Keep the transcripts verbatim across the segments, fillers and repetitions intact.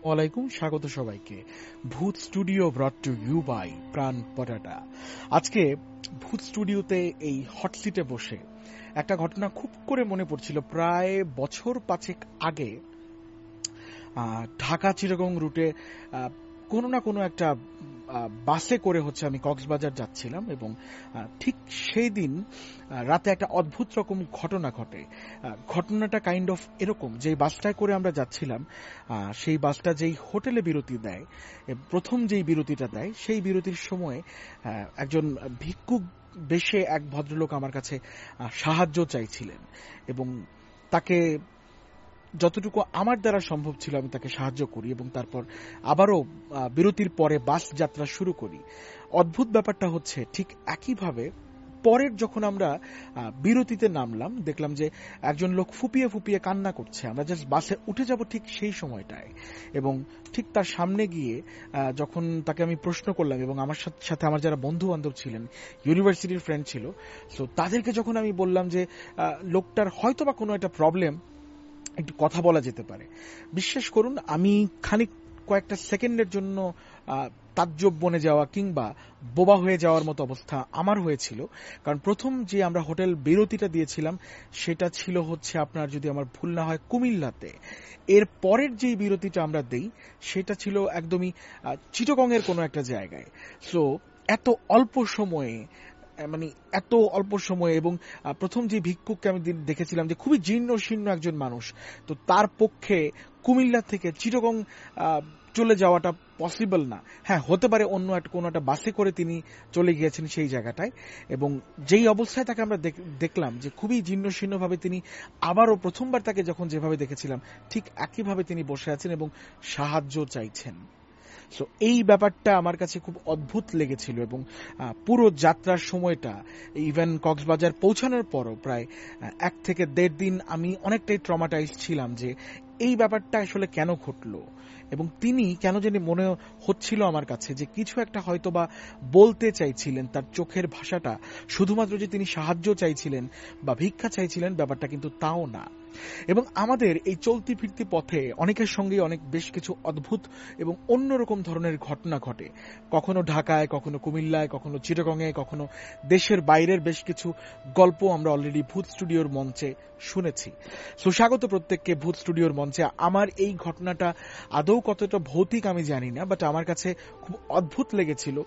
ওয়ালাইকুম স্বাগত সবাইকে Bhoot studio brought to you by Pran Potata. আজকে ভূত স্টুডিওতে এই হট সিটে বসে একটা ঘটনা খুব করে মনে পড়ছিল। প্রায় বছর পাঁচেক আগে ঢাকা চিটাগং রুটে কোনো না কোনো একটা বাসে করে হচ্ছে আমি কক্সবাজার যাচ্ছিলাম এবং ঠিক সেই দিন রাতে একটা অদ্ভুত রকম ঘটনা ঘটে। ঘটনাটা কাইন্ড অফ এরকম, যে বাসটায় করে আমরা যাচ্ছিলাম, সেই বাসটা যেই হোটেলে বিরতি দেয়, প্রথম যেই বিরতিটা দেয়, সেই বিরতির সময় একজন ভিক্ষুক বেশে এক ভদ্রলোক আমার কাছে সাহায্য চাইছিলেন এবং তাকে যতটুকু আমার দ্বারা সম্ভব ছিল আমি তাকে সাহায্য করি এবং তারপর আবারও বিরতির পরে বাস যাত্রা শুরু করি। অদ্ভুত ব্যাপারটা হচ্ছে, ঠিক একইভাবে পরের যখন আমরা বিরতিতে নামলাম, দেখলাম যে একজন লোক ফুপিয়ে ফুপিয়ে কান্না করছে। আমরা জাস্ট বাসে উঠে যাব ঠিক সেই সময়টায় এবং ঠিক তার সামনে গিয়ে যখন তাকে আমি প্রশ্ন করলাম এবং আমার সাথে আমার যারা বন্ধু বান্ধব ছিলেন, ইউনিভার্সিটির ফ্রেন্ড ছিল, সো তাদেরকে যখন আমি বললাম যে লোকটার হয়তো বা কোনো একটা প্রবলেম, একটু কথা বলা যেতে পারে, বিশ্বাস করুন আমি খানিক কয়েকটা সেকেন্ডের জন্য তাজ্জব বনে যাওয়া কিংবা বোবা হয়ে যাওয়ার মতো অবস্থা আমার হয়েছিল। কারণ প্রথম যে আমরা হোটেল বিরতিটা দিয়েছিলাম সেটা ছিল হচ্ছে আপনার, যদি আমার ভুল না হয়, কুমিল্লাতে। এর পরের যে বিরতিটা আমরা দেই সেটা ছিল একদমই চিটাগংয়ের কোনো একটা জায়গায়। সো এত অল্প সময়ে, মানে এত অল্প সময়ে, এবং প্রথম যে ভিক্ষুককে আমি দেখেছিলাম যে খুবই জীর্ণ শীর্ণ একজন মানুষ, তো তার পক্ষে কুমিল্লা থেকে চিটাগং চলে যাওয়াটা পসিবল না। হ্যাঁ, হতে পারে অন্য একটা কোনো একটা বাসে করে তিনি চলে গিয়েছেন সেই জায়গাটায়, এবং যেই অবস্থায় তাকে আমরা দেখলাম যে খুবই জীর্ণ শীর্ণভাবে তিনি আবারও প্রথমবার তাকে যখন যেভাবে দেখেছিলাম ঠিক একইভাবে তিনি বসে আছেন এবং সাহায্য চাইছেন। সো এই ব্যাপারটা আমার কাছে খুব অদ্ভুত লেগেছিল এবং পুরো যাত্রার সময়টা, ইভেন কক্সবাজার পৌঁছানোর পরও প্রায় এক থেকে দেড় দিন আমি অনেকটাই ট্রমাটাইজ ছিলাম যে এই ব্যাপারটা আসলে কেন ঘটলো, এবং তিনি কেন জানি মনে হচ্ছিল আমার কাছে যে কিছু একটা হয়তো বা বলতে চাইছিলেন। তার চোখের ভাষাটা শুধুমাত্র যে তিনি সাহায্য চাইছিলেন বা ভিক্ষা চাইছিলেন ব্যাপারটা কিন্তু তাও না। এবং আমাদের এই চলতি ফিরতি পথে অনেকের সঙ্গে অনেক বেশ কিছু অদ্ভুত এবং অন্যরকম ধরনের ঘটনা ঘটে, কখনো ঢাকায়, কখনো কুমিল্লায়, কখনো চিটাগংয়ে, কখনো দেশের বাইরের বেশ কিছু গল্প আমরা অলরেডি ভূত স্টুডিওর মঞ্চে শুনেছি। সো স্বাগত প্রত্যেককে ভূত স্টুডিওর মঞ্চে। আমার এই ঘটনাটা আদৌ কতটা ভৌতিক আমি জানি না, বাট আমার কাছে খুব অদ্ভুত লেগেছিল,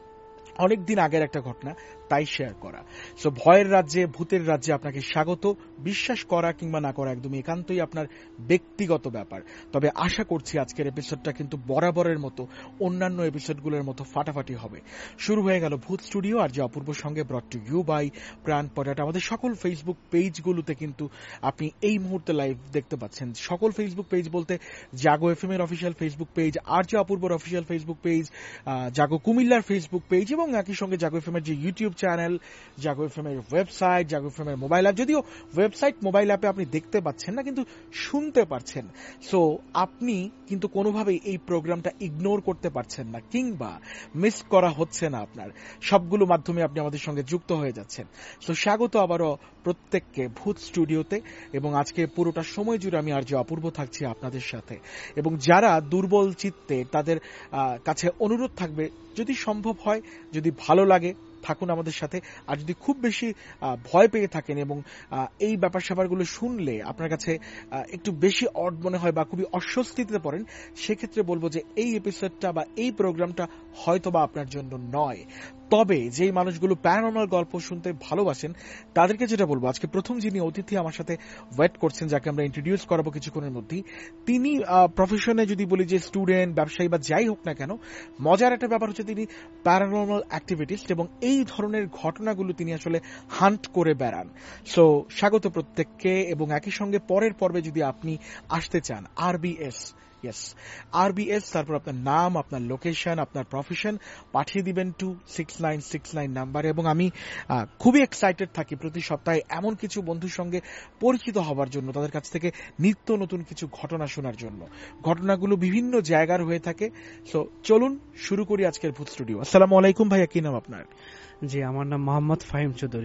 অনেক দিন আগের একটা ঘটনা, তাই শেয়ার করা। সো ভয়ের রাজ্যে, ভূতের রাজ্যে আপনাকে স্বাগত। বিশ্বাস করা কিংবা না করা একদমই একান্তই আপনার ব্যক্তিগত ব্যাপার। তবে আশা করছি আজকের এপিসোডটা কিন্তু বরাবরের মতো অন্যান্য এপিসোডগুলোর মতো ফাটাফাটি হবে। শুরু হয়ে গেল ভূত স্টুডিও, আর যে অপূর্ব সঙ্গে ব্রট টু ইউ বাই প্রাণ পটাটা। আমাদের সকল ফেসবুক পেজগুলোতে কিন্তু আপনি এই মুহূর্তে লাইভ দেখতে পাচ্ছেন। সকল ফেসবুক পেজ বলতে জাগো এফ এম এর অফিসিয়াল ফেসবুক পেজ, আর যে অপূর্বর অফিসিয়াল ফেসবুক পেজ, জাগো কুমিল্লার ফেসবুক পেজ, এবং একই সঙ্গে জাগো এফ এম এর যে YouTube channel, Jago F M এর ওয়েবসাইট, জাগো এফ এম এর মোবাইল অ্যাপ। যদিও ওয়েবসাইট মোবাইল অ্যাপে আপনি দেখতে পাচ্ছেন না, কিন্তু শুনতে পারছেন। সো আপনি কিন্তু কোনোভাবেই এই প্রোগ্রামটা ইগনোর করতে পারছেন না কিংবা মিস করা হচ্ছে না আপনার। সবগুলো মাধ্যমে আপনি আমাদের সঙ্গে যুক্ত হয়ে যাচ্ছেন। সো স্বাগত আবারও প্রত্যেককে ভূত স্টুডিওতে, এবং আজকে পুরোটা সময় জুড়ে আমি আর যে অপূর্ব থাকছি আপনাদের সাথে। এবং যারা দুর্বল চিত্তে, তাদের কাছে অনুরোধ থাকবে, যদি সম্ভব হয়, যদি ভালো লাগে, থাকুন আমাদের সাথে। আর যদি খুব বেশি ভয় পেয়ে থাকেন এবং এই ব্যাপার স্যাপারগুলো শুনলে আপনার কাছে একটু বেশি অড মনে হয় বা খুবই অস্বস্তিতে পড়েন, সেক্ষেত্রে বলবো যে এই এপিসোডটা বা এই প্রোগ্রামটা হয়তো বা আপনার জন্য নয়। তবে যেই মানুষগুলো প্যারানর্মাল গল্প শুনতে ভালোবাসেন তাদেরকে যেটা বলবো, আজকে প্রথম যিনি অতিথি আমার সাথে ওয়েট করছেন, যাকে আমরা ইন্ট্রোডিউস করাবো কিছুক্ষণের মধ্যেই, তিনি প্রফেশনে যদি বলি যে স্টুডেন্ট, ব্যবসায়ী বা যাই হোক না কেন, মজার একটা ব্যাপার হচ্ছে তিনি প্যারানর্মাল অ্যাক্টিভিটিস্ট এবং এই ধরনের ঘটনাগুলো তিনি আসলে হান্ট করে বেড়ান। সো স্বাগত প্রত্যেককে, এবং একই সঙ্গে পরের পর্বে যদি আপনি আসতে চান, R B S yes R B S, তারপর আপনার নাম, আপনার লোকেশন, আপনার প্রফেশন পাঠিয়ে দিবেন two six nine six nine নাম্বারে। এবং আমি খুবই এক্সাইটেড থাকি প্রতি সপ্তাহে এমন কিছু বন্ধুর সঙ্গে পরিচিত হবার জন্য, তাদের কাছ থেকে নিত্য নতুন কিছু ঘটনা শোনার জন্য। ঘটনাগুলো বিভিন্ন জায়গার হয়ে থাকে। সো চলুন শুরু করি আজকের ভূত স্টুডিও। আসসালামু আলাইকুম ভাইয়া, কি নাম আপনার? জি, আমার নাম মোহাম্মদ ফাহিম চৌধুরী।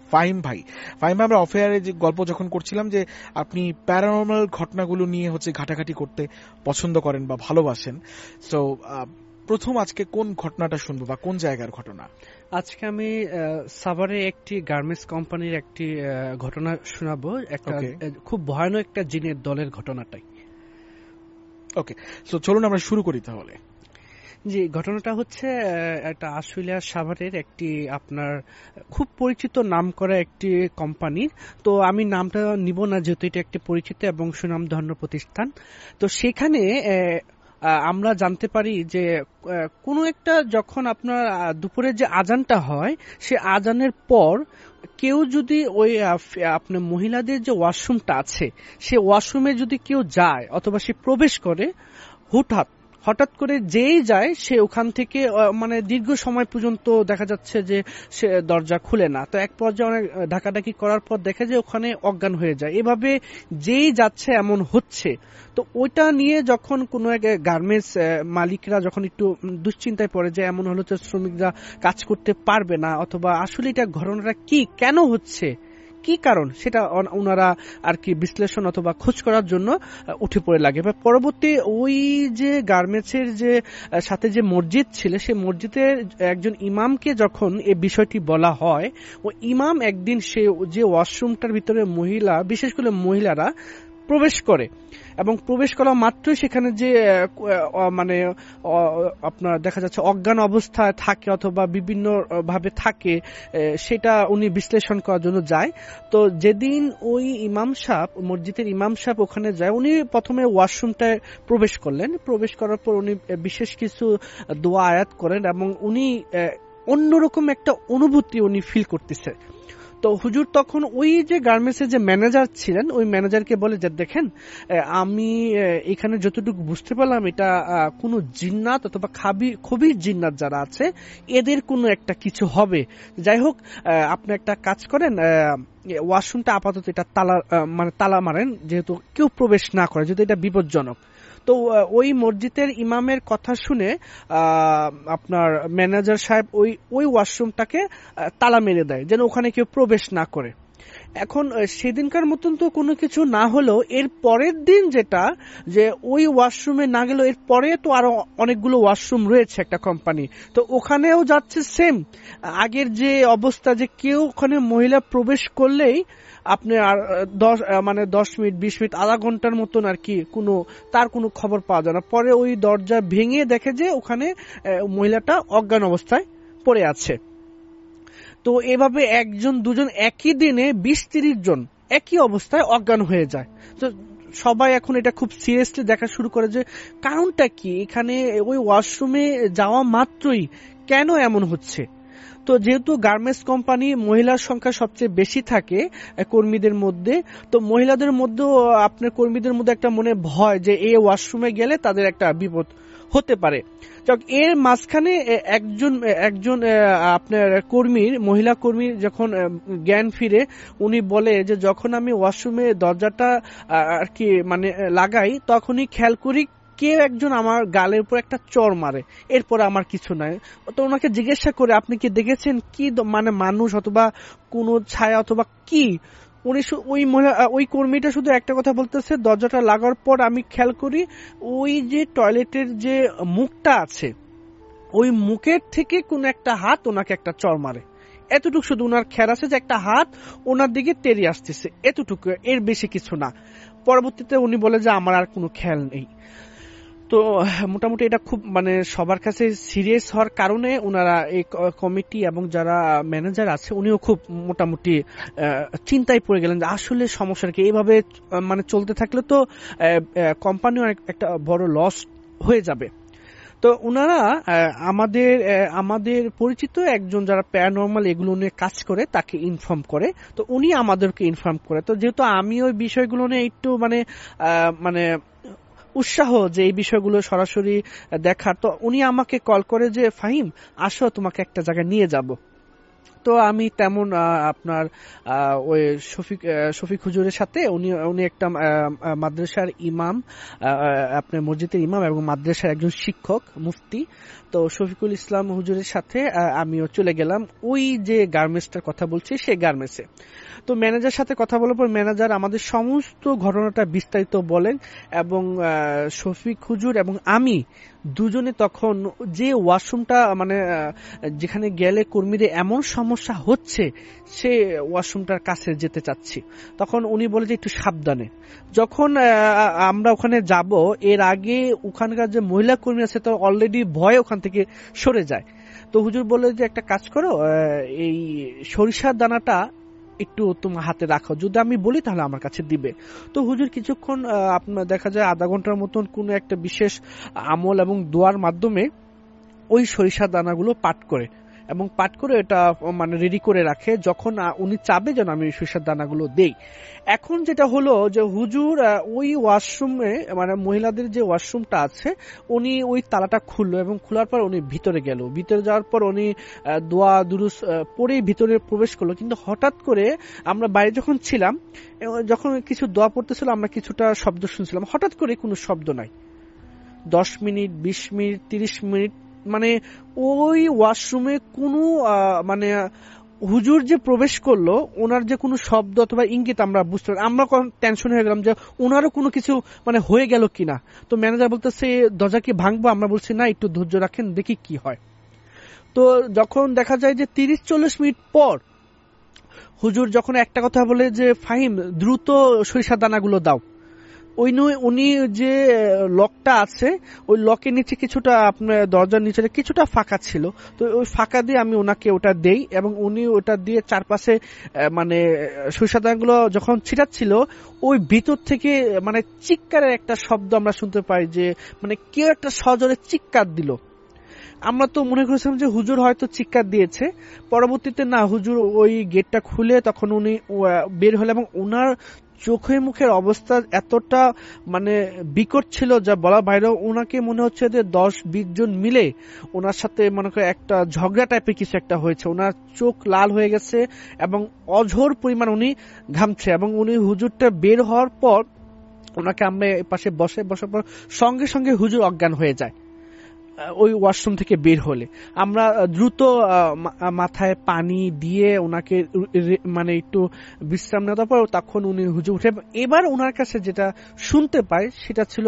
ফাহিম ভাই। ফাহিম ভাই, আমরা অফেয়ারে যে গল্প যখন করছিলাম যে আপনি প্যারানর্মাল ঘটনাগুলো নিয়ে হচ্ছে ঘাটাঘাটি করতে পছন্দ করেন বা ভালোবাসেন, তো প্রথম আজকে কোন ঘটনাটা শুনবো বা কোন জায়গার ঘটনা? আজকে আমি সাভারে একটি গার্মেন্টস কোম্পানির একটি ঘটনা শোনাবো, একটা খুব ভয়ানক একটা জিনের দলের ঘটনাটাই। ওকে, সো চলুন আমরা শুরু করি তাহলে। জি, ঘটনাটা হচ্ছে একটা আশুলিয়া সাভারের একটি আপনার খুব পরিচিত নাম করা একটি কোম্পানি। তো আমি নামটা নিব না যেহেতু এটা একটি পরিচিত এবং সুনামধন্য প্রতিষ্ঠান। তো সেখানে আমরা জানতে পারি যে কোনো একটা যখন আপনার দুপুরে যে আজানটা হয় সে আজানের পর কেউ যদি ওই আপনার মহিলাদের যে ওয়াশরুমটা আছে সে ওয়াশরুমে যদি কেউ যায় অথবা সে প্রবেশ করে, হুটহাট হঠাৎ করে যেই যায় সে ওখান থেকে মানে দীর্ঘ সময় পর্যন্ত দেখা যাচ্ছে যে সে দরজা খুলে না। তো এক পর্যায়ে অনেক ঢাকাঢাকি করার পর দেখে যে ওখানে অজ্ঞান হয়ে যায়। এভাবে যেই যাচ্ছে এমন হচ্ছে। তো ওইটা নিয়ে যখন কোনো এক গার্মেন্টস মালিকরা যখন একটু দুশ্চিন্তায় পড়ে যে এমন হলো যে শ্রমিকরা কাজ করতে পারবে না, অথবা আসলে এটা ঘটনাটা কি, কেন হচ্ছে, কি কারণ, সেটা ওনারা আর কি বিশ্লেষণ অথবা খোঁজ করার জন্য উঠে পড়ে লাগে। পরবর্তী ওই যে গার্মেন্টসের যে সাথে যে মসজিদ ছিল সেই মসজিদের একজন ইমামকে যখন এই বিষয়টি বলা হয়, ও ইমাম একদিন সে যে ওয়াশরুমটার ভিতরে মহিলা, বিশেষ করে মহিলারা প্রবেশ করে এবং প্রবেশ করা মাত্রই সেখানে যে মানে আপনার দেখা যাচ্ছে অজ্ঞান অবস্থায় থাকে অথবা বিভিন্ন ভাবে থাকে সেটা উনি বিশ্লেষণ করার জন্য যায়। তো যেদিন ওই ইমাম সাহেব, মসজিদের ইমাম সাহেব ওখানে যায়, উনি প্রথমে ওয়াশরুমটায় প্রবেশ করলেন। প্রবেশ করার পর উনি বিশেষ কিছু দোয়া আয়াত করেন এবং উনি অন্যরকম একটা অনুভূতি উনি ফিল করতেছে। তো হুজুর তখন ওই যে গার্মেন্টসের যে ম্যানেজার ছিলেন ওই ম্যানেজারকে বলে যে দেখেন, আমি এখানে যতটুকু বুঝতে পারলাম এটা কোনো জিন্নাত অথবা খাবি খবির জিন্নাত যারা আছে এদের কোনো একটা কিছু হবে। যাই হোক, আপনি একটা কাজ করেন, ওয়াশরুমটা আপাতত এটা তালা মানে তালা মারেন যেহেতু কেউ প্রবেশ না করে, যেহেতু এটা বিপজ্জনক। তো ওই মসজিদের ইমামের কথা শুনে আপনার ম্যানেজার সাহেব ওই ওই ওয়াশরুমটাকে তালা মেরে দেয় যেন ওখানে কেউ প্রবেশ না করে। এখন সেদিনকার মতন তো কোনো কিছু না হলেও এর পরের দিন যেটা যে ওই ওয়াশরুমে না গেলেও এর পরে তো আরো অনেকগুলো ওয়াশরুম রয়েছে একটা কোম্পানি, তো ওখানেও যাচ্ছে সেম আগের যে অবস্থা যে কেউ ওখানে মহিলা প্রবেশ করলেই আপনি আর দশ মানে দশ মিনিট বিশ মিনিট আধা ঘন্টার মতন আর কি কোনো তার কোনো খবর পাওয়া যায় না। পরে ওই দরজা ভেঙে দেখে যে ওখানে মহিলাটা অজ্ঞান অবস্থায় পড়ে আছে। তো এভাবে একজন দুজন একই দিনে বিশ তিরিশ জন একই অবস্থায় অজ্ঞান হয়ে যায়। তো সবাই এখন এটা খুব সিরিয়াসলি দেখা শুরু করে যে কারণটা কি, এখানে ওই ওয়াশরুমে যাওয়া মাত্রই কেন এমন হচ্ছে। তো যেহেতু গার্মেন্টস কোম্পানি মহিলার সংখ্যা সবচেয়ে বেশি থাকে কর্মীদের মধ্যে, তো মহিলাদের মধ্যেও আপনার কর্মীদের মধ্যে একটা মনে ভয় যে এই ওয়াশরুমে গেলে তাদের একটা বিপদ হতে পারে। এর মাঝখানে একজন একজন আপনার কর্মীর মহিলা কর্মীর যখন জ্ঞান ফিরে উনি বলে যে যখন আমি ওয়াশরুমে দরজাটা আর কি মানে লাগাই তখনই খেয়াল করি কেউ একজন আমার গালের উপর একটা চড় মারে, এরপর আমার কিছু নাই। তো ওনাকে জিজ্ঞাসা করে আপনি কি দেখেছেন কি মানে মানুষ অথবা কোনো ছায়া অথবা কি, উনি ওই মহিলা ওই কর্মীটা শুধু একটা কথা বলতেছে দরজাটা লাগার পর আমি খেয়াল করি ওই যে টয়লেটের যে মুখটা আছে ওই মুখের থেকে কোন একটা হাত ওনাকে একটা চড় মারে। এতটুকু শুধু ওনার খেয়াল আছে যে একটা হাত ওনার দিকে তেড়ে আসতেছে, এতটুকু, এর বেশি কিছু না। পরবর্তীতে উনি বলে যে আমার আর কোনো খেয়াল নেই। তো মোটামুটি এটা খুব মানে সবার কাছে সিরিয়াস হওয়ার কারণে ওনারা এই কমিটি এবং যারা ম্যানেজার আছে উনিও খুব মোটামুটি চিন্তায় পড়ে গেলেন যে আসলে সমস্যাটা কি, এইভাবে মানে চলতে থাকলে তো কোম্পানিও একটা বড় লস হয়ে যাবে। তো ওনারা আমাদের আমাদের পরিচিত একজন যারা প্যারানর্মাল এগুলো নিয়ে কাজ করে তাকে ইনফর্ম করে, তো উনি আমাদেরকে ইনফর্ম করে। তো যেহেতু আমি ওই বিষয়গুলো নিয়ে একটু মানে মানে উৎসাহ যে এই বিষয়গুলো সরাসরি দেখার, তো উনি আমাকে কল করে যে ফাহিম আসো তোমাকে একটা জায়গায় নিয়ে যাব। তো আমি তেমন আপনার ওই শফিক শফিক হুজুরের সাথে উনি উনি একটা মাদ্রাসার ইমাম, আপনার মসজিদের ইমাম এবং মাদ্রাসার একজন শিক্ষক মুফতি। তো শফিকুল ইসলাম হুজুরের সাথে আমিও চলে গেলাম ওই যে গার্মেন্টসটার কথা বলছি সেই গার্মেন্টসে। তো ম্যানেজার সাথে কথা বলার পর ম্যানেজার আমাদের সমস্ত ঘটনাটা বিস্তারিত বলেন এবং শফিক হুজুর এবং আমি দুজনে তখন যে ওয়াশরুমটা মানে যেখানে গেলে কর্মীদের এমন সমস্যা হচ্ছে সে ওয়াশরুমটার কাছে যেতে চাচ্ছি, তখন উনি বলে যে একটু সাবধানে। যখন আমরা ওখানে যাব এর আগে ওখানকার যে মহিলা কর্মী আছে তো অলরেডি ভয় ওখান থেকে সরে যায়। তো হুজুর বলে যে একটা কাজ করো, এই সরিষার দানাটা একটু তোমার হাতে রাখো, যদি আমি বলি তাহলে আমার কাছে দিবে। তো হুজুর কিছুক্ষণ আপনার দেখা যায় আধা ঘন্টার মতন কোনো একটা বিশেষ আমল এবং দোয়ার মাধ্যমে ওই সরিষার দানাগুলো পাট করে এবং পাট করে এটা মানে রেডি করে রাখে, যখন উনি চাবে যেন আমি সরিষার দানাগুলো দেই। এখন যেটা হলো যে হুজুর ওই ওয়াশরুমে মানে মহিলাদের যে ওয়াশরুমটা আছে উনি ওই তালাটা খুললো এবং খোলার পর উনি ভিতরে গেল। ভিতরে যাওয়ার পর উনি দোয়া দুরুস পড়েই ভিতরে প্রবেশ করলো, কিন্তু হঠাৎ করে আমরা বাইরে যখন ছিলাম যখন কিছু দোয়া পড়তেছিল আমরা কিছুটা শব্দ শুনছিলাম, হঠাৎ করে কোনো শব্দ নাই। দশ মিনিট বিশ মিনিট তিরিশ মিনিট মানে ওই ওয়াশরুমে কোনো মানে হুজুর যে প্রবেশ করলো ওনার যে কোনো শব্দ অথবা ইঙ্গিত আমরা বুঝতে পারি। আমরা টেনশন হয়ে গেলাম যে ওনারও কোনো কিছু মানে হয়ে গেল কিনা। তো ম্যানেজার বলতেছে দরজা কি ভাঙবো, আমরা বলছি না একটু ধৈর্য রাখেন দেখি কি হয়। তো যখন দেখা যায় যে তিরিশ চল্লিশ মিনিট পর হুজুর যখন একটা কথা বলে যে ফাহিম দ্রুত সরিষার দানাগুলো দাও, ওই উনি যে লকটা আছে ওই লকের নিচে কিছুটা আপনার দরজার নিচে কিছুটা ফাঁকা ছিল, তো ওই ফাঁকা দিয়ে আমি ওনাকে ওটা দেই এবং উনি ওটা দিয়ে চারপাশে মানে সরিষার দানাগুলো যখন ছিটাচ্ছিল ওই ভিতর থেকে মানে চিৎকারের একটা শব্দ আমরা শুনতে পাই, যে মানে কেউ একটা সজোরে চিৎকার দিল। আমরা তো মনে করেছিলাম যে হুজুর হয়তো চিৎকার দিয়েছে, পরবর্তীতে না, হুজুর ওই গেটটা খুলে তখন উনি বের হলেন এবং ওনার চোখে মুখের অবস্থা এতটা মানে বিকট ছিল যা বলা বাইরে। ওনাকে মনে হচ্ছে যে দশ বিশ জন মিলে ওনার সাথে মনে করে একটা ঝগড়া টাইপের কিছু একটা হয়েছে। ওনার চোখ লাল হয়ে গেছে এবং অঝোর পরিমাণ উনি ঘামছে এবং উনি হুজুরটা বের হওয়ার পর ওনাকে আমরা পাশে বসে বসার পর সঙ্গে সঙ্গে হুজুর অজ্ঞান হয়ে যায় ওই ওয়াশরুম থেকে বের হলে। আমরা দ্রুত মাথায় পানি দিয়ে ওনাকে মানে একটু বিশ্রাম নেওয়ার পর তখন উনি হুজুর উঠে, এবার ওনার কাছে যেটা শুনতে পাই সেটা ছিল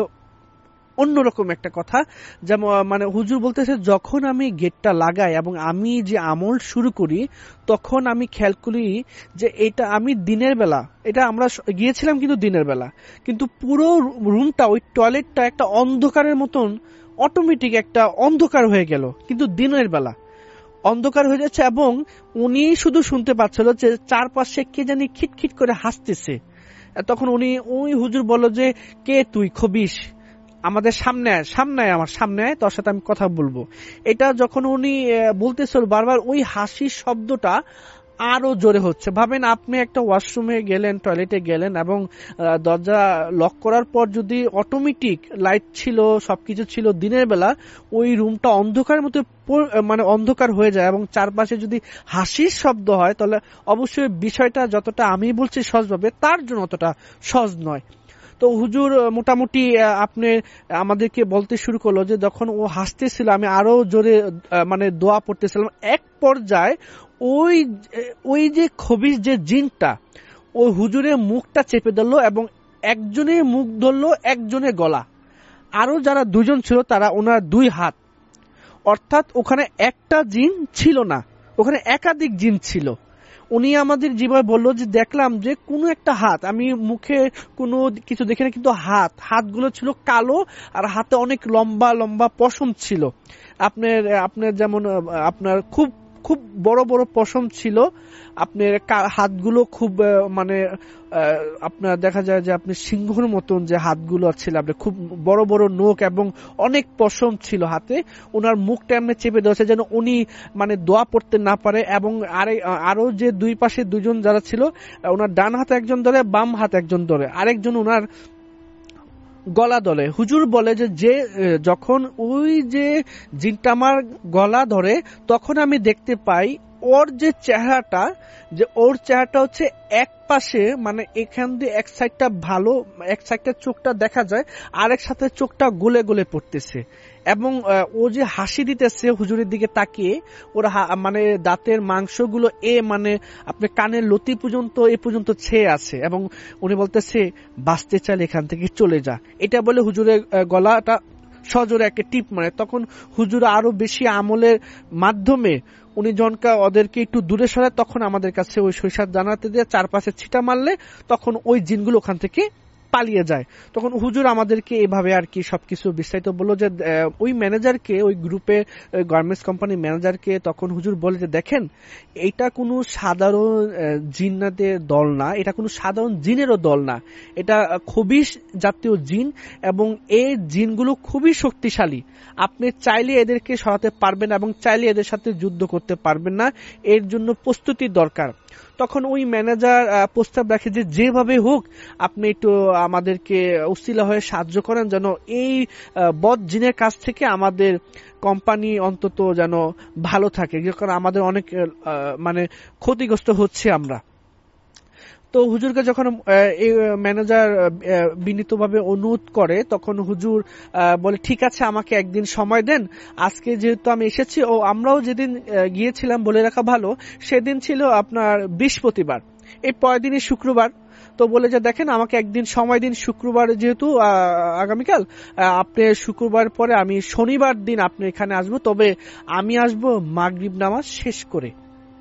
অন্যরকম একটা কথা। যেমন মানে হুজুর বলতেছে যখন আমি গেটটা লাগাই এবং আমি যে আমল শুরু করি তখন আমি খেয়াল করি যে এটা আমি দিনের বেলা, এটা আমরা গিয়েছিলাম কিন্তু দিনের বেলা, কিন্তু পুরো রুমটা ওই টয়লেটটা একটা অন্ধকারের মতন অটোমেটিক একটা অন্ধকার হয়ে গেল, কিন্তু দিনের বেলা অন্ধকার হয়ে যাচ্ছে এবং উনি শুধু শুনতে পাচ্ছিল যে চারপাশে কে জানি খিটখিট করে হাসতেছে। তখন উনি ওই হুজুর বলল যে কে তুই খবিস, আমাদের সামনে আয়, সামনে আয়, আমার সামনে আয়, তোর সাথে আমি কথা বলবো। এটা যখন উনি বলতেছিল বারবার ওই হাসির শব্দটা আরো জোরে হচ্ছে। ভাবেন আপনি একটা ওয়াশরুমে গেলেন, টয়লেটে গেলেন এবং দরজা লক করার পর যদি অটোমেটিক লাইট ছিল সবকিছু ছিল দিনের বেলা, ওই রুমটা অন্ধকারের মতো মানে অন্ধকার হয়ে যায় এবং চারপাশে যদি হাসির শব্দ হয় তাহলে অবশ্যই বিষয়টা যতটা আমি বলছি সহজভাবে তার জন্য অতটা সহজ নয়। তো হুজুর মোটামুটি আপনি আমাদেরকে বলতে শুরু করলো যে যখন ও হাসতেছিল আমি আরো জোরে মানে দোয়া পড়তেছিলাম। এক পর্যায়ে ওই ওই যে খবিস যে জিনটা ওই হুজুরের মুখটা চেপে ধরলো এবং একজনের মুখ ধরলো, একজনের গলা, আরো যারা দুজন ছিল তারা ওনার দুই হাত, অর্থাৎ ওখানে একটা জিন ছিল না, ওখানে একাধিক জিন ছিল। উনি আমাদের জীবনে বলল যে দেখলাম যে কোনো একটা হাত, আমি মুখে কোনো কিছু দেখি না, কিন্তু হাত হাতগুলো ছিল কালো আর হাতে অনেক লম্বা লম্বা পশম ছিল। আপনার আপনার যেমন আপনার খুব খুব বড় বড় পশম ছিল, আপনার হাতগুলো খুব মানে আপনার দেখা যায় যে আপনি সিংহর মতন যে হাতগুলো ছিল, আপনার খুব বড় বড় নখ এবং অনেক পশম ছিল হাতে। ওনার মুখটা এমনি চেপে ধরেছে যেন উনি মানে দোয়া পড়তে না পারে এবং আরে আরো যে দুই পাশে দুজন যারা ছিল ওনার ডান হাতে একজন ধরে, বাম হাতে একজন ধরে, আরেকজন ওনার গলা ধরে। হুজুর বলে যে যে যখন ওই যে জিনটা আমার গলা ধরে তখন আমি দেখতে পাই ওর যে চেহারাটা, যে ওর চেহারাটা হচ্ছে এক পাশে, মানে এখান দিয়ে এক সাইডটা ভালো, এক সাইডটা চোখটা দেখা যায়, আরেক সাথে চোখটা গলে গলে পড়তেছে, এবং ও যে হাসি দিতেছে হুজুরের দিকে তাকিয়ে, ওর মানে দাঁতের মাংসগুলো এ মানে আপনি কানের লতি পর্যন্ত এ পর্যন্ত ছেয়ে আছে, এবং উনি বলতেছে বাঁচতে চাইলে এখান থেকে চলে যা। এটা বলে হুজুরের গলাটা সজোরে একটা টিপ মারে। তখন হুজুর আরো বেশি আমলের মাধ্যমে উনি জনকা ওদেরকে একটু দূরে সরায়, তখন আমাদের কাছে ওই সরিষার জানাতে দিয়ে চারপাশে ছিটা মারলে তখন ওই জিনগুলো ওখান থেকে পালিয়ে যায়। তখন হুজুর আমাদেরকে এভাবে আর কি সবকিছু বিস্তারিত বললো যে ওই ম্যানেজারকে, ওই গ্রুপে গার্মেন্টস কোম্পানির ম্যানেজারকে তখন হুজুর বলে যে দেখেন, এটা কোনো সাধারণ জিন্নাতের দল না, এটা কোনো সাধারণ জিনেরও দল না, এটা খুবই জাতীয় জিন, এবং এই জিনগুলো খুবই শক্তিশালী। আপনি চাইলে এদেরকে সরাতে পারবেন এবং চাইলে এদের সাথে যুদ্ধ করতে পারবেন না, এর জন্য প্রস্তুতির দরকার। তখন ওই ম্যানেজার প্রস্তাব রাখে যে যেভাবে হোক আপনি একটু আমাদেরকে উসিলা হয়ে সাহায্য করেন, যেন এই বদ জিনের কাছ থেকে আমাদের কোম্পানি অন্তত যেন ভালো থাকে, কারণ আমাদের অনেক মানে ক্ষতিগ্রস্ত হচ্ছে আমরা। তো হুজুরকে যখন এই ম্যানেজার বিনীতভাবে অনুরোধ করে, তখন হুজুর বলে ঠিক আছে আমাকে একদিন সময় দেন, আজকে যেহেতু আমি এসেছি, ও আমরাও যেদিন গিয়েছিলাম বলে রাখা ভালো, সেদিন ছিল আপনার বৃহস্পতিবার, এই পরের দিনই শুক্রবার। তো বলে যে দেখেন আমাকে একদিন সময় দিন, শুক্রবার যেহেতু আগামীকাল, আপনি শুক্রবার পরে আমি শনিবার দিন আপনি এখানে আসবো, তবে আমি আসবো মাগরিব নামাজ শেষ করে।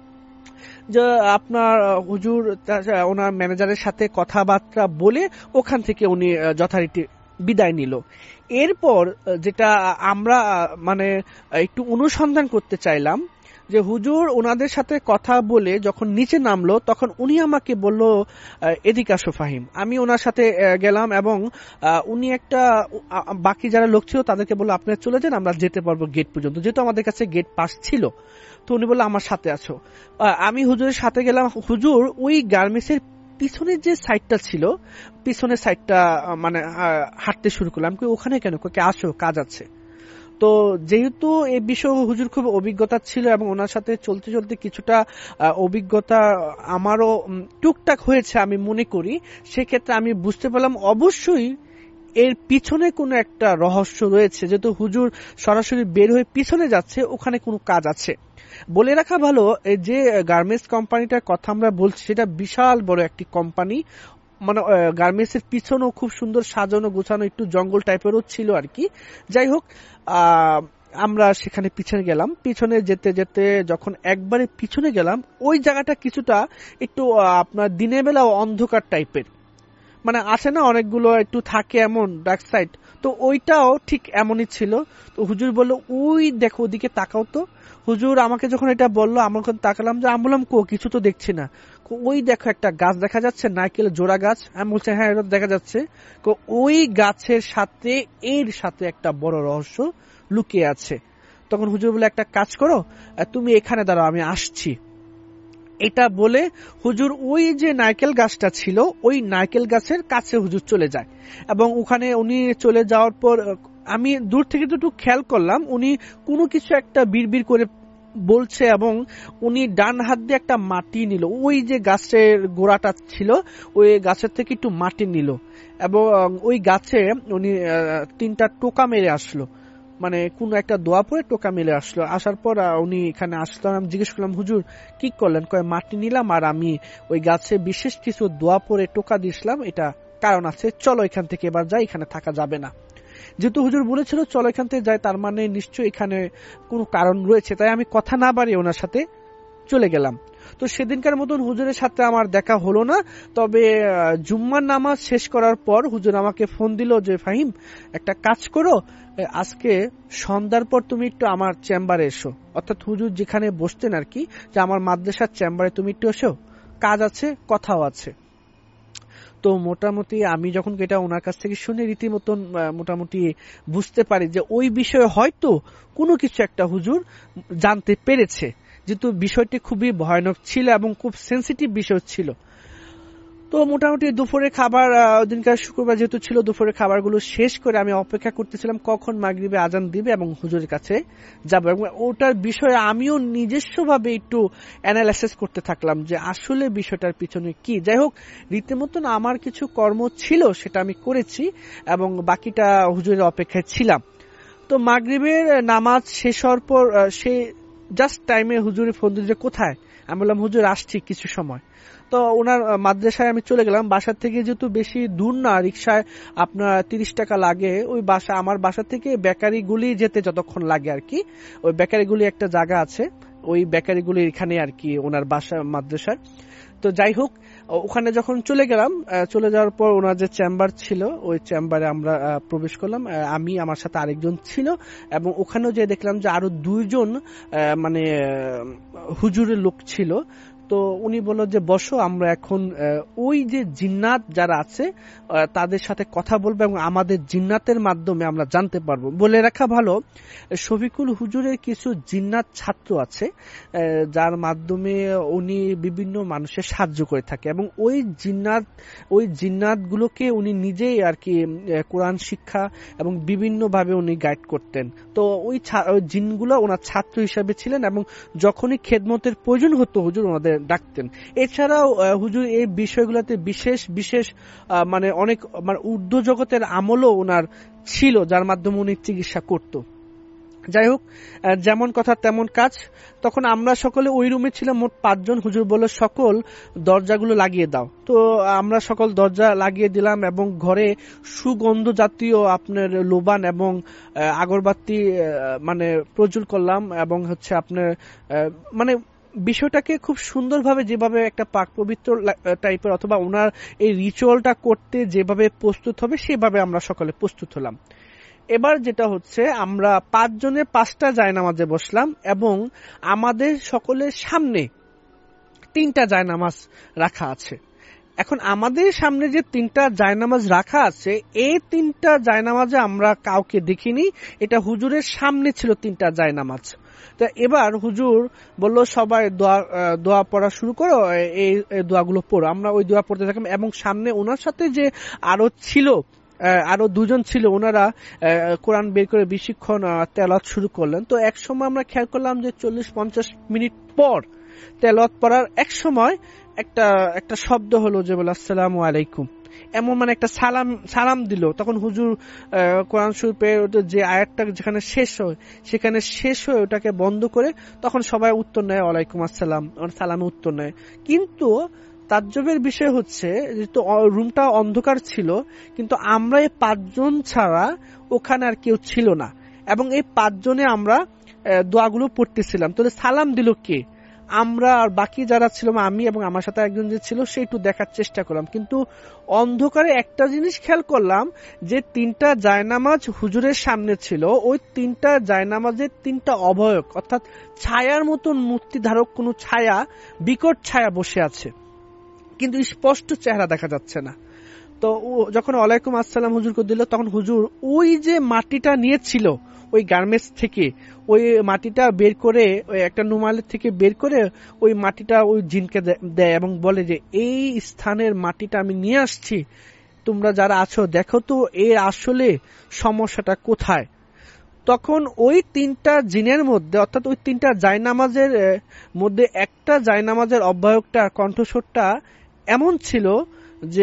যে আপনার হুজুর ওনার ম্যানেজারের সাথে কথাবার্তা বলে ওখান থেকে উনি যথারীতি বিদায় নিল। এরপর যেটা আমরা মানে একটু অনুসন্ধান করতে চাইলাম, যে হুজুর ওনাদের সাথে কথা বলে যখন নিচে নামলো, তখন উনি আমাকে বলল এদিকে আসো ফাহিম। আমি ওনার সাথে গেলাম এবং উনি একটা, বাকি যারা লোক ছিল তাদেরকে বললো আপনারা চলে যান, আমরা যেতে পারবো গেট পর্যন্ত, যেহেতু আমাদের কাছে গেট পাস ছিল। তো উনি বললো আমার সাথে আছো। আমি হুজুরের সাথে গেলাম। হুজুর ওই গার্মেন্টসের পিছনের যে সাইডটা ছিল, পিছনের সাইডটা মানে হাঁটতে শুরু করলাম। ওখানে কেন? কে আসো, কাজ আছে। তো যেহেতু এই বিষয়ে হুজুর খুব অভিজ্ঞতা ছিল এবং ওনার সাথে চলতে চলতে কিছুটা অভিজ্ঞতা আমারও টুকটাক হয়েছে আমি মনে করি, সেক্ষেত্রে আমি বুঝতে পারলাম অবশ্যই এর পিছনে কোনো একটা রহস্য রয়েছে। যেহেতু হুজুর সরাসরি বের হয়ে পিছনে যাচ্ছে, ওখানে কোনো কাজ আছে। বলে রাখা ভালো, যে গার্মেন্টস কোম্পানিটার কথা আমরা বলছি সেটা বিশাল বড় একটি কোম্পানি, মানে গার্মেন্টস এর পিছনেও খুব সুন্দর সাজানো গোছানো, একটু জঙ্গল টাইপেরও ছিল আর কি। যাই হোক, আমরা সেখানে পিছনে গেলাম। পিছনে যেতে যেতে যখন একবারে পিছনে গেলাম, ওই জায়গাটা কিছুটা একটু আপনার দিনের বেলা অন্ধকার টাইপের, মানে আসে না অনেকগুলো একটু থাকে এমন ডার্ক সাইড, তো ওইটাও ঠিক এমনই ছিল। তো হুজুর বললো ওই দেখো ওদিকে তাকাও তো। হুজুর আমাকে যখন এটা বললো, আমার তাকালাম, যে আমি বললাম কো কিছু তো দেখছি না। ওই দেখো একটা গাছ দেখা যাচ্ছে, নারকেল জোড়া গাছ। আমি বলছি হ্যাঁ এটা দেখা যাচ্ছে। ওই গাছের সাথে এর সাথে একটা বড় রহস্য লুকিয়ে আছে। তখন হুজুর বলে একটা কাজ করো, তুমি এখানে দাঁড়াও আমি আসছি। এটা বলে হুজুর ওই যে নারকেল গাছটা ছিল, ওই নারকেল গাছের কাছে হুজুর চলে যায়, এবং ওখানে উনি চলে যাওয়ার পর আমি দূর থেকে একটু খেয়াল করলাম উনি কোনো কিছু একটা বিড়বিড় করে বলছে, এবং উনি ডান হাত দিয়ে একটা মাটি নিল, ওই যে গাছের গোড়াটা ছিল ওই গাছের থেকে একটু মাটি নিল, এবং ওই গাছে উনি তিনটা টোকা মেরে আসলো, মানে কোন একটা দোয়া পরে টোকা মেলে আসলো। আসার পর উনি এখানে আসলো, আমি জিজ্ঞেস করলাম হুজুর কি করলেন? কয় মাটি নিলাম আর আমি ওই গাছে বিশেষ কিছু দোয়া পরে টোকা দিয়েছিলাম, এটা কারণ আছে, চলো এখান থেকে এবার যাই, এখানে থাকা যাবে না। যেহেতু হুজুর বলেছিল চলো এখান থেকে যাই, তার মানে নিশ্চয়ই এখানে কোনো কারণ রয়েছে, তাই আমি কথা না বাড়িয়ে ওনার সাথে চলে গেলাম। তো সেদিনকার মতন হুজুরের সাথে আমার দেখা হলো না, তবে জুম্মার নামাজ শেষ করার পর হুজুর আমাকে ফোন দিল যে ফাহিম একটা কাজ করো, আজকে সন্ধ্যার পর তুমি একটু আমার চেম্বারে এসো, অর্থাৎ হুজুর যেখানে বসতেন আর কি, যে আমার মাদ্রাসার চেম্বারে তুমি একটু এসো, কাজ আছে, কথাও আছে। তো মোটামুটি আমি যখন এটা ওনার কাছ থেকে শুনে রীতিমতন মোটামুটি বুঝতে পারি যে ওই বিষয়ে হয়তো কোনো কিছু একটা হুজুর জানতে পেরেছে, যেহেতু বিষয়টি খুবই ভয়ানক ছিল এবং খুব সেন্সিটিভ বিষয় ছিল। তো মোটামুটি দুপুরে খাবার দিনকার শুক্রবার যেহেতু ছিল, দুপুরে খাবারগুলো শেষ করে আমি অপেক্ষা করতেছিলাম কখন মাগরিবে আজান দিবে এবং হুজুরের কাছে যাব, এবং ওটার বিষয়ে আমিও নিজস্বভাবে একটু অ্যানালাইসিস করতে থাকলাম যে আসলে বিষয়টার পিছনে কি। যাই হোক, রীতিমতন আমার কিছু কর্ম ছিল সেটা আমি করেছি এবং বাকিটা হুজুরের অপেক্ষায় ছিলাম। তো মাগরিবের নামাজ শেষ হওয়ার পর সে জাস্ট টাইমে হুজুরে ফোন দিল যে কোথায়। আমি বললাম হুজুর আসছি কিছু সময়। তো ওনার মাদ্রাসায় আমি চলে গেলাম। বাসা থেকে যেহেতু বেশি দূর না, রিক্সায় আপনার তিরিশ টাকা লাগে। ওই বাসা আমার বাসা থেকে বেকারিগুলি যেতে যতক্ষণ লাগে আর কি, ওই বেকারিগুলি একটা জায়গা আছে, ওই বেকারিগুলি এখানে আর কি ওনার বাসা মাদ্রাসার। তো যাই হোক, ওখানে যখন চলে গেলাম, চলে যাওয়ার পর ওনার যে চেম্বার ছিল ওই চেম্বারে আমরা প্রবেশ করলাম। আমি, আমার সাথে আরেকজন ছিল, এবং ওখানেও যে দেখলাম যে আরো দুইজন মানে হুজুরের লোক ছিল। তো উনি বলল যে বসো, আমরা এখন ওই যে জিন্নাত যারা আছে তাদের সাথে কথা বলবো এবং আমাদের জিন্নাতের মাধ্যমে আমরা জানতে পারবো। বলে রাখা ভালো, শফিকুল হুজুরের কিছু জিন্নাত ছাত্র আছে যার মাধ্যমে উনি বিভিন্ন মানুষের সাহায্য করে থাকে, এবং ওই জিন্নাত ওই জিন্নাত গুলোকে উনি নিজেই আর কি কোরআন শিক্ষা এবং বিভিন্ন ভাবে উনি গাইড করতেন। তো ওই জিনগুলো ওনার ছাত্র হিসাবে ছিলেন, এবং যখনই খেদমতের প্রয়োজন হতো হুজুর ওনাদের ডাকতেন। এছাড়াও হুজুর এই বিষয়গুলোতে বিশেষ বিশেষ মানে অনেক মানে ঊর্ধ্ব জগতের আমলও ওনার ছিল, যার মাধ্যমে উনি চিকিৎসা করত। যাই হোক, যেমন কথা তেমন কাজ। তখন আমরা সকলে ওই রুমে ছিলাম মোট পাঁচজন। হুজুর বলল সকল দরজাগুলো লাগিয়ে দাও। তো আমরা সকল দরজা লাগিয়ে দিলাম এবং ঘরে সুগন্ধ জাতীয় আপনার লোবান এবং আগরবাতি মানে প্রজ্বল করলাম, এবং হচ্ছে আপনার মানে বিষয়টাকে খুব সুন্দরভাবে যেভাবে একটা পাক পবিত্র টাইপের অথবা ওনার এই রিচুয়ালটা করতে যেভাবে প্রস্তুত হবে সেভাবে আমরা সকলে প্রস্তুত হলাম। এবার যেটা হচ্ছে, আমরা পাঁচজনের পাঁচটা জায়নামাজে বসলাম এবং আমাদের সকলের সামনে তিনটা জায়নামাজ রাখা আছে। এখন আমাদের সামনে যে তিনটা জায়নামাজ রাখা আছে, এই তিনটা জায়নামাজে আমরা কাউকে দেখিনি। এটা হুজুরের সামনে ছিল তিনটা জায়নামাজ। তো এবার হুজুর বলল সবাই দোয়া দোয়া পড়া শুরু করো, এই দোয়াগুলো পড়ো। আমরা ওই দোয়া পড়তে থাকলাম এবং সামনে ওনার সাথে যে আরো ছিল আরো দুজন ছিল, ওনারা কোরআন বের করে বেশিক্ষণ তেলাওয়াত শুরু করলেন। তো এক সময় আমরা খেয়াল করলাম যে চল্লিশ পঞ্চাশ মিনিট পর তেলাওয়াত পড়ার এক সময় একটা একটা শব্দ হলো যে বলে আসসালামু আলাইকুম, এমন মানে একটা সালাম সালাম দিল। তখন হুজুর কোরআন শরীফের যে আয়াতটা যেখানে শেষ হয় সেখানে শেষ হয়ে ওটাকে বন্ধ করে তখন সবাই উত্তর নেয় ওয়ালাইকুম আসসালাম, সালামে উত্তর নেয়। কিন্তু তাজ্জবের বিষয় হচ্ছে যেহেতু রুমটা অন্ধকার ছিল, কিন্তু আমরা এই পাঁচজন ছাড়া ওখানে আর কেউ ছিল না, এবং এই পাঁচজনে আমরা দোয়াগুলো পড়তেছিলাম। তাহলে সালাম দিল কে? আমরা আর বাকি যারা ছিলাম, আমি এবং আমার সাথে একজন যে ছিল, সে একটু দেখার চেষ্টা করলাম। কিন্তু অন্ধকারে একটা জিনিস খেয়াল করলাম যে তিনটা জায়নামাজ হুজুরের সামনে ছিল, ওই তিনটা জায়নামাজের তিনটা অবয়ব অর্থাৎ ছায়ার মতন মূর্তি ধারক কোনো ছায়া, বিকট ছায়া বসে আছে, কিন্তু স্পষ্ট চেহারা দেখা যাচ্ছে না। তো যখন ওয়ালাইকুম আসসালাম হুজুরকে দিল, তখন হুজুর ওই যে মাটিটা নিয়েছিল ওই গার্মেন্টস থেকে, ওই মাটিটা বের করে ওই একটা নুমালের থেকে বের করে ওই মাটিটা ওই জিনকে দেয় এবং বলে যে এই স্থানের মাটিটা আমি নিয়ে আসছি, তোমরা যারা আছো দেখো তো এর আসলে সমস্যাটা কোথায়। তখন ওই তিনটা জিনের মধ্যে অর্থাৎ ওই তিনটা জায়নামাজের মধ্যে একটা জায়নামাজের অব্যায়কটা কণ্ঠস্বরটা এমন ছিল যে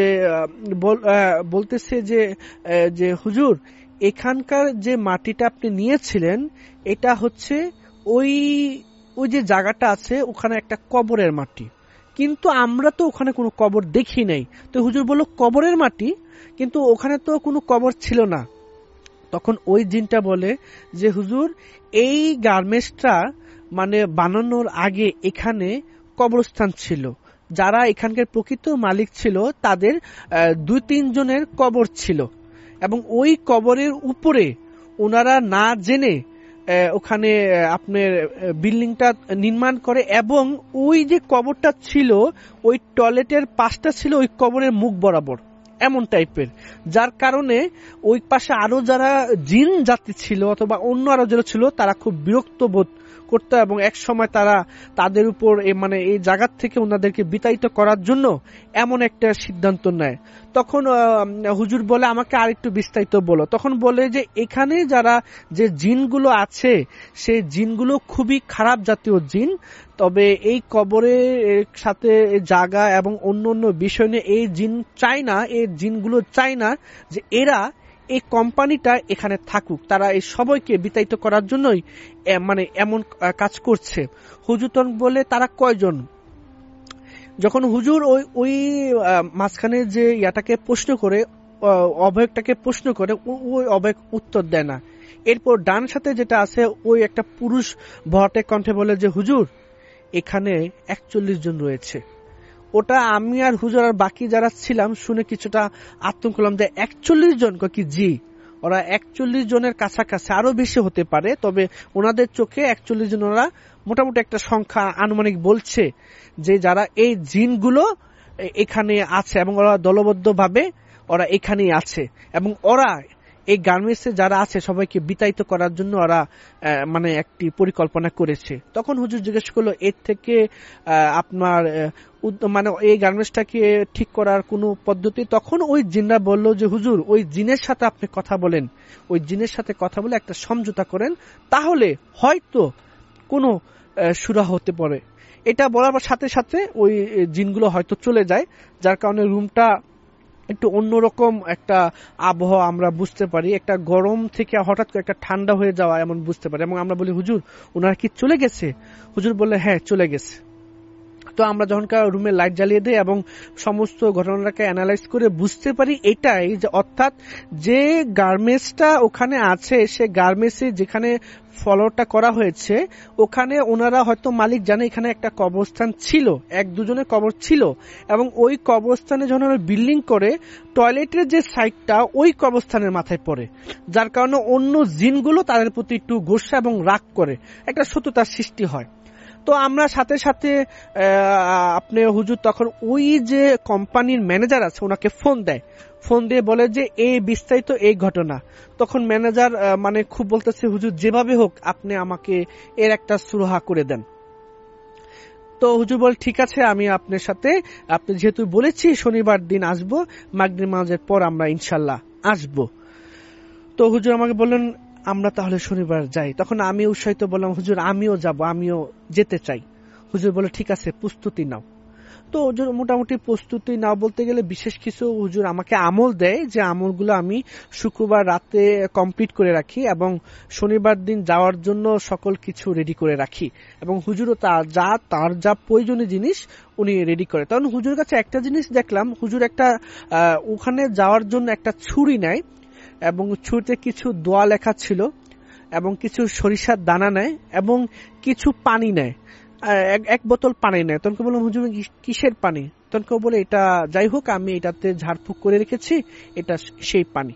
বলতেছে যে যে হুজুর এখানকার যে মাটিটা আপনি নিয়েছিলেন এটা হচ্ছে ওই ওই যে জায়গাটা আছে ওখানে একটা কবরের মাটি, কিন্তু আমরা তো ওখানে কোনো কবর দেখি নাই। তো হুজুর বলল কবরের মাটি, কিন্তু ওখানে তো কোনো কবর ছিল না। তখন ওই জিনটা বলে যে হুজুর এই গার্মেন্টসটা মানে বানানোর আগে এখানে কবরস্থান ছিল, যারা এখানকার প্রকৃত মালিক ছিল তাদের দুই তিন জনের কবর ছিল, এবং ওই কবরের উপরে ওনারা না জেনে ওখানে আপনার বিল্ডিংটা নির্মাণ করে, এবং ওই যে কবরটা ছিল ওই টয়লেটের পাশটা ছিল ওই কবরের মুখ বরাবর, এমন টাইপের, যার কারণে ওই পাশে আরো যারা জিন জাতি ছিল অথবা অন্য আরো যারা ছিল তারা খুব বিরক্ত বোধ করতো এবং এক সময় তারা তাদের উপর মানে এই জায়গা থেকে ওনাদেরকে বিতাড়িত করার জন্য এমন একটা সিদ্ধান্ত নেয়। তখন হুজুর বলে আমাকে আরেকটু বিস্তারিত বলো। তখন বলে যে এখানে যারা যে জিনগুলো আছে সেই জিনগুলো খুবই খারাপ জাতীয় জিন, তবে এই কবরের সাথে জায়গা এবং অন্য অন্য বিষয় নিয়ে এই জিন চায় না, এই জিনগুলো চায় না যে এরা এই কোম্পানিটা এখানে থাকুক, তারা এই সবাইকে বিতাড়িত করার জন্যই মানে এমন কাজ করছে। হুজুর তখন বলে তারা কয়জন? যখন হুজুর ওই ওই মাঝখানে যে ইয়াটাকে প্রশ্ন করে, অবয়কটাকে প্রশ্ন করে, ওই অবয়ক উত্তর দেয় না। এরপর ডান সাথে যেটা আছে ওই একটা পুরুষ ভটে কণ্ঠে বলে যে হুজুর এখানে একচল্লিশ জন রয়েছে। ওটা আমি আর হুজুর আর বাকি যারা ছিলাম শুনে কিছুটা আতঙ্ক হলাম যে একচল্লিশ জন কি? জি, ওরা একচল্লিশ জনের কাছাকাছি, আরো বেশি হতে পারে, তবে ওনাদের চোখে একচল্লিশ জন ওরা মোটামুটি একটা সংখ্যা আনুমানিক বলছে যে যারা এই জিনগুলো এখানে আছে এবং ওরা দলবদ্ধ ভাবে ওরা এখানেই আছে এবং ওরা এই গার্মেন্টসে যারা আছে সবাইকে বিতাড়িত করার জন্য ওরা মানে একটি পরিকল্পনা করেছে। তখন হুজুর জিজ্ঞেস করলো এর থেকে আপনার মানে এই গার্মেন্টসটাকে ঠিক করার কোনো পদ্ধতি? তখন ওই জিনরা বললো যে হুজুর ওই জিনের সাথে আপনি কথা বলেন, ওই জিনের সাথে কথা বলে একটা সমঝোতা করেন, তাহলে হয়তো কোনো সুরাহা হতে পারে। এটা বলার সাথে সাথে ওই জিনগুলো হয়তো চলে যায়, যার কারণে রুমটা একটু অন্যরকম একটা আবহাওয়া আমরা বুঝতে পারি, একটা গরম থেকে হঠাৎ করে একটা ঠান্ডা হয়ে যাওয়া এমন বুঝতে পারি। এবং আমরা বলি হুজুর ওনারা কি চলে গেছে? হুজুর বললে হ্যাঁ চলে গেছে। তো আমরা যখনকার রুমে লাইট জ্বালিয়ে দিই এবং সমস্ত ঘটনাটাকে অ্যানালাইজ করে বুঝতে পারি এটাই যে অর্থাৎ যে গার্মেন্টসটা ওখানে আছে সে গার্মেন্টসে যেখানে ফলোটা করা হয়েছে ওখানে ওনারা হয়তো মালিক জানে এখানে একটা কবরস্থান ছিল, এক দুজনের কবর ছিল, এবং ওই কবরস্থানে যখন বিল্ডিং করে টয়লেটের যে সাইডটা ওই কবরস্থানের মাথায় পড়ে, যার কারণে অন্য জিনগুলো তাদের প্রতি একটু গোসা এবং রাগ করে, একটা সত্যতার সৃষ্টি হয়। তো আমরা সাথে সাথে আপনি হুজুর তখন ওই যে কোম্পানির ম্যানেজার আছে ওনাকে ফোন দেয়, ফোন দিয়ে বলে যে এই বিস্তারিত এই ঘটনা। তখন ম্যানেজার মানে খুব বলতেছে হুজুর যেভাবে হোক আপনি আমাকে এর একটা সুরাহা করে দেন। তো হুজুর বল ঠিক আছে আমি আপনার সাথে, আপনি যেহেতু বলেছি শনিবার দিন আসবো, মাগরিব নামাজের পর আমরা ইনশাল্লাহ আসবো। তো হুজুর আমাকে বললেন আমরা তাহলে শনিবার যাই। তখন আমি উৎসাহিত বললাম হুজুর আমিও যাব, আমিও যেতে চাই। হুজুর বলে ঠিক আছে প্রস্তুতি নাও। তো হুজুর মোটামুটি প্রস্তুতি নাও বলতে গেলে বিশেষ কিছু হুজুর আমাকে আমল দেয়, যে আমলগুলো আমি শুক্রবার রাতে কমপ্লিট করে রাখি এবং শনিবার দিন যাওয়ার জন্য সকল কিছু রেডি করে রাখি, এবং হুজুরও তার যা তার যা প্রয়োজনীয় জিনিস উনি রেডি করে। তখন হুজুর কাছে একটা জিনিস দেখলাম, হুজুর একটা ওখানে যাওয়ার জন্য একটা ছুরি নেয় এবং ছুরিতে কিছু দোয়া লেখা ছিল এবং কিছু সরিষার দানা নেয় এবং কিছু পানি নেয়, এক বোতল পানি নেয়। তখন বললাম হুজুর কিসের পানি? তখন বলে এটা যাই হোক আমি এটাতে ঝাড়ফুঁক করে রেখেছি, এটা সেই পানি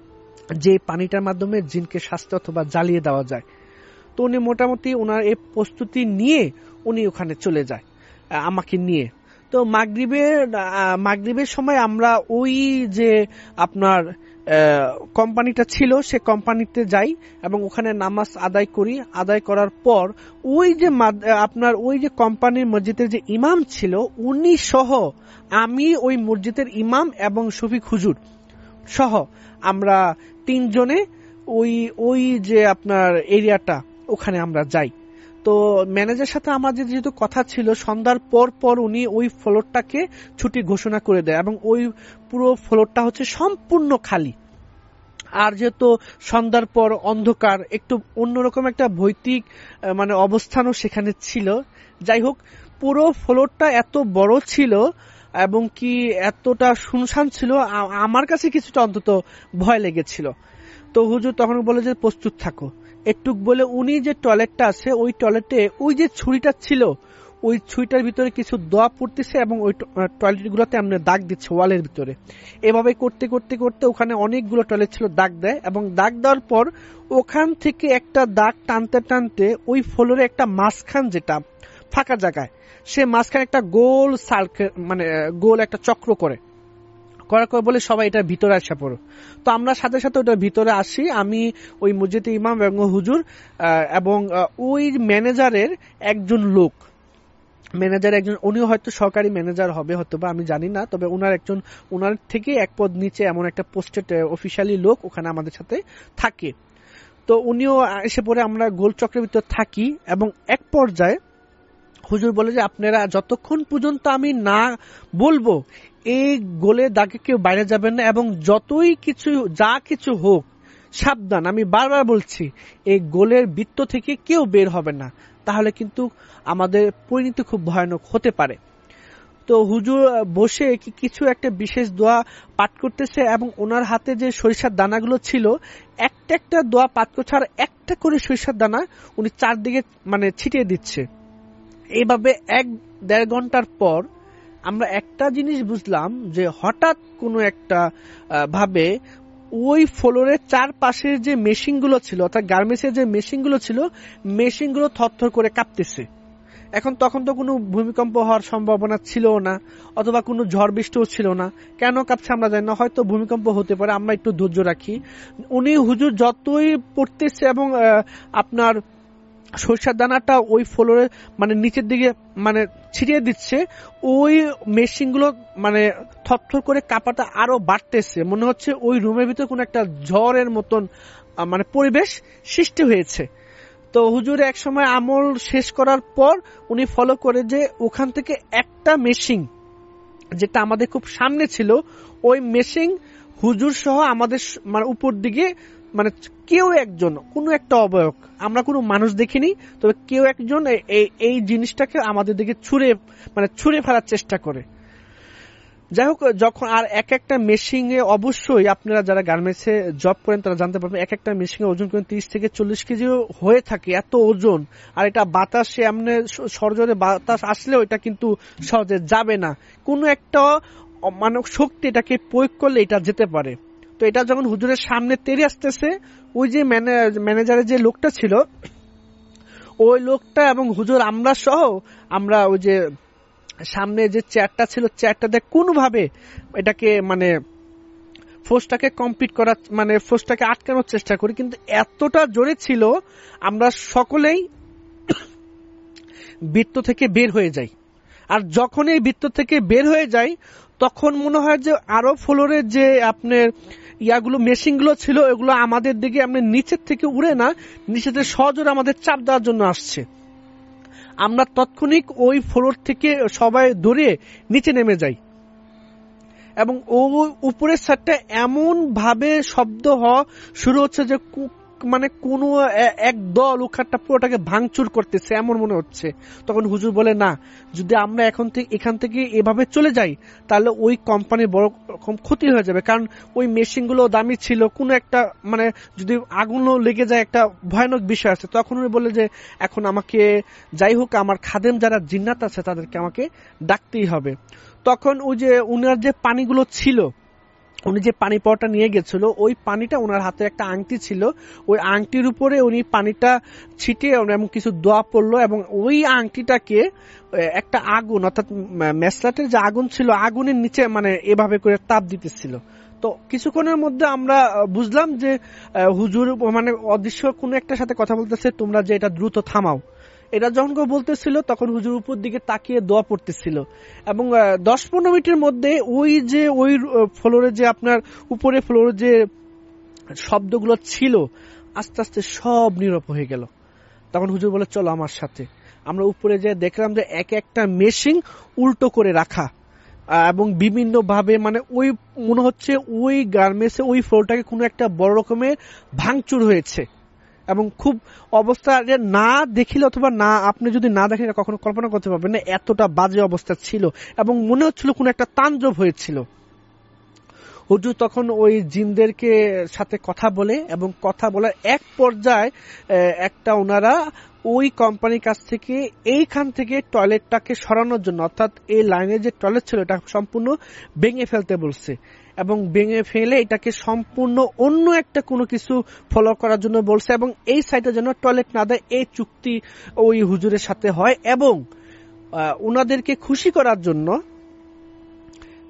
যে পানিটার মাধ্যমে জিনকে শাস্তি অথবা জ্বালিয়ে দেওয়া যায়। তো উনি মোটামুটি ওনার এই প্রস্তুতি নিয়ে উনি ওখানে চলে যায় আমাকে নিয়ে। তো মাগরিবের মাগরিবের সময় আমরা ওই যে আপনার কোম্পানিটা ছিল সে কোম্পানিতে যাই এবং ওখানে নামাজ আদায় করি। আদায় করার পর ওই যে আপনার ওই যে কোম্পানির মসজিদের যে ইমাম ছিল উনি সহ আমি, ওই মসজিদের ইমাম এবং শফিক হুজুর সহ আমরা তিনজনে ওই ওই যে আপনার এরিয়াটা ওখানে আমরা যাই। তো ম্যানেজারের সাথে আমাদের যেহেতু কথা ছিল সন্ধ্যার পর পর উনি ওই ফ্লোরটাকে ছুটি ঘোষণা করে দেয় এবং ওই পুরো ফ্লোরটা হচ্ছে সম্পূর্ণ খালি। আর যেহেতু সন্ধ্যার পর অন্ধকার, একটু অন্যরকম একটা ভৌতিক মানে অবস্থানও সেখানে ছিল। যাই হোক পুরো ফ্লোরটা এত বড় ছিল এবং কি এতটা শুনশান ছিল, আমার কাছে কিছুটা অন্তত ভয় লেগেছিল। তো হুজুর তখন বলে যে প্রস্তুত থাকো একটুক বলে উনি যে টয়লেটটা আছে ওই টয়লেটে ওই যে ছুরিটা ছিল ওই ছুরিটার ভিতরে কিছু দোয়া পড়তেছে এবং ওই টয়লেট গুলোতে আমরা দাগ দিচ্ছে ওয়ালের ভিতরে। এভাবে করতে করতে করতে ওখানে অনেকগুলো টয়লেট ছিল, দাগ দেয় এবং দাগ দেওয়ার পর ওখান থেকে একটা দাগ টানতে টানতে ওই ফ্লোরে একটা মাঝখান যেটা ফাঁকা জায়গায় সে মাঝখানে একটা গোল সার্কেল মানে গোল একটা চক্র করে করার পর বলে সবাই এটা ভিতরে আসা পড়ো। তো আমরা সাথে সাথে ওটার ভিতরে আসি, আমি ওই মসজিদে ইমাম এবং হুজুর এবং ওই ম্যানেজারের একজন লোক, ম্যানেজার একজন, উনিও হয়তো সরকারি ম্যানেজার হবে হয়তো বা, আমি জানি না, তবে উনার একজন, উনার থেকে এক পদ নিচে এমন একটা পোস্টেড অফিসিয়ালি লোক ওখানে আমাদের সাথে থাকে। তো উনিও এসে পরে আমরা গোল চক্রের ভিতর থাকি এবং এক পর্যায়ে হুজুর বলে যে আপনারা যতক্ষণ পর্যন্ত আমি না বলবো এই গোলে দাগে কেউ বাইরে যাবেন না, এবং যতই কিছু যা কিছু হোক সাবধান, আমি বারবার বলছি এই গোলের বৃত্ত থেকে কেউ বের হবে না, তাহলে কিন্তু আমাদের পরিণতি খুব ভয়ানক হতে পারে। তো হুজুর বসে কিছু একটা বিশেষ দোয়া পাঠ করতেছে এবং ওনার হাতে যে সরিষার দানাগুলো ছিল একটা একটা দোয়া পাঠ করছে আর একটা করে সরিষার দানা উনি চারদিকে মানে ছিটিয়ে দিচ্ছে। এইভাবে এক দেড় ঘন্টার পর আমরা একটা জিনিস বুঝলাম যে হঠাৎ কোনো একটা ভাবে ওই ফ্লোরের চারপাশের যে মেশিনগুলো ছিল, অর্থাৎ গার্মেন্টসের যে মেশিনগুলো ছিল, মেশিনগুলো থরথর করে কাঁপতেছে। এখন তখন তো কোনো ভূমিকম্প হওয়ার সম্ভাবনা ছিল না, অথবা কোনো ঝড় বৃষ্টিও ছিল না। কেন কাঁপছে আমরা জানি না, হয়তো ভূমিকম্প হতে পারে, আমরা একটু ধৈর্য রাখি। উনি হুজুর যতই পড়তেছে এবং আপনার সরষার দানাটা ওই ফ্লোরে মানে নিচের দিকে মানে ছিটিয়ে দিচ্ছে, ওই মেশিনগুলো মানে থরথর করে কাঁপাটা আরো বাড়তেছে, মনে হচ্ছে ওই রুমের ভিতরে কোনো একটা ঝড়ের মতন মানে পরিবেশ সৃষ্টি হয়েছে। তো হুজুর এক সময় আমল শেষ করার পর উনি ফলো করে যে ওখান থেকে একটা মেশিন যেটা আমাদের খুব সামনে ছিল, ওই মেশিন হুজুর সহ আমাদের মানে উপর দিকে মানে কেউ একজন কোনো একটা অবয়ব, আমরা কোনো মানুষ দেখিনি, তবে কেউ একজন এই এই জিনিসটাকে আমাদের দিকে ছুঁড়ে মানে ছুঁড়ে ফেলার চেষ্টা করে। যাই হোক, যখন আর এক একটা মেশিনে, অবশ্যই আপনারা যারা গার্মেন্টসে জব করেন তারা জানতে পারবেন, এক একটা মেশিনে ওজন করে তিরিশ থেকে চল্লিশ কেজি হয়ে থাকে, এত ওজন। আর এটা বাতাসে এমনি সরজরে বাতাস আসলেও এটা কিন্তু সহজে যাবে না, কোনো একটা মানব শক্তি এটাকে প্রয়োগ করলে এটা যেতে পারে। তো এটা যখন হুজুরের সামনে তেড়ে আসতেছে, ওই যে ম্যানেজারের যে লোকটা ছিল, ওই লোকটা এবং হুজুর আমরা সহ আমরা ওই যে সামনে যে চেয়ারটা ছিল, চেয়ারটাতে কোনোভাবে এটাকে মানে ফোর্সটাকে কমপ্লিট করার মানে ফোর্সটাকে আটকানোর চেষ্টা করি, কিন্তু এতটা জোরে ছিল আমরা সকলেই বৃত্ত থেকে বের হয়ে যাই। আর যখন এই বৃত্ত থেকে বের হয়ে যাই তখন মনে হয় যে আরো ফ্লোরে যে আপনার ইয়াগুলো মেশিনগুলো ছিল এগুলো আমাদের দিকে আপনি নিচের থেকে উড়ে না, নিচেতে সজোরে আমাদের চাপ দেওয়ার জন্য আসছে। আমরা তৎক্ষণিক ওই ফ্লোর থেকে সবাই দৌড়ে নিচে নেমে যাই এবং ও উপরের সাইডটা এমন ভাবে শব্দ হওয়া শুরু হচ্ছে যে মানে কোনো এক দল ওখানটা পুরোটাকে ভাঙচুর করতেছে এমন মনে হচ্ছে। তখন হুজুর বলে, না, যদি আমরা এখন থেকে এখান থেকে এভাবে চলে যাই তাহলে ওই কোম্পানির বড় রকম ক্ষতি হয়ে যাবে, কারণ ওই মেশিনগুলো দামি ছিল, কোনো একটা মানে যদি আগুনও লেগে যায় একটা ভয়ানক বিষয় আছে। তখন উনি বলে যে এখন আমাকে যাই হোক আমার খাদেম যারা জিন্নাত আছে তাদেরকে আমাকে ডাকতেই হবে। তখন ওই যে উনার যে পানিগুলো ছিল, উনি যে পানি পাওয়াটা নিয়ে গেছিল, ওই পানিটা ওনার হাতে একটা আংটি ছিল, ওই আংটির উপরে উনি পানিটা ছিটিয়ে এবং কিছু দোয়া পড়লো এবং ওই আংটিটাকে একটা আগুন অর্থাৎ মেসলাটের যে আগুন ছিল আগুনের নিচে মানে এভাবে করে তাপ দিতেছিল। তো কিছুক্ষণের মধ্যে আমরা বুঝলাম যে হুজুর মানে অদৃশ্য কোনো একটা সাথে কথা বলতেছে, তোমরা যে এটা দ্রুত থামাও। এটা যখন বলতেছিল তখন হুজুর উপর দিকে তাকিয়ে দোয়া পড়তেছিল এবং দশ পনেরো মিনিটের মধ্যে ওই যে ওই ফ্লোরে যে আপনার উপরে ফ্লোরে যে শব্দগুলো ছিল আস্তে আস্তে সব নীরব হয়ে গেল। তখন হুজুর বলে, চলো আমার সাথে। আমরা উপরে যে দেখলাম যে এক একটা মেশিন উল্টো করে রাখা এবং বিভিন্ন ভাবে মানে ওই মনে হচ্ছে ওই গার্মেন্টসে ওই ফ্লোরটাকে কোনো একটা বড় রকমের ভাঙচুর হয়েছে এবং খুব অবস্থা না দেখিলে অথবা না আপনি যদি না দেখেন কখনো কল্পনা করতে পারবেন না, এতটা বাজে অবস্থা ছিল এবং মনে হচ্ছিল কোন একটা তাণ্ডব হয়েছিল। হুজুর তখন ওই জিনদেরকে সাথে কথা বলে এবং কথা বলার এক পর্যায়ে একটা ওনারা ওই কোম্পানির কাছ থেকে এইখান থেকে টয়লেটটাকে সরানোর জন্য, অর্থাৎ এই লাইনের যে টয়লেট ছিল এটা সম্পূর্ণ ভেঙে ফেলতে বলছে এবং ভেঙে ফেলে এটাকে সম্পূর্ণ অন্য একটা কোনো কিছু ফলো করার জন্য বলছে এবং এই সাইডে যেন টয়লেট না দেয় এই চুক্তি ওই হুজুরের সাথে হয়। এবং ওনাদেরকে খুশি করার জন্য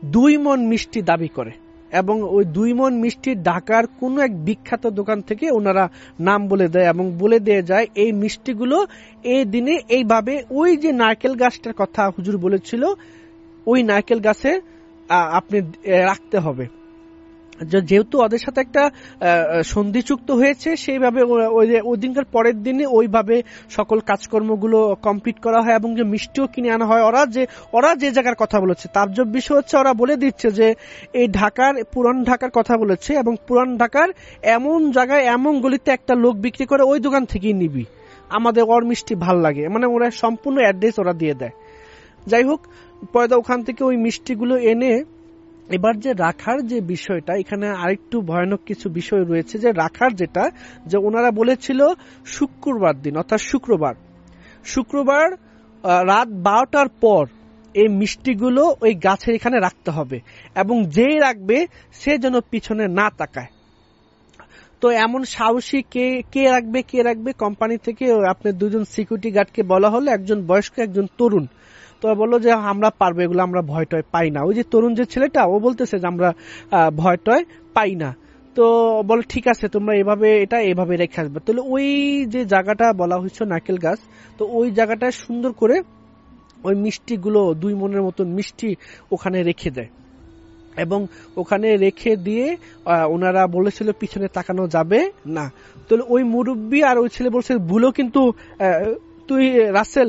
দুই মণ মিষ্টি দাবি করে এবং ওই দুই মণ মিষ্টি ঢাকার কোন এক বিখ্যাত দোকান থেকে ওনারা নাম বলে দেয় এবং বলে দিয়ে যায় এই মিষ্টিগুলো এই দিনে এইভাবে ওই যে নারকেল গাছটার কথা হুজুর বলেছিল ওই নারকেল গাছে আপনি রাখতে হবে। যেহেতু ওদের সাথে একটা সন্ধি চুক্ত হয়েছে সেইভাবে ওই দিনকার পরের দিনে ওইভাবে সকল কাজকর্মগুলো কমপ্লিট করা হয় এবং যে মিষ্টিও কিনে আনা হয়। ওরা যে ওরা যে জায়গার কথা বলেছে তাজ্জব বিষয় হচ্ছে ওরা বলে দিচ্ছে যে এই ঢাকার পুরান ঢাকার কথা বলেছে এবং পুরান ঢাকার এমন জায়গায় এমন গলিতে একটা লোক বিক্রি করে ওই দোকান থেকেই নিবি, আমাদের ওর মিষ্টি ভাল লাগে, মানে ওরা সম্পূর্ণ অ্যাড্রেস ওরা দিয়ে দেয়। যাই হোক, পয়দা ওখান থেকে ওই মিষ্টিগুলো এনে এবার যে রাখার যে বিষয়টা, এখানে আরেকটু ভয়ানক কিছু বিষয় রয়েছে। যে রাখার যেটা যে ওনারা বলেছিল শুক্রবার দিন অর্থাৎ শুক্রবার শুক্রবার রাত বারোটার পর এই মিষ্টিগুলো ওই গাছের এখানে রাখতে হবে এবং যেই রাখবে সে যেন পিছনে না তাকায়। তো এমন সাহসী কে কে রাখবে কে রাখবে কোম্পানি থেকে আপনার দুজন সিকিউরিটি গার্ডকে বলা হলো, একজন বয়স্ক একজন তরুণ। তো বললো যে আমরা পারবো, এগুলো আমরা ভয় টয় পাই না। ওই যে তরুণ যে ছেলেটা ও বলতেছে যে আমরা ভয় টয় পাই না। তো বল ঠিক আছে তোমরা এভাবে এটা এভাবে রেখে আসবে। তাহলে ওই যে জায়গাটা বলা হয়েছে নারকেল গাছ, তো ওই জায়গাটা সুন্দর করে ওই মিষ্টিগুলো দুই মনের মতন মিষ্টি ওখানে রেখে দেয় এবং ওখানে রেখে দিয়ে ওনারা বলেছিল পিছনে তাকানো যাবে না। তাহলে ওই মুরব্বী আর ওই ছেলে বলছে ভুলো কিন্তু তুই রাসেল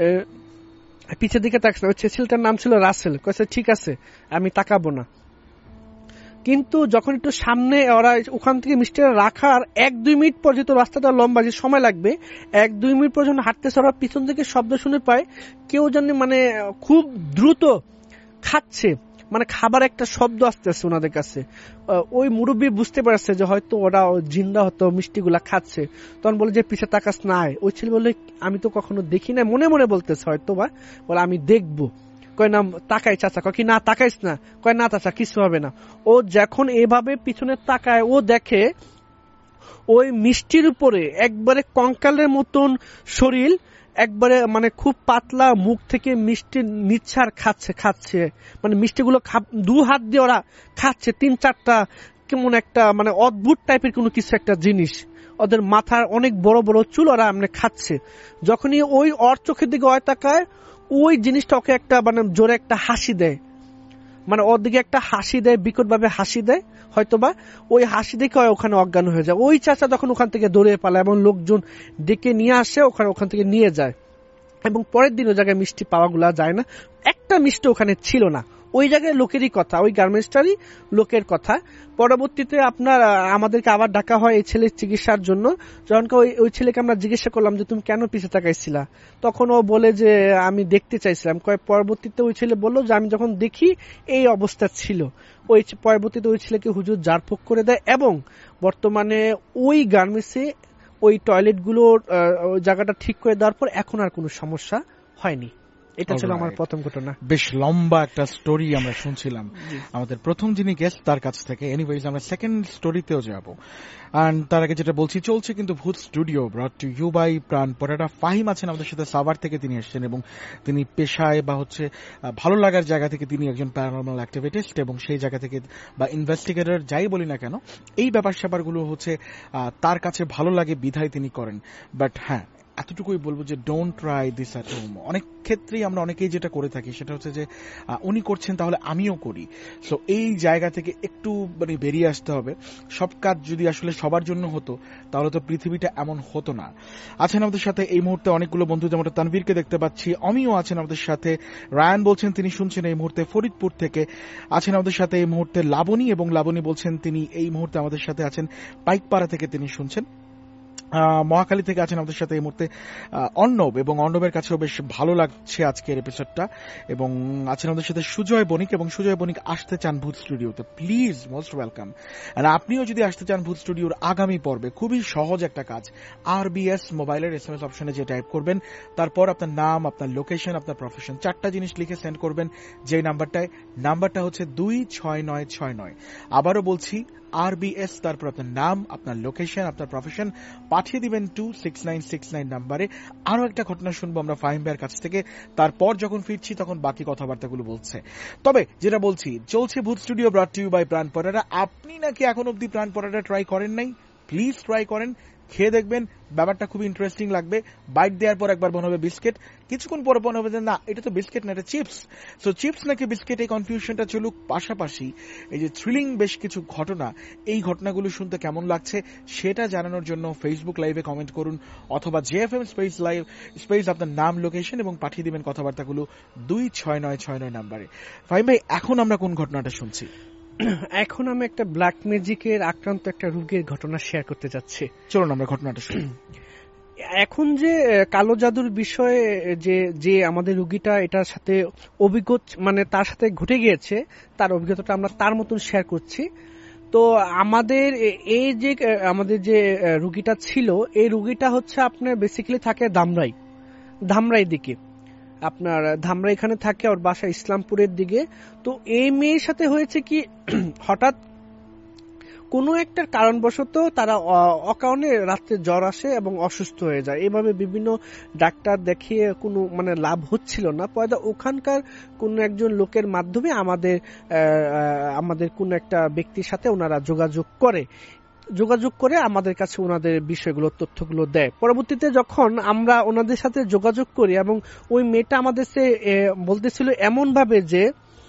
পিছের দিকে তাকাস না। ওই ছেলেটার নাম ছিল রাসেল, কয়েছে ঠিক আছে আমি তাকাবো না। কিন্তু যখন একটু সামনে ওরা ওখান থেকে মিষ্টিটা রাখার এক দুই মিনিট পর, যেহেতু রাস্তাটা লম্বা যে সময় লাগবে, এক দুই মিনিট পর যখন হাঁটতেছে ওরা পিছন থেকে শব্দ শুনে পায় কেউ জানি মানে খুব দ্রুত খাচ্ছে, মানে খাবার একটা শব্দ আসতেছে ওনাদের কাছে। ওই মুরব্বী বুঝতে পারছে যে হয়তো ওরা জিন্দা হতো মিষ্টিগুলা খাচ্ছে। তখন বলে যে পিছে তাকাস না। ওই ছেলে বলে আমি তো কখনো দেখি না, মনে মনে বলতেছে হয়তো বা, বলে আমি দেখবো। কয় না তাকাই চাচা, কয় কি না তাকাইস না, কয় না চাচা কিছু হবে না। ও যখন এভাবে পিছনে তাকায় ও দেখে ওই মিষ্টির উপরে একবারে কঙ্কালের মতন শরীর, একবারে মানে খুব পাতলা, মুখ থেকে মিষ্টি নিচ্ছে আর খাচ্ছে খাচ্ছে মানে মিষ্টিগুলো দু হাত দিয়ে ওরা খাচ্ছে, তিন চারটা কেমন একটা মানে অদ্ভুত টাইপের কোনো কিছু একটা জিনিস। ওদের মাথার অনেক বড় বড় চুল, ওরা এমনি খাচ্ছে। যখনই ওই ওর চোখের দিকে ওই তাকায় ওই জিনিসটা ওকে একটা মানে জোরে একটা হাসি দেয়, মানে ওর দিকে একটা হাসি দেয়, বিকট ভাবে হাসি দেয় হয়তোবা। ওই হাসি দেখে ওখানে অজ্ঞান হয়ে যায়। ওই চাচা তখন ওখান থেকে দৌড়ে পালায় এবং লোকজন ডেকে নিয়ে আসে, ওখানে ওখান থেকে নিয়ে যায় এবং পরের দিন ওই জায়গায় মিষ্টি পাওয়াগুলা যায় না। একটা মিষ্টি ওখানে ছিল না, ওই জায়গায় লোকেরই কথা, ওই গার্মেন্টসটারই লোকের কথা। পরবর্তীতে আপনার আমাদেরকে আবার ডাকা হয় এই ছেলের চিকিৎসার জন্য। যখন ওই ছেলেকে আমরা জিজ্ঞাসা করলাম যে তুমি কেন পিছে তাকাইছিলা, তখন ও বলে যে আমি দেখতে চাইছিলাম। পরবর্তীতে ওই ছেলে বললো যে আমি যখন দেখি এই অবস্থা ছিল। ওই পরবর্তীতে ওই ছেলেকে হুজুর জারফোক করে দেয় এবং বর্তমানে ওই গার্মেন্টসে ওই টয়লেট গুলোর জায়গাটা ঠিক করে দেওয়ার পর এখন আর কোনো সমস্যা হয়নি। এটা ছিল আমার প্রথম ঘটনা। বেশ লম্বা একটা স্টোরি আমরা শুনছিলাম আমাদের প্রথম যিনি গেস্ট তার কাছ থেকে। এনিওয়েজ আমরা সেকেন্ড স্টোরিতেও যাব। আর তার আগে যেটা বলছি, চলছে কিন্তু Bhoot studio brought to you by Pran Potata. Fahim আছেন আমাদের সাথে, সাভার থেকে তিনি এসেছেন এবং তিনি পেশায় বা হচ্ছে ভালো লাগার জায়গা থেকে তিনি একজন প্যারানর্মাল অ্যাক্টিভিটিস্ট এবং সেই জায়গা থেকে বা ইনভেস্টিগেটর যাই বলি না কেন, এই ব্যাপার স্যাপারগুলো হচ্ছে তার কাছে ভালো লাগে বিধায় তিনি করেন। বাট হ্যাঁ, এতটুকুই বলবো যে don't try this at home. অনেক ক্ষেত্রেই আমরা অনেকেই যেটা করে থাকি সেটা হচ্ছে যে উনি করছেন তাহলে আমিও করি। সো এই জায়গা থেকে একটু মানে বেরিয়ে আসতে হবে। সব কাজ যদি আসলে সবার জন্য হতো তাহলে তো পৃথিবীটা এমন হতো না। আছেন আমাদের সাথে এই মুহূর্তে অনেকগুলো বন্ধু, যেমন তানভীরকে দেখতে পাচ্ছি, অমিও আছেন আমাদের সাথে, রায়ান বলছেন তিনি শুনছেন এই মুহূর্তে ফরিদপুর থেকে। আছেন আমাদের সাথে এই মুহূর্তে লাবণী, এবং লাবণী বলছেন তিনি এই মুহূর্তে আমাদের সাথে আছেন পাইকপাড়া থেকে, তিনি শুনছেন। মহাখালী থেকে আছেন আমাদের সাথে এই মুহূর্তে অর্ণব, এবং অর্ণবের কাছেও বেশ ভালো লাগছে আজকের এপিসোডটা। এবং আছেন আমাদের সাথে সুজয় বণিক, এবং সুজয় বণিক আসতে চান ভূত স্টুডিওতে, প্লিজ মোস্ট ওয়েলকাম। আর আপনিও যদি আসতে চান ভূত স্টুডিওর আগামী পর্বে, খুবই সহজ একটা কাজ, আর বিএস মোবাইলের এস এম এস অপশনে যে টাইপ করবেন, তারপর আপনার নাম, আপনার লোকেশন, আপনার প্রফেশন, চারটা জিনিস লিখে সেন্ড করবেন যে নাম্বারটায়। নাম্বারটা হচ্ছে দুই ছয় নয় ছয় নয়। আবারও বলছি আরবিএস, তারপর আপনার নাম, আপনার লোকেশন, আপনার প্রফেশন পাঠিয়ে দিবেন two six nine six nine নাম্বারে। আরো একটা ঘটনা শুনবো আমরা ফাহিম ভাইয়ের কাছ থেকে, তারপর যখন ফিরছি তখন বাকি কথাবার্তাগুলো বলছে। তবে যেটা বলছি, চলছে Bhoot studio brought to you by Pran Potata. আপনি নাকি এখন অব্দি প্রাণ পরাটা ট্রাই করেন নাই, প্লিজ ট্রাই করেন, খেয়ে দেখবেন, ব্যাপারটা খুব ইন্টারেস্টিং লাগবে। বাইট দেওয়ার পর একবার মনে হবে বিস্কিট, কিছুক্ষণ পরে মনে হবে যে না এটা তো বিস্কিট না, এটা চিপস। সো চিপস নাকি বিস্কিট, এই কনফিউশনটা চলুক। পাশাপাশি এই যে থ্রিলিং বেশ কিছু ঘটনা, এই ঘটনাগুলো শুনতে কেমন লাগছে সেটা জানানোর জন্য ফেসবুক লাইভে কমেন্ট করুন, অথবা জেএফএম স্পেস লাইভ স্পেস আপনার নাম, লোকেশন এবং পাঠিয়ে দিবেন কথাবার্তাগুলো দুই ছয় নয় ছয় নয় নাম্বারে। ফাহিম ভাই, এখন আমরা কোন ঘটনাটা শুনছি? এখন আমি একটা ব্ল্যাক ম্যাজিকের আক্রান্ত একটা রোগীর ঘটনা শেয়ার করতে যাচ্ছি। চলুন আমরা ঘটনাটা শুনি। এখন যে কালো জাদুর বিষয়ে যে যে আমাদের রোগীটা এটার সাথে অভিজ্ঞ, মানে তার সাথে ঘটে গিয়েছে, তার অভিজ্ঞতাটা আমরা তার মতন শেয়ার করছি। তো আমাদের এই যে আমাদের যে রোগীটা ছিল, এই রোগীটা হচ্ছে আপনার বেসিক্যালি থাকে ধামরাই ধামরাই দিকে, আপনার ধামরা এখানে থাকে, ওর বাসা ইসলামপুরের দিকে। তো এই মেয়ের সাথে হয়েছে কি, হঠাৎ কোনো একটা কারণবশত তারা অকারণে রাত্রে জ্বর আসে এবং অসুস্থ হয়ে যায়। এভাবে বিভিন্ন ডাক্তার দেখিয়ে কোনো মানে লাভ হচ্ছিল না। পয়দা ওখানকার কোনো একজন লোকের মাধ্যমে আমাদের আমাদের কোনো একটা ব্যক্তির সাথে ওনারা যোগাযোগ করে যোগাযোগ করে আমাদের কাছে ওনাদের বিষয়গুলো, তথ্যগুলো দেয়। পরবর্তীতে যখন আমরা ওনাদের সাথে যোগাযোগ করি, এবং ওই মেয়েটা আমাদের বলতেছিল এমন ভাবে যে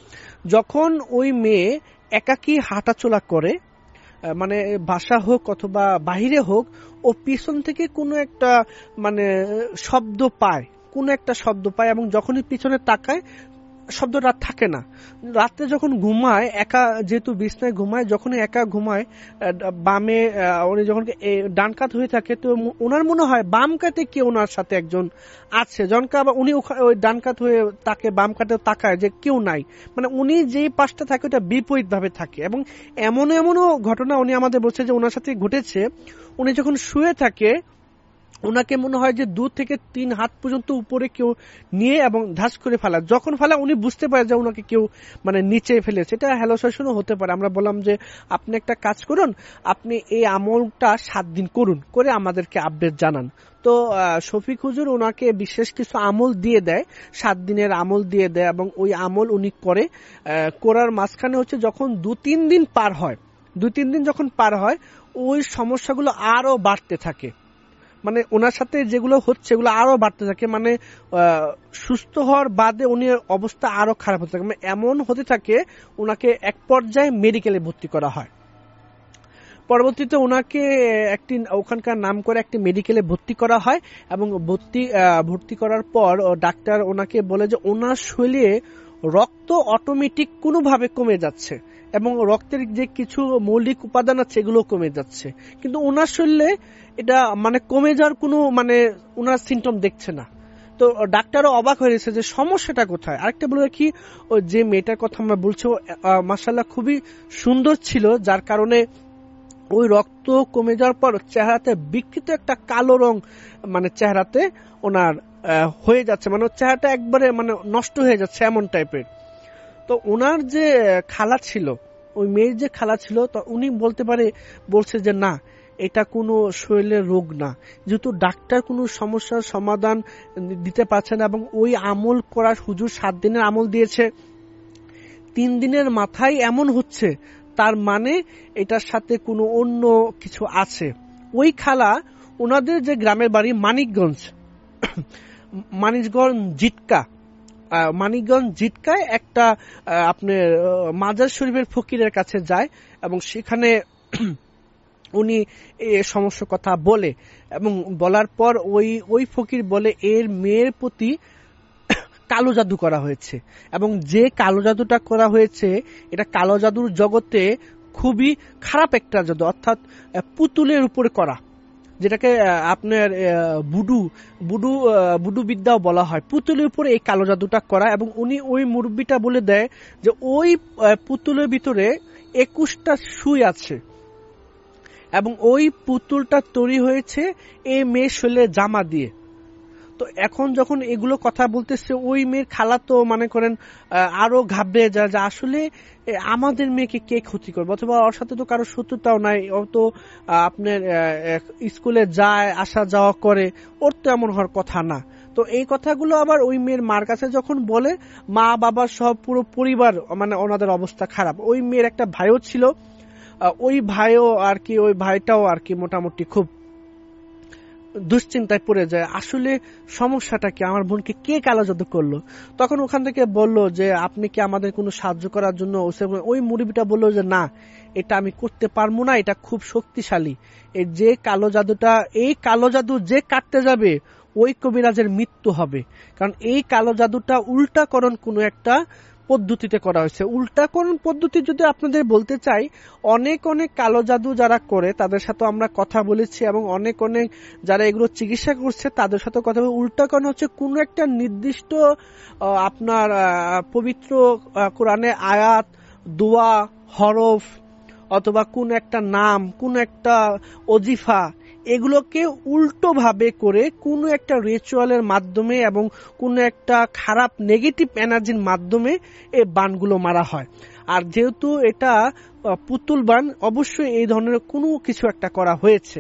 যখন ওই মেয়ে একাকী হাঁটাচলা করে, মানে বাসা হোক অথবা বাহিরে হোক, ও পিছন থেকে কোনো একটা মানে শব্দ পায়, কোনো একটা শব্দ পায়, এবং যখনই পিছনে তাকায় শব্দটা থাকে না। রাত্রে যখন ঘুমায় একা, যেহেতু বিছনায় ঘুমায়, যখন একা ঘুমায় বামে উনি যখন ডান কাত হয়ে থাকে, তো ওনার মনে হয় বাম কাতে কেউ ওনার সাথে একজন আছে। জনকা আবার উনি ওই ডান কাত হয়ে তাকে বাম কাতে তাকায় যে কেউ নাই, মানে উনি যেই পাশটা থাকে ওটা বিপরীত ভাবে থাকে। এবং এমন এমনও ঘটনা উনি আমাদের বলছে যে ওনার সাথে ঘটেছে। উনি যখন শুয়ে থাকে ওনাকে মনে হয় যে দু থেকে তিন হাত পর্যন্ত উপরে কেউ নিয়ে এবং ধাস করে ফেলা, যখন ফেলা উনি বুঝতে পারে যে ওনাকে কেউ মানে নিচে ফেলেছে। এটা হ্যালোসেশনও হতে পারে। আমরা বললাম যে আপনি একটা কাজ করুন, আপনি এই আমলটা সাত দিন করুন, করে আমাদেরকে আপডেট জানান। তো শফিক হুজুর ওনাকে বিশেষ কিছু আমল দিয়ে দেয়, সাত দিনের আমল দিয়ে দেয়, এবং ওই আমল উনি করে। করার মাঝখানে হচ্ছে যখন দু তিন দিন পার হয়, দু তিন দিন যখন পার হয় ওই সমস্যাগুলো আরো বাড়তে থাকে, মানে ওনার সাথে যেগুলো হচ্ছে এগুলো আরো বাড়তে থাকে, মানে সুস্থ হওয়ার বাদে উনি অবস্থা আরো খারাপ হতে থাকে। মানে এমন হতে থাকে ওনাকে এক পর্যায়ে মেডিকেলে ভর্তি করা হয়। পরবর্তীতে ওনাকে একটি ওখানকার নাম করে একটি মেডিকেলে ভর্তি করা হয়, এবং ভর্তি ভর্তি করার পর ডাক্তার ওনাকে বলে যে ওনার শরীরে রক্ত অটোমেটিক কোনোভাবে কমে যাচ্ছে, এবং রক্তের যে কিছু মৌলিক উপাদান আছে এগুলো কমে যাচ্ছে, কিন্তু ওনার শরীরে এটা মানে কমে যাওয়ার কোনো মানে ওনার সিমটম দেখছে না। তো ডাক্তারও অবাক হয়েছে যে সমস্যাটা কোথায়। আরেকটা বলে রাখি, ও যে মেয়েটার কথা আমরা বলছি মাশাআল্লাহ খুবই সুন্দর ছিল, যার কারণে ওই রক্ত কমে যাওয়ার পর চেহারাতে বিকৃত একটা কালো রং মানে চেহারাতে ওনার হয়ে যাচ্ছে, মানে চেহারাটা একবারে মানে নষ্ট হয়ে যাচ্ছে এমন টাইপের। তো ওনার যে খালা ছিল, ওই মেয়ের যে খালা ছিল, তো উনি বলতে পারে বলছে যে না এটা কোনো শরীরের রোগ না, যেহেতু ডাক্তার কোনো সমস্যার সমাধান দিতে পারছে না, এবং ওই আমল করার হুজুর সাত দিনের আমল দিয়েছে, তিন দিনের মাথায় এমন হচ্ছে, তার মানে এটার সাথে কোনো অন্য কিছু আছে। ওই খালা ওনাদের যে গ্রামের বাড়ি মানিকগঞ্জ, মানিকগঞ্জ জিটকা, মানিকগঞ্জ জিটকায় একটা আপনার মাজার শরীফের ফকিরের কাছে যায়, এবং সেখানে উনি এই সমস্যার কথা বলে, এবং বলার পর ওই ওই ফকির বলে এর মেয়ের প্রতি কালো জাদু করা হয়েছে, এবং যে কালো জাদুটা করা হয়েছে এটা কালো জাদুর জগতে খুবই খারাপ একটা জাদু, অর্থাৎ পুতুলের উপরে করা, যেটাকে আপনার বুডু বুডু বুডু বিদ্যাও বলা হয়। পুতুলের উপরে এই কালো জাদুটা করা, এবং উনি ওই মুরব্বিটা বলে দেয় যে ওই পুতুলের ভিতরে একুশটা সুই আছে, এবং ওই পুতুলটা তৈরি হয়েছে এই মেয়ে শরীরে জামা দিয়ে। তো এখন যখন এগুলো কথা বলতেছে ওই মেয়ের খালা তো মনে করেন আরো ঘাবড়ে যায় যে আসলে আমাদের মেয়েকে কে ক্ষতি করবে, অথবা ওর সাথে তো কারো শত্রুতাও নাই, ও তো আপনার স্কুলে যায় আসা যাওয়া করে, ওর তো এমন হওয়ার কথা না। তো এই কথাগুলো আবার ওই মেয়ের মার কাছে যখন বলে, মা বাবা সব পুরো পরিবার মানে ওনাদের অবস্থা খারাপ। ওই মেয়ের একটা ভাইও ছিল, ওই ভাইও আর কি ওই ভাইটাও আর কি মোটামুটি খুব দুশ্চিন্তায় পড়ে যায়, আসলে সমস্যাটা কি, আমার বোনকে কে কালো জাদু করলো। তখন ওখান থেকে বলল যে আপনি কি আমাদের কোনো সাহায্য করার জন্য, ওই মুরব্বিটা বলল যে না, এটা আমি করতে পারবো না, এটা খুব শক্তিশালী, এই যে কালো জাদুটা, এই কালো জাদু যে কাটতে যাবে ওই কবিরাজের মৃত্যু হবে, কারণ এই কালো জাদুটা উল্টাকরণ কোনো একটা পদ্ধতিতে করা হয়েছে। উল্টাকরণ পদ্ধতি যদি আপনাদের বলতে চাই, অনেক অনেক কালো জাদু যারা করে তাদের সাথে আমরা কথা বলেছি, এবং অনেক অনেক যারা এগুলো চিকিৎসা করছে তাদের সাথে কথা বলে। উল্টাকরণ হচ্ছে কোন একটা নির্দিষ্ট আপনার পবিত্র কোরআনে আয়াত, দোয়া, হরফ, অথবা কোন একটা নাম, কোন একটা ওজিফা, এগুলোকে উল্টো ভাবে করে কোনো একটা রিচুয়ালের মাধ্যমে এবং কোনো একটা খারাপ নেগেটিভ এনার্জির মাধ্যমে এই বানগুলো মারা হয়। আর যেহেতু এটা পুতুল বান, অবশ্যই এই ধরনের কোনো কিছু একটা করা হয়েছে।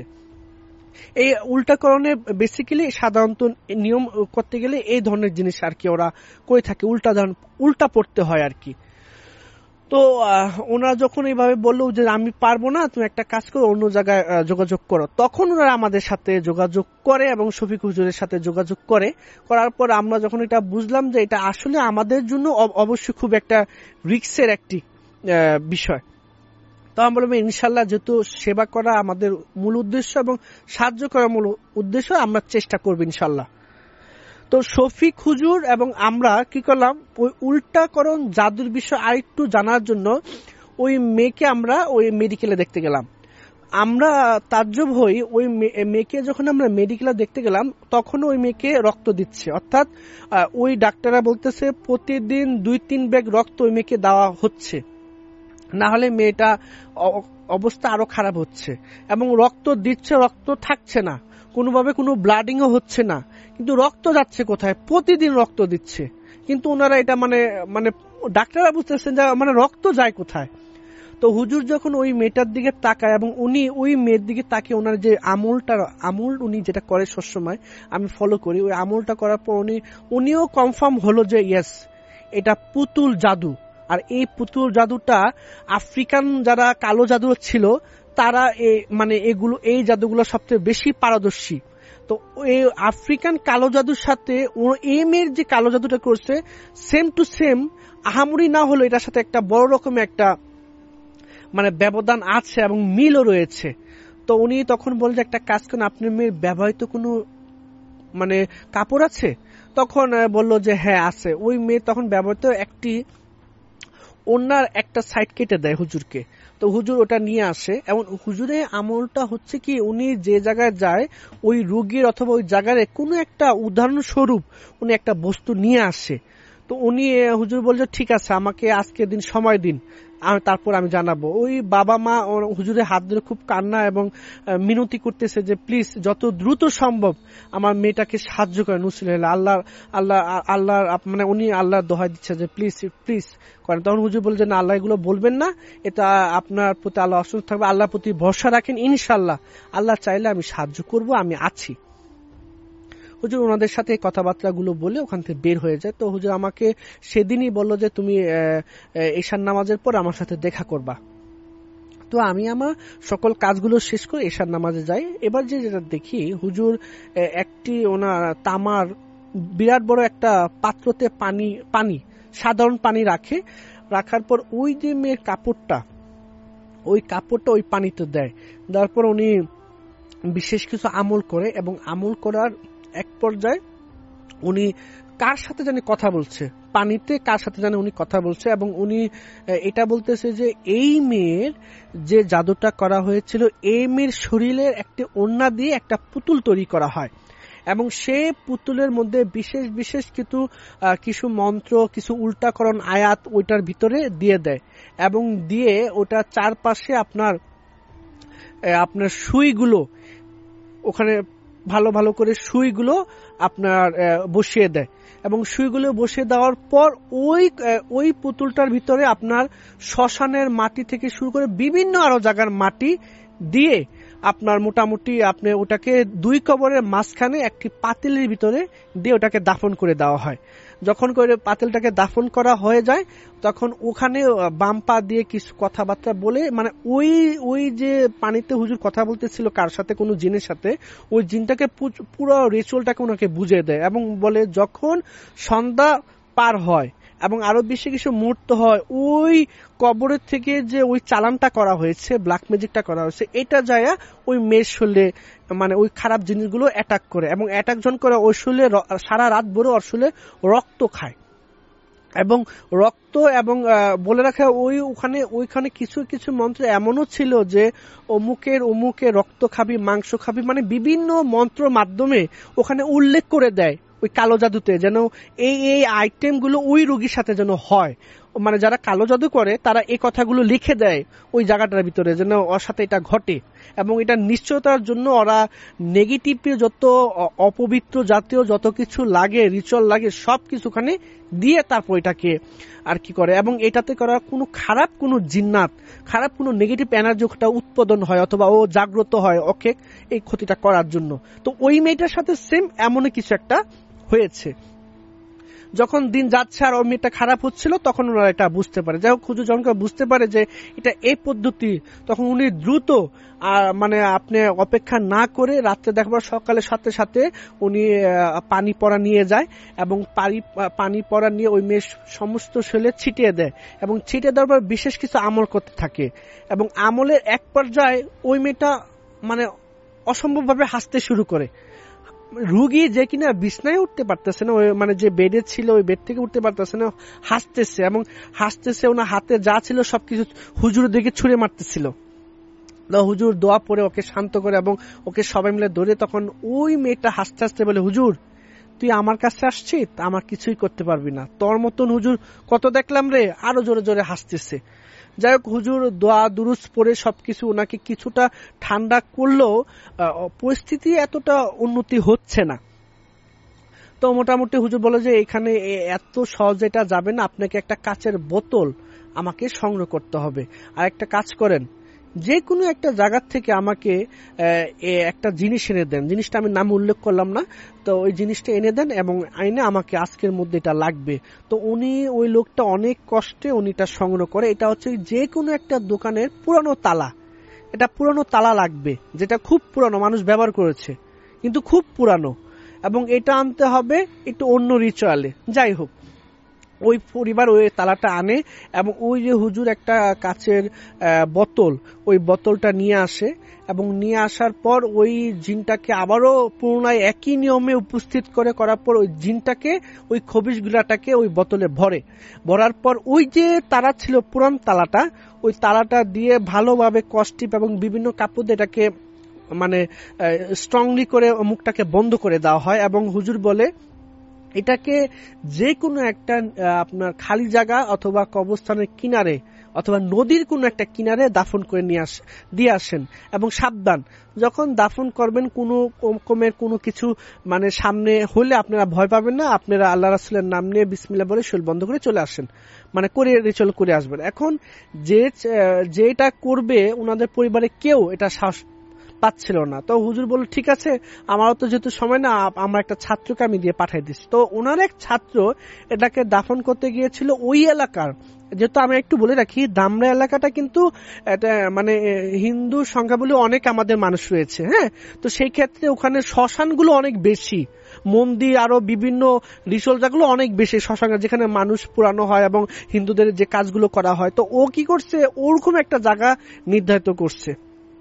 এই উল্টাকরণে বেসিক্যালি সাধারণত নিয়ম করতে গেলে এই ধরনের জিনিস আর কি ওরা করে থাকে, উল্টা উল্টা পড়তে হয় আর কি। তো ওনারা যখন এইভাবে বললো যে আমি পারবো না, তুমি একটা কাজ করো, অন্য জায়গায় যোগাযোগ করো, তখন ওনারা আমাদের সাথে যোগাযোগ করে এবং শফিক হুজুরের সাথে যোগাযোগ করে। করার পর আমরা যখন এটা বুঝলাম যে এটা আসলে আমাদের জন্য অবশ্যই খুব একটা রিস্কের একটি বিষয়, তো আমরা বললাম ইনশাল্লাহ যেহেতু সেবা করা আমাদের মূল উদ্দেশ্য এবং সাহায্য করা মূল উদ্দেশ্য, আমরা চেষ্টা করবো ইনশাল্লাহ। তো শফিক হুজুর এবং আমরা কি করলাম, ওই উল্টাকরণ জাদুর বিষয় আরেকটু জানার জন্য ওই মেয়েকে আমরা ওই মেডিকেলে দেখতে গেলাম। আমরা তাজ্জব হই, ওই মেয়েকে যখন আমরা মেডিকেলে দেখতে গেলাম তখন ওই মেয়েকে রক্ত দিচ্ছে, অর্থাৎ ওই ডাক্তাররা বলতেছে প্রতিদিন দুই তিন ব্যাগ রক্ত ওই মেয়েকে দেওয়া হচ্ছে, না হলে মেয়েটা অবস্থা আরো খারাপ হচ্ছে। এবং রক্ত দিচ্ছে, রক্ত থাকছে না, কোনোভাবে কোনো ব্লাডিংও হচ্ছে না, কিন্তু রক্ত যাচ্ছে কোথায়, প্রতিদিন রক্ত দিচ্ছে, কিন্তু ওনারা এটা মানে মানে ডাক্তাররা বুঝতেছেন যে মানে রক্ত যায় কোথায়। তো হুজুর যখন ওই মেয়েটার দিকে তাকায় এবং উনি ওই মেয়ের দিকে তাকিয়ে ওনার যে আমলটা আমল উনি যেটা করে সবসময় আমি ফলো করি, ওই আমলটা করার পর উনি উনিও কনফার্ম হলো যে ইয়েস এটা পুতুল জাদু। আর এই পুতুল জাদুটা আফ্রিকান যারা কালো জাদু ছিল তারা মানে এগুলো এই জাদুগুলো সবচেয়ে বেশি পারদর্শী। তো এই আফ্রিকান কালো জাদুর সাথে এই মেয়ের যে কালো জাদুটা করছে সেম টু সেম, আহামরি না হলো এটার সাথে একটা বড় রকমের একটা মানে ব্যবধান আছে এবং মিলও রয়েছে। তো উনি তখন বলছে একটা কাজ করেন, আপনার মেয়ের ব্যবহৃত কোনো মানে কাপড় আছে? তখন বলল যে হ্যাঁ আছে। ওই মেয়ে তখন ব্যবহৃত একটি ওনার একটা সাইড কেটে দেয় হুজুরকে, তো হুজুর ওটা নিয়ে আসে এবং হুজুরের আমলটা হচ্ছে কি উনি যে জায়গায় যায় ওই রোগীর অথবা ওই জায়গায় কোনো একটা উদাহরণস্বরূপ উনি একটা বস্তু নিয়ে আসে। তো উনি হুজুর বলছে ঠিক আছে আমাকে আজকে দিন সময় দিন, আমি তারপর আমি জানাবো। ওই বাবা মা হুজুরের হাত ধরে খুব কান্না এবং মিনতি করতেছে যে প্লিজ যত দ্রুত সম্ভব আমার মেয়েটাকে সাহায্য করেন নুসিল্লাহ, আল্লাহ আল্লাহ আল্লাহ মানে উনি আল্লাহর দোহাই দিচ্ছে যে প্লিজ প্লিজ করেন। তখন হুজুর বলছে না আল্লাহ এগুলো বলবেন না, এটা আপনার প্রতি আল্লাহ অসুস্থ থাকবে, আল্লাহর প্রতি ভরসা রাখেন, ইনশাল্লাহ আল্লাহ চাইলে আমি সাহায্য করব, আমি আছি। হুজুর ওনাদের সাথে কথাবার্তা গুলো বলে ওখান থেকে বের হয়ে যায়। তো হুজুর আমাকে সেদিনই বললো যে তুমি ঈশান নামাজের পর আমার সাথে দেখা করবা। তো আমি আমার সকল কাজগুলো শেষ করে ঈশান নামাজে যাই। এবার যে যেটা দেখি হুজুর একটি ওনার তামার বিরাট বড় একটা পাত্রতে পানি পানি সাধারণ পানি রাখে, রাখার পর ওই যে মেয়ের কাপড়টা ওই কাপড়টা ওই পানিতে দেয়, দেওয়ার পর উনি বিশেষ কিছু আমল করে এবং আমল করার এক পর্যায়ে উনি কার সাথে জানি কথা বলছে, পানিতে কার সাথে জানি উনি কথা বলছে এবং উনি এটা বলতেছে যে এই মেয়ের যে জাদুটা করা হয়েছিল এই মেয়ের শরীরের একটি ওড়না দিয়ে একটা পুতুল তৈরি করা হয় এবং সে পুতুলের মধ্যে বিশেষ বিশেষ কিছু কিছু মন্ত্র কিছু উল্টাকরণ আয়াত ওইটার ভিতরে দিয়ে দেয় এবং দিয়ে ওটা চারপাশে আপনার আপনার সুইগুলো ওখানে ভালো ভালো করে সুইগুলো আপনার বসিয়ে দেয় এবং সুইগুলো বসিয়ে দেওয়ার পর ওই ওই পুতুলটার ভিতরে আপনার শ্মশানের মাটি থেকে শুরু করে বিভিন্ন আরো জায়গার মাটি দিয়ে আপনার মোটামুটি আপনি ওটাকে দুই কবরের মাঝখানে একটি পাতিলের ভিতরে দিয়ে ওটাকে দাফন করে দেওয়া হয়। যখন করে পাতিলটাকে দাফন করা হয়ে যায় তখন ওখানে বাম পা দিয়ে কিছু কথাবার্তা বলে মানে ওই ওই যে পানিতে হুজুর কথা বলতেছিল কার সাথে কোনো জিনের সাথে, ওই জিনটাকে পুরো রিচুয়ালটাকে ওনাকে বুঝিয়ে দেয় এবং বলে যখন সন্ধ্যা পার হয় এবং আরো বেশি কিছু মুহূর্ত হয় ওই কবরের থেকে যে ওই চালানটা করা হয়েছে, ব্ল্যাক ম্যাজিকটা করা হয়েছে, এটা যায় ওই মেয়ের শরীরে মানে ওই খারাপ জিনিসগুলো অ্যাটাক করে এবং অ্যাটাক জন করে ওই শরীরে সারা রাত ভরে ওর শরীরে রক্ত খায় এবং রক্ত এবং বলে রাখা ওই ওখানে ওইখানে কিছু কিছু মন্ত্র এমনও ছিল যে অমুকের অমুকে রক্ত খাবি, মাংস খাবি, মানে বিভিন্ন মন্ত্র মাধ্যমে ওখানে উল্লেখ করে দেয় ওই কালো জাদুতে যেন এই এই আইটেম গুলো ওই রোগীর সাথে যেন হয়। মানে যারা কালো জাদু করে তারা এই কথাগুলো লিখে দেয় ওই জায়গাটার ভিতরে যেন ওর সাথে এটা ঘটে এবং এটা নিশ্চয়তার জন্য ওরা নেগেটিভ যত অপবিত্র জাতীয় যত কিছু লাগে রিচুয়াল লাগে সব কিছু ওখানে দিয়ে তারপর এটাকে আর কি করে এবং এটাতে করা কোনো খারাপ কোনো জিন্নাত খারাপ কোনো নেগেটিভ এনার্জি ওটা উৎপাদন হয় অথবা ও জাগ্রত হয় ওকে এই ক্ষতিটা করার জন্য। তো ওই মেয়েটার সাথে সেম এমনই কিছু একটা হয়েছে। যখন দিন যাচ্ছে আর ওই মেয়েটা খারাপ হচ্ছিল তখন ওরা এটা বুঝতে পারে। যাই হোক হুজুর যখন বুঝতে পারে যে এটা এই পদ্ধতি তখন উনি দ্রুত মানে আপনি অপেক্ষা না করে রাত্রে দেখবার সকালে সাথে সাথে উনি পানি পড়া নিয়ে যায় এবং পানি পড়া নিয়ে ওই মেয়ের সমস্ত শরীরে ছিটিয়ে দেয় এবং ছিটিয়ে দেওয়ার পর বিশেষ কিছু আমল করতে থাকে এবং আমলের এক পর্যায়ে ওই মেয়েটা মানে অসম্ভবভাবে হাসতে শুরু করে। রুগী যে কিনা বিছনায় উঠতে পারতেছে না, মানে যে বেডে ছিল ওই বেড থেকে উঠতে পারতেছে না, হাসতেছে এবং হাসতেছে ওনার হাতে যা ছিল সবকিছু হুজুরের দিকে ছুঁড়ে মারতেছিল। হুজুর দোয়া পড়ে ওকে শান্ত করে এবং ওকে সবাই মিলে ধরে তখন ওই মেয়েটা হাসতে হাসতে বলে হুজুর তুই আমার কাছে আসছিস আমার কিছুই করতে পারবি না, তোর মতন হুজুর কত দেখলাম রে, আরো জোরে জোরে হাসতেছে। যাই হোক হুজুর দোয়া দুরুস পড়ে সবকিছু ওনাকে কিছুটা ঠান্ডা করলেও পরিস্থিতি এতটা উন্নতি হচ্ছে না। তো মোটামুটি হুজুর বলে যে এখানে এত সহজে এটা যাবে না, আপনাকে একটা কাচের বোতল আমাকে সংগ্রহ করতে হবে, আর একটা কাজ করেন যে কোনো একটা জায়গার থেকে আমাকে একটা জিনিস এনে দেন, জিনিসটা আমি নাম উল্লেখ করলাম না, তো ওই জিনিসটা এনে দেন এবং আইনে আমাকে আজকের মধ্যে এটা লাগবে। তো উনি ওই লোকটা অনেক কষ্টে উনি এটা সংগ্রহ করে। এটা হচ্ছে যে কোনো একটা দোকানের পুরানো তালা, এটা পুরানো তালা লাগবে যেটা খুব পুরানো মানুষ ব্যবহার করেছে কিন্তু খুব পুরানো এবং এটা আনতে হবে একটু অন্য রিচুয়ালে। যাই হোক ওই পরিবার ওই তালাটা আনে এবং ওই যে হুজুর একটা কাচের বোতল ওই বোতলটা নিয়ে আসে এবং নিয়ে আসার পর ওই জিনটাকে আবারও পুনরায় একই নিয়মে উপস্থিত করে করার পর ওই জিনটাকে ওই খবিশ গুলাটাকে ওই বোতলে ভরে ভরার পর ওই যে তালা ছিল পুরান তালাটা ওই তালাটা দিয়ে ভালোভাবে কষ্টিপ এবং বিভিন্ন কাপড় এটাকে মানে স্ট্রংলি করে মুখটাকে বন্ধ করে দেওয়া হয় এবং হুজুর বলে এটাকে যে কোনো একটা আপনার খালি জায়গা অথবা কবরস্থানের কিনারে অথবা নদীর কোনো একটা কিনারে দাফন করে নিয়ে আস দিয়ে আসেন এবং সাবধান যখন দাফন করবেন কোনো কমের কোনো কিছু মানে সামনে হলে আপনারা ভয় পাবেন না, আপনারা আল্লাহ রাসূলের নাম নিয়ে বিসমিল্লাহ বলে শরীর বন্ধ করে চলে আসেন, মানে করে রিচুয়াল করে আসবেন। এখন যে যেটা করবে ওনাদের পরিবারে কেউ এটা সাহস পাচ্ছিল না। তো হুজুর বলল ঠিক আছে আমারও তো যেহেতু সময় না, আমার একটা ছাত্রকে আমি দিয়ে পাঠাই দিচ্ছি। তো ওনার এক ছাত্র এটাকে দাফন করতে গিয়েছিল ওই এলাকার, যেহেতু আমি একটু বলে রাখি দামরা এলাকাটা কিন্তু এটা মানে হিন্দু সংখ্যাবলী অনেক আমাদের মানুষ রয়েছে, হ্যাঁ, তো সেই ক্ষেত্রে ওখানে শ্মশানগুলো অনেক বেশি, মন্দির আরো বিভিন্ন রিচুয়াল যেগুলো অনেক বেশি শ্মশান যেখানে মানুষ পুরানো হয় এবং হিন্দুদের যে কাজগুলো করা হয়। তো ও কি করছে ওরকম একটা জায়গা নির্ধারিত করছে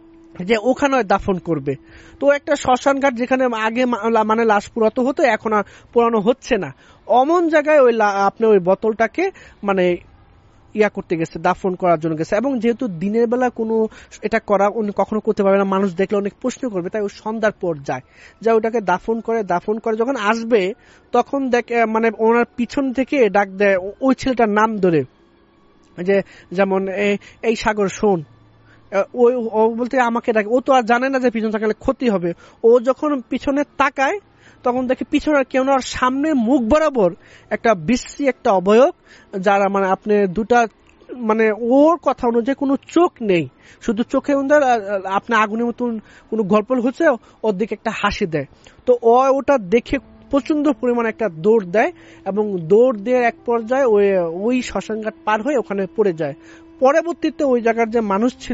যে ওখানে দাফন করবে। তো একটা শ্মশান ঘাট যেখানে আগে মানে লাশ পুরাতো হতো এখন আর পুরানো হচ্ছে না, অমন জায়গায় ওই আপনি ওই বোতলটাকে মানে ইয়া করতে গেছে, দাফন করার জন্য গেছে। এবং যেহেতু দিনের বেলা কোনো এটা করা উনি কখনো করতে পারবে না, মানুষ দেখলে অনেক প্রশ্ন করবে, তাই ওই সন্ধ্যার পর যায় যা ওটাকে দাফন করে দাফন করে যখন আসবে তখন দেখে মানে ওনার পিছন থেকে ডাক দেয় ওই ছেলেটার নাম ধরে, যে যেমন এই সাগর শোন ওই ও বলতে আমাকে ডাকে, ও তো আর জানে না যে পিছনে তাকালে ক্ষতি হবে। ও যখন পিছনে তাকায় তখন দেখে পিছনে কেউ না, সামনে মুখ বরাবর একটা বিশ্রী একটা অবয়ব, যারা মানে আপনি দুটা মানে ওর কথা অনুযায়ী কোনো চোখ নেই, শুধু চোখে আপনি আগুনের মতন কোনো গল্প হচ্ছে, ওর দিকে একটা হাসি দেয়। তো ও ওটা দেখে প্রচন্ড পরিমাণে একটা দৌড় দেয় এবং দৌড় দিয়ে এক পর্যায়ে ওই ওই শ্মশানঘাট পার হয়ে ওখানে পড়ে যায়। পরবর্তীতে ওই জায়গার যে মানুষ ছিল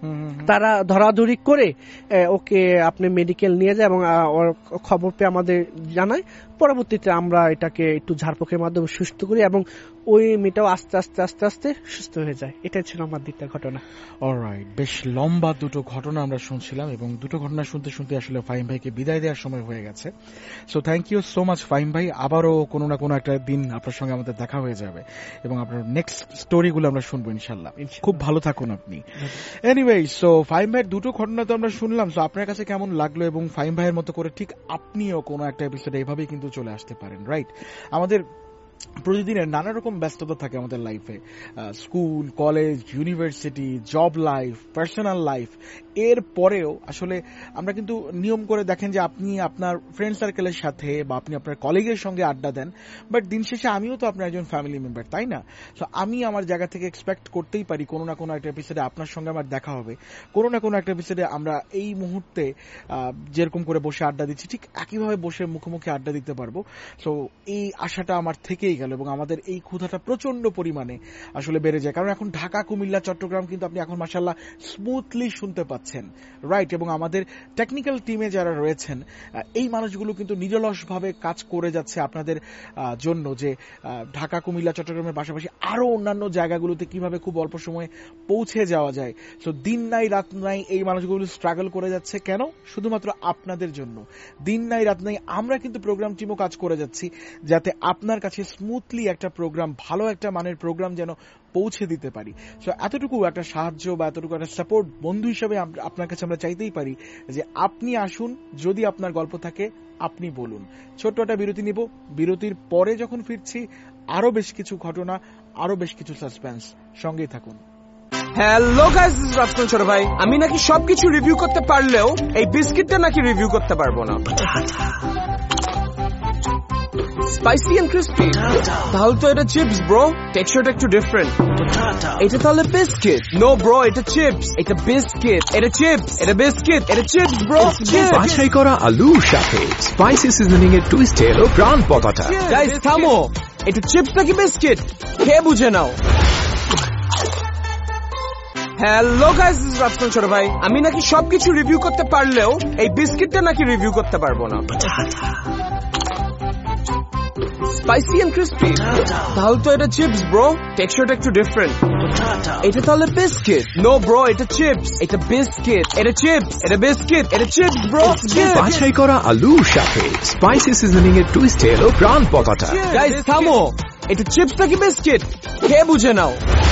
তারা ধরাধরি করে ওকে আপনি মেডিকেল নিয়ে যায় এবং ওর খবর পেয়ে আমাদের জানায়। পরবর্তীতে আমরা এটাকে একটু ঝাড়পোকের মাধ্যমে সুস্থ করি এবং ওই মেয়েটাও আস্তে আস্তে আস্তে আস্তে সুস্থ হয়ে যায়। এটাই ছিল আমার দ্বিতীয় ঘটনা। অলরাইট, বেশ লম্বা দুটো ঘটনা আমরা শুনছিলাম এবং দুটো ঘটনা শুনতে শুনতে আসলে ফাহিম ভাইকে বিদায় দেওয়ার সময় হয়ে গেছে। So thank you so much Fahim ভাই। আবারও কোনো না কোনো একটা দিন আপনার সঙ্গে আমাদের দেখা হয়ে যাবে এবং আপনার নেক্সট স্টোরিগুলো আমরা শুনবো ইনশাল্লাহ। খুব ভালো থাকুন আপনি। এনিওয়ে, সো ফাহিম ভাইয়ের দুটো ঘটনা তো আমরা শুনলাম। সো আপনার কাছে কেমন লাগলো? এবং ফাহিম ভাইয়ের মতো করে ঠিক আপনিও কোনো একটা এপিসোডে এভাবেই কিন্তু চলে আসতে পারেন, রাইট? আমাদের প্রতিদিনের নানা রকম ব্যস্ততা থাকে আমাদের লাইফে, school, college, university, job life, personal life. এর পরেও আসলে আমরা কিন্তু নিয়ম করে দেখেন যে আপনি আপনার ফ্রেন্ড সার্কেলের সাথে বা আপনি আপনার কলিগের সঙ্গে আড্ডা দেন, বাট দিন শেষে আমিও তো আপনার একজন ফ্যামিলি মেম্বার, তাই না? সো আমি আমার জায়গা থেকে এক্সপেক্ট করতেই পারি কোনো না কোনো একটা এপিসোডে আপনার সঙ্গে আমার দেখা হবে, কোনো না কোনো একটা এপিসোডে আমরা এই মুহূর্তে যেরকম করে বসে আড্ডা দিচ্ছি ঠিক একইভাবে বসে মুখোমুখি আড্ডা দিতে পারবো। সো এই আশাটা আমার থেকেই গেল এবং আমাদের এই ক্ষুধাটা প্রচন্ড পরিমাণে আসলে বেড়ে যায়, কারণ এখন ঢাকা, কুমিল্লা, চট্টগ্রাম কিন্তু আপনি এখন মাশাআল্লাহ স্মুথলি শুনতে পাচ্ছেন, রাইট? এবং আমাদের টেকনিক্যাল টিমে যারা রয়েছেন এই মানুষগুলো কিন্তু নিরলসভাবে কাজ করে যাচ্ছে আপনাদের জন্য, যে ঢাকা, কুমিল্লা, চট্টগ্রামের পাশাপাশি আরো অন্যান্য জায়গাগুলোতে কিভাবে খুব অল্প সময়ে পৌঁছে যাওয়া যায়। সো দিন নাই রাত নাই এই মানুষগুলো স্ট্রাগল করে যাচ্ছে, কেন? শুধুমাত্র আপনাদের জন্য। দিন নাই রাত নাই আমরা কিন্তু প্রোগ্রাম টিমও কাজ করে যাচ্ছি যাতে আপনার কাছে স্মুথলি একটা প্রোগ্রাম, ভালো একটা মানের প্রোগ্রাম যেন পৌঁছে দিতে পারি। সো এতটুকু একটা সাহায্য বা এতটুকু একটা সাপোর্ট বন্ধু হিসেবে আপনার কাছে আমরা চাইতেই পারি যে আপনি আসুন, যদি আপনার গল্প থাকে আপনি বলুন। ছোট্ট একটা বিরতি নিব, বিরতির পরে যখন ফিরছি আরো বেশ কিছু ঘটনা, আরো বেশ কিছু সাসপেন্স, সঙ্গেই থাকুন। Hello guys, this is Rafsan ছোট ভাই। আমি নাকি সবকিছু রিভিউ করতে পারলেও এই বিস্কিটটা নাকি রিভিউ করতে পারবো না। স্পাইসি এন্ড ক্রিস্পি, তাহলে তো এটা চিপস ব্রো, টেক্সচারটা একটু ডিফারেন্ট। এটা তাহলে বিস্কিট? নো ব্রো, এটা চিপস। এটা বিস্কিট, এটা চিপস, এটা বিস্কিট, এটা চিপস ব্রো। বাছাই করা আলুর সাথে স্পাইসি সিজনিং এর টুইস্ট এলো প্রাণ পতাটা। গাইস থামো, এটা চিপস নাকি বিস্কিট খেয়ে বুঝে নাও। Hello guys, this is Rafsan ছোট ভাই। আমি নাকি সবকিছু রিভিউ করতে পারলেও এই বিস্কিটটা নাকি রিভিউ করতে পারবো না। স্পাইসি এন্ড ক্রিস্পি, তাহলে তো এটা চিপস ব্রো, টেক্সচারটা একটু ডিফারেন্ট। এটা তাহলে বিস্কিট? নো ব্রো, এটা চিপস। এটা বিস্কিট, এটা চিপস, এটা বিস্কিট, এটা চিপস ব্রো। বাছাই করা আলুর সাথে স্পাইসি সিজনিং এর টুইস্ট এলো প্রাণ পতাটা। গাইস থামো, এটা চিপস নাকি বিস্কিট খেয়ে বুঝে নাও।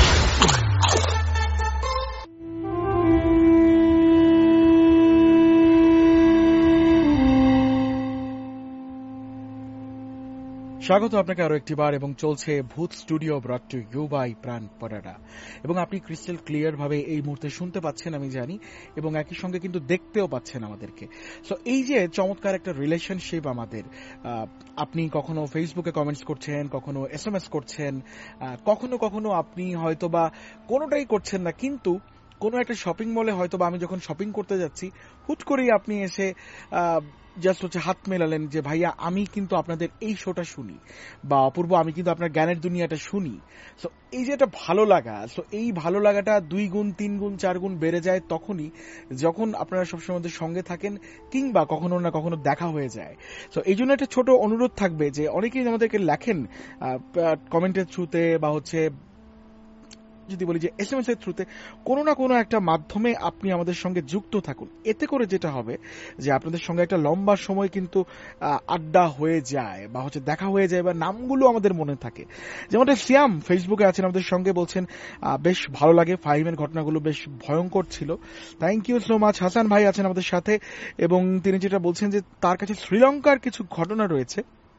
স্বাগত আপনাকে আরো একটি বার, এবং চলছে Bhoot studio brought to you by Pran পরাডা, এবং আপনি ক্রিস্টাল ক্লিয়ার ভাবে এই মুহূর্তে শুনতে পাচ্ছেন আমি জানি, এবং একই সঙ্গে কিন্তু দেখতেও পাচ্ছেন আমাদেরকে। সো এই যে চমৎকার একটা রিলেশনশিপ আমাদের, আপনি কখনো ফেসবুকে কমেন্টস করছেন, কখনো এস এম এস করছেন, কখনো কখনো আপনি হয়তো বা কোনোটাই করছেন না, কিন্তু কোনো একটা শপিং মলে হয়তো বা আমি যখন শপিং করতে যাচ্ছি হুট করেই আপনি এসে জাস্ট হচ্ছে হাত মেলালেন যে ভাইয়া আমি কিন্তু আপনাদের এই শোটা শুনি, বা অপূর্ব আমি কিন্তু আপনার জ্ঞানের দুনিয়াটা শুনি। সো এই যে একটা ভালো লাগা, সো এই ভালো লাগাটা দুই গুণ, তিন গুণ, চার গুণ বেড়ে যায় তখনই যখন আপনারা সবসময় আমাদের সঙ্গে থাকেন কিংবা কখনো না কখনো দেখা হয়ে যায়। সো এই জন্য একটা ছোট অনুরোধ থাকবে যে অনেকেই আমাদেরকে লেখেন কমেন্টের থ্রুতে বা হচ্ছে যদি বলি যে এস এম এস এর থ্রুতে, কোনো না কোনো একটা মাধ্যমে আপনি আমাদের সঙ্গে যুক্ত থাকুন। এতে করে যেটা হবে যে আপনাদের সঙ্গে একটা লম্বা সময় কিন্তু আড্ডা হয়ে যায় বা হচ্ছে দেখা হয়ে যায় বা নামগুলো আমাদের মনে থাকে। যেমনটা সিয়াম ফেসবুকে আছেন আমাদের সঙ্গে, বলছেন বেশ ভালো লাগে, ফাহিমের ঘটনাগুলো বেশ ভয়ঙ্কর ছিল। Thank you so much. Hasan ভাই আছেন আমাদের সাথে এবং তিনি যেটা বলছেন যে তার কাছে শ্রীলঙ্কার কিছু ঘটনা রয়েছে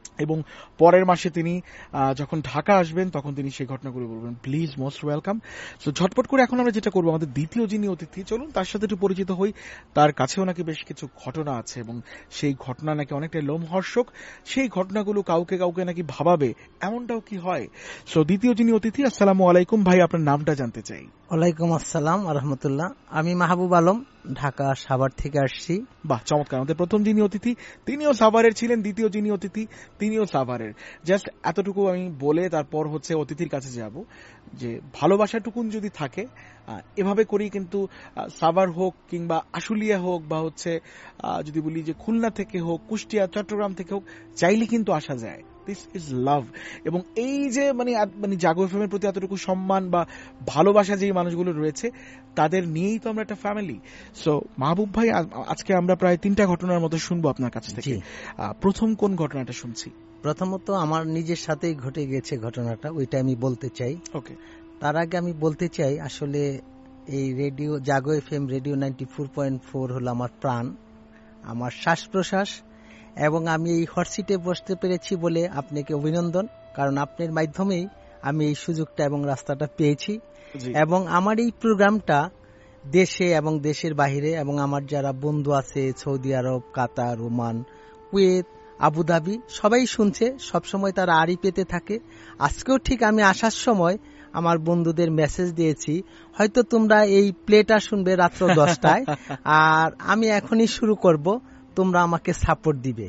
এবং পরের মাসে তিনি যখন ঢাকা আসবেন তখন তিনি সেই ঘটনাগুলো বলবেন। Please, most welcome. সো ঝটপট করে এখন আমরা যেটা করবো, আমাদের দ্বিতীয় যিনি অতিথি, চলুন তার সাথে একটু পরিচিত হই। তার কাছেও নাকি বেশ কিছু ঘটনা আছে এবং সেই ঘটনা নাকি অনেকটাই লোমহর্ষক, সেই ঘটনাগুলো কাউকে কাউকে নাকি ভাবাবে, এমনটাও কি হয়? সো দ্বিতীয় যিনি অতিথি, আসসালামু আলাইকুম ভাই, আপনার নামটা জানতে চাই। ওয়ালাইকুম আসসালাম ওয়া রাহমাতুল্লাহ। আমি মাহবুব আলম, ঢাকা সাভার থেকে আসছি। বাহ, চমৎকার। আমাদের প্রথম যিনি অতিথি তিনিও সাভারের ছিলেন, দ্বিতীয় যিনি অতিথি তিনিও সাভারের। জাস্ট এতটুকু আমি বলে তারপর হচ্ছে অতিথির কাছে যাব যে ভালোবাসাটুকুন যদি থাকে, এভাবে করেই কিন্তু সাভার হোক কিংবা আশুলিয়া হোক বা হচ্ছে যদি বলি যে খুলনা থেকে হোক, কুষ্টিয়া, চট্টগ্রাম থেকে হোক, চাইলে কিন্তু আসা যায়। This is love. এবং এই যে মানে মানে জাগো এফএম এর প্রতি এতটুকু সম্মান বা ভালোবাসা যেই মানুষগুলো রয়েছে, তাদের নিয়েই তো আমরা একটা ফ্যামিলি। সো মাহবুব ভাই, আজকে আমরা প্রায় তিনটা ঘটনার মতো শুনবো আপনার কাছ থেকে। প্রথম কোন ঘটনাটা শুনছি? প্রথমত আমার নিজের সাথেই ঘটে গেছে ঘটনাটা, ওইটা আমি বলতে চাই। ওকে। তার আগে আমি বলতে চাই, আসলে এই radio Jago FM radio ninety four point four হলো আমার প্রাণ, আমার শ্বাস প্রশ্বাস, এবং আমি এই হট সিটে বসতে পেরেছি বলে আপনাকে অভিনন্দন, কারণ আপনার মাধ্যমেই আমি এই সুযোগটা এবং রাস্তাটা পেয়েছি। এবং আমার এই প্রোগ্রামটা দেশে এবং দেশের বাহিরে এবং আমার যারা বন্ধু আছে Saudi Arab, Qatar, Oman, Kuwait, Abu Dhabi, সবাই শুনছে, সবসময় তারা আড়ি পেতে থাকে। আজকেও ঠিক আমি আসার সময় আমার বন্ধুদের মেসেজ দিয়েছি, হয়তো তোমরা এই প্লেটা শুনবে রাত্র দশটায়, আর আমি এখনই শুরু করব, তোমরা আমাকে সাপোর্ট দিবে।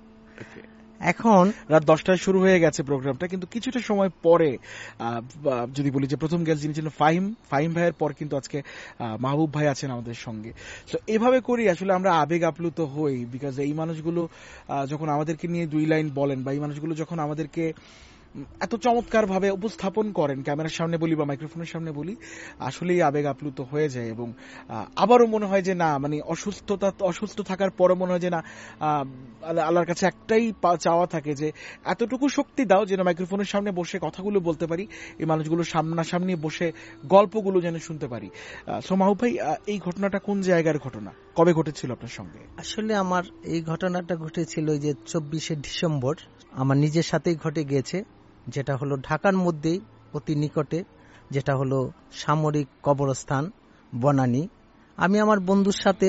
এখন রাত দশটায় শুরু হয়ে গেছে প্রোগ্রামটা, কিন্তু কিছুটা সময় পরে যদি বলি যে প্রথম গেস্ট যিনি ছিলেন ফাহিম, ফাহিম ভাইয়ের পর কিন্তু আজকে মাহবুব ভাই আছেন আমাদের সঙ্গে। তো এভাবে করি আসলে আমরা আবেগ আপ্লুত হই, বিকজ এই মানুষগুলো যখন আমাদেরকে নিয়ে দুই লাইন বলেন বা এই মানুষগুলো যখন আমাদেরকে এত চমৎকার ভাবে উপস্থাপন করেন, ক্যামেরার সামনে বলি বা মাইক্রোফোনের সামনে বলি, আসলেই আবেগ আপ্লুত হয়ে যায়। এবং আবারও মনে হয় যে না, মানে অসুস্থতা অসুস্থ থাকার পরও মনে হয় যে না, আল্লাহর কাছে একটাই চাওয়া থাকে যে এতটুকু শক্তি দাও যেন মাইক্রোফোনের সামনে বসে কথাগুলো বলতে পারি, এই মানুষগুলো সামনাসামনি বসে গল্পগুলো যেন শুনতে পারি। সো মাহবুব ভাই, এই ঘটনাটা কোন জায়গার ঘটনা, কবে ঘটেছিল আপনার সঙ্গে? আসলে আমার এই ঘটনাটা ঘটেছিল যে চব্বিশে ডিসেম্বর, আমার নিজের সাথেই ঘটে গিয়েছে, যেটা হলো ঢাকার মধ্যেই অতি নিকটে, যেটা হলো সামরিক কবরস্থান বনানী। আমি আমার বন্ধুর সাথে